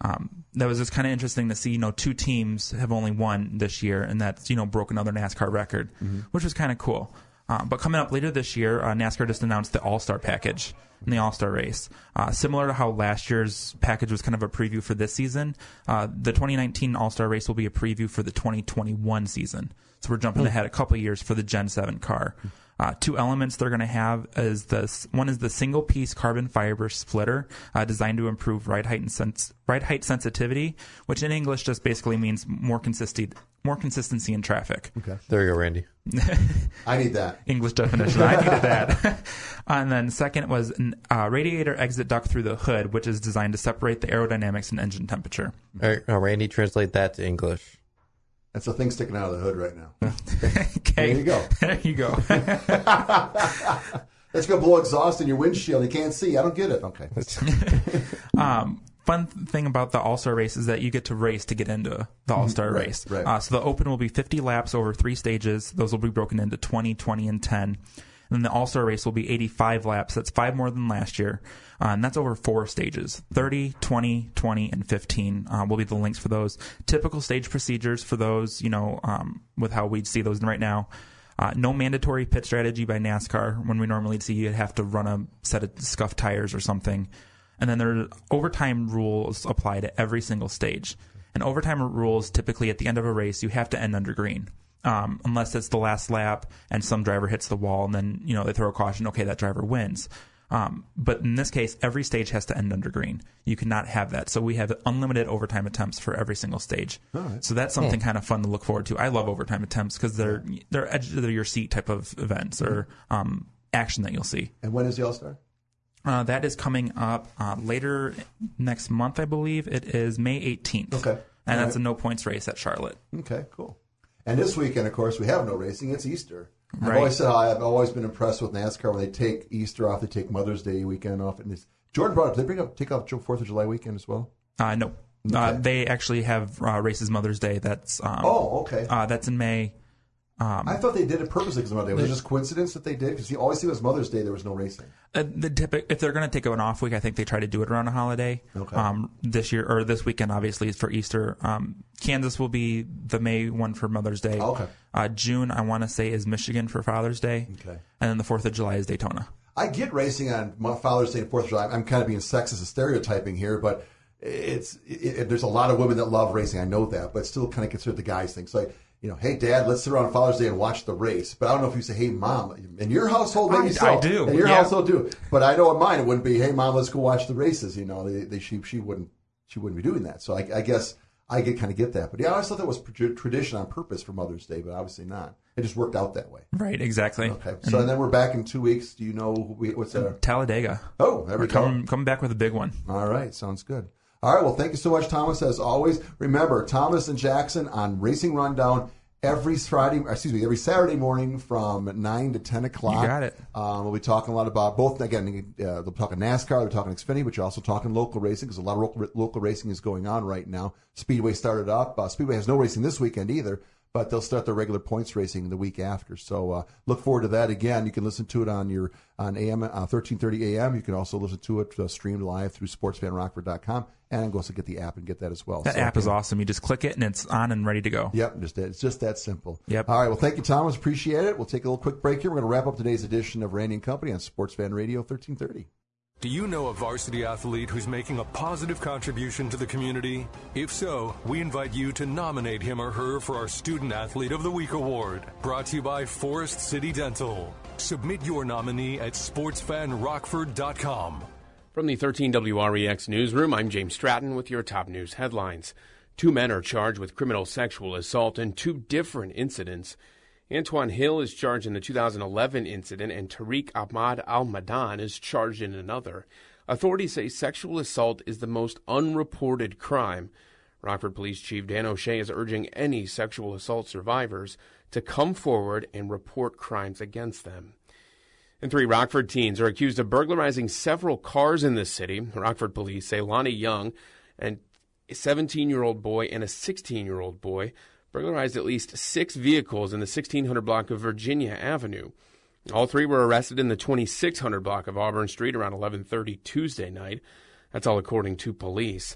S23: Um, that was just kind of interesting to see, you know, two teams have only won this year, and that's, you know, broke another NASCAR record, mm-hmm. which was kind of cool. Uh, but coming up later this year, uh, NASCAR just announced the All-Star package in the All-Star race. Uh, similar to how last year's package was kind of a preview for this season, uh, the twenty nineteen All-Star race will be a preview for the twenty twenty-one season. So we're jumping mm-hmm. ahead a couple years for the Gen seven car. Uh, two elements they're going to have is this. One is the single-piece carbon fiber splitter uh, designed to improve ride height and sens- ride height sensitivity, which in English just basically means more consistency, more consistency in traffic.
S4: Okay,
S6: there you go, Randy.
S4: I need that
S23: English definition. I needed that. And then second was an uh, radiator exit duct through the hood, which is designed to separate the aerodynamics and engine temperature.
S6: All right, now, Randy, translate that to English.
S4: That's the thing sticking out of the hood right now.
S23: Okay.
S4: There you go.
S23: There you go.
S4: That's going to blow exhaust in your windshield. You can't see. I don't get it. Okay.
S23: um, fun thing about the All-Star race is that you get to race to get into the All-Star
S4: right,
S23: race.
S4: Right.
S23: Uh, so the Open will be fifty laps over three stages. Those will be broken into twenty, twenty, and ten. And then the All-Star race will be eighty-five laps. That's five more than last year. Uh, and that's over four stages. thirty, twenty, twenty, and fifteen uh, will be the links for those. Typical stage procedures for those, you know, um, with how we see those right now. Uh, no mandatory pit strategy by NASCAR. When we normally see you'd have to run a set of scuffed tires or something. And then there are overtime rules apply to every single stage. And overtime rules, typically at the end of a race, you have to end under green. Um, unless it's the last lap and some driver hits the wall and then, you know, they throw a caution, okay, that driver wins. Um, but in this case, every stage has to end under green. You cannot have that. So we have unlimited overtime attempts for every single stage.
S4: Right.
S23: So that's something hmm. kind of fun to look forward to. I love overtime attempts because they're they're edge of your seat type of events or um, action that you'll see.
S4: And when is the All-Star?
S23: Uh, that is coming up uh, later next month, I believe. It is May eighteenth.
S4: Okay.
S23: And
S4: All
S23: that's
S4: right.
S23: a no-points race at Charlotte.
S4: Okay, cool. And this weekend, of course, we have no racing. It's Easter. I've
S23: Right.
S4: always said how I've always been impressed with NASCAR when they take Easter off, they take Mother's Day weekend off. And it's, Jordan brought up, did they bring up take off Fourth of July weekend as well?
S23: Uh, no.
S4: Okay.
S23: Uh, they actually have uh, races Mother's Day. That's um,
S4: Oh, okay.
S23: Uh, that's in May. Um,
S4: I thought they did it purposely because of Mother's Day. Was
S23: they-
S4: it just coincidence that they did? Because you always see it was Mother's Day, there was no racing.
S23: Uh, the typic, if they're going to take an off week, I think they try to do it around a holiday.
S4: Okay.
S23: Um, this year or this weekend, obviously, is for Easter. Um, Kansas will be the May one for Mother's Day.
S4: Oh, okay.
S23: Uh, June, I want to say, is Michigan for Father's Day.
S4: Okay.
S23: And then the Fourth of July is Daytona.
S4: I get racing on Mo- Father's Day and Fourth of July. I'm kind of being sexist and stereotyping here, but it's it, it, there's a lot of women that love racing. I know that, but still kind of consider the guys thing. So, like, you know, hey, Dad, let's sit around on Father's Day and watch the race. But I don't know if you say, hey, Mom, in your household, maybe
S23: I-
S4: so.
S23: I do,
S4: In your
S23: yeah.
S4: household, do. But I know in mine, it wouldn't be, hey, Mom, let's go watch the races. You know, they, they, she she wouldn't she wouldn't be doing that. So I, I guess I get kind of get that. But yeah, I always thought that was tr- tradition on purpose for Mother's Day, but obviously not. It just worked out that way.
S23: Right, exactly.
S4: Okay. So and then we're back in two weeks. Do you know who we, what's that?
S23: Talladega.
S4: Oh, there we
S23: We're
S4: go.
S23: coming, coming back with a big one.
S4: All right, sounds good. All right, well, thank you so much, Thomas, as always. Remember, Thomas and Jackson on Racing Rundown every Friday, excuse me, every Saturday morning from nine to ten o'clock.
S23: You got it.
S4: Um, we'll be talking a lot about both, again, uh, they'll be talking NASCAR, they'll be talking Xfinity, but you're also talking local racing because a lot of local, local racing is going on right now. Speedway started up. Uh, Speedway has no racing this weekend either, but they'll start their regular points racing the week after. So uh, look forward to that. Again, you can listen to it on your on A M uh, thirteen thirty A M. You can also listen to it uh, streamed live through sports fan rockford dot com, and also get the app and get that as well.
S23: That
S4: So,
S23: app is
S4: again,
S23: awesome. You just click it and it's on and ready to go.
S4: Yep, just it's just that simple.
S23: Yep.
S4: All right, well, thank you, Thomas. Appreciate it. We'll take a little quick break here. We're going to wrap up today's edition of Randy and Company on Sports Fan Radio thirteen thirty.
S1: Do you know a varsity athlete who's making a positive contribution to the community? If so, we invite you to nominate him or her for our Student Athlete of the Week award, brought to you by Forest City Dental. Submit your nominee at sports fan rockford dot com.
S2: From the thirteen W R E X newsroom, I'm James Stratton with your top news headlines. Two men are charged with criminal sexual assault in two different incidents. Antoine Hill is charged in the two thousand eleven incident, and Tariq Ahmad Al-Madan is charged in another. Authorities say sexual assault is the most unreported crime. Rockford Police Chief Dan O'Shea is urging any sexual assault survivors to come forward and report crimes against them. And three Rockford teens are accused of burglarizing several cars in the city. Rockford police say Lonnie Young, and a seventeen-year-old boy and a sixteen-year-old boy, burglarized at least six vehicles in the sixteen hundred block of Virginia Avenue. All three were arrested in the twenty-six hundred block of Auburn Street around eleven thirty Tuesday night. That's all according to police.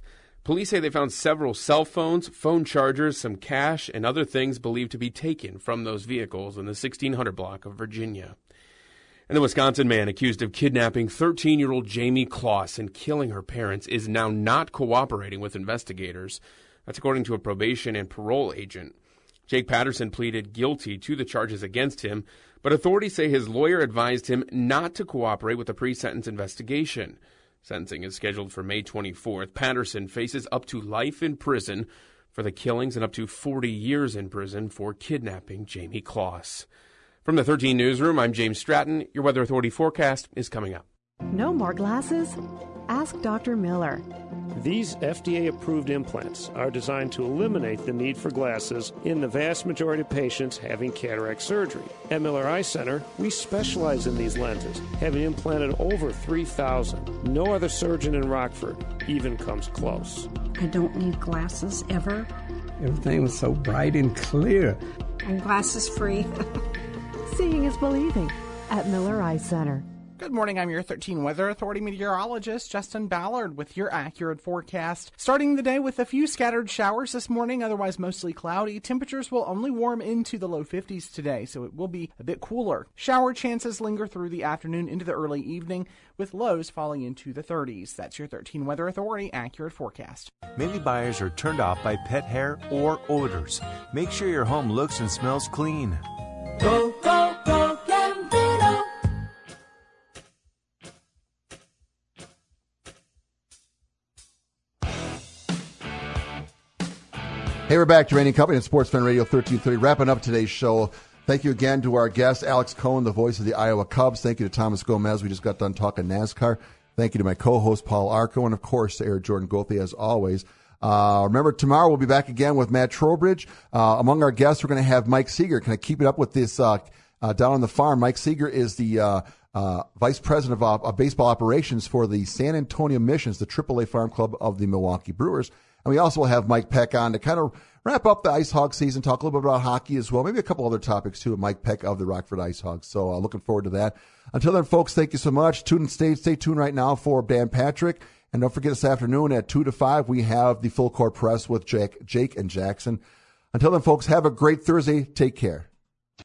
S2: Police say they found several cell phones, phone chargers, some cash, and other things believed to be taken from those vehicles in the sixteen hundred block of Virginia. And the Wisconsin man accused of kidnapping thirteen-year-old Jamie Kloss and killing her parents is now not cooperating with investigators. That's according to a probation and parole agent. Jake Patterson pleaded guilty to the charges against him, but authorities say his lawyer advised him not to cooperate with the pre-sentence investigation. Sentencing is scheduled for May twenty-fourth. Patterson faces up to life in prison for the killings and up to forty years in prison for kidnapping Jamie Kloss. From the thirteen Newsroom, I'm James Stratton. Your Weather Authority forecast is coming up.
S7: No more glasses? Ask Doctor Miller.
S8: These F D A-approved implants are designed to eliminate the need for glasses in the vast majority of patients having cataract surgery. At Miller Eye Center, we specialize in these lenses, having implanted over three thousand. No other surgeon in Rockford even comes close.
S13: I don't need glasses ever.
S24: Everything was so bright and clear.
S13: I'm glasses free.
S7: Seeing is believing at Miller Eye Center.
S25: Good morning, I'm your thirteen Weather Authority meteorologist, Justin Ballard, with your accurate forecast. Starting the day with a few scattered showers this morning, otherwise mostly cloudy. Temperatures will only warm into the low fifties today, so it will be a bit cooler. Shower chances linger through the afternoon into the early evening, with lows falling into the thirties. That's your thirteen Weather Authority accurate forecast.
S26: Many buyers are turned off by pet hair or odors. Make sure your home looks and smells clean.
S18: Go, go, go, Gambino!
S4: Hey, we're back to Rain and Company on Sports Fan Radio thirteen thirty. Wrapping up today's show. Thank you again to our guest, Alex Cohen, the voice of the Iowa Cubs. Thank you to Thomas Gomez. We just got done talking NASCAR. Thank you to my co-host, Paul Arco, and, of course, to Eric Jordan Gothi, as always. Uh, remember, tomorrow we'll be back again with Matt Trowbridge. Uh, among our guests, we're going to have Mike Seeger. Can I keep it up with this uh, uh, down on the farm? Mike Seeger is the uh, uh, Vice President of uh, Baseball Operations for the San Antonio Missions, the triple A farm club of the Milwaukee Brewers. And we also will have Mike Peck on to kind of wrap up the Ice Hog season, talk a little bit about hockey as well, maybe a couple other topics too, Mike Peck of the Rockford Ice Hogs. So uh, looking forward to that. Until then, folks, thank you so much. Tune and stay, stay tuned right now for Dan Patrick. And don't forget this afternoon at two to five, we have the Full Court Press with Jake, Jake and Jackson. Until then, folks, have a great Thursday. Take care.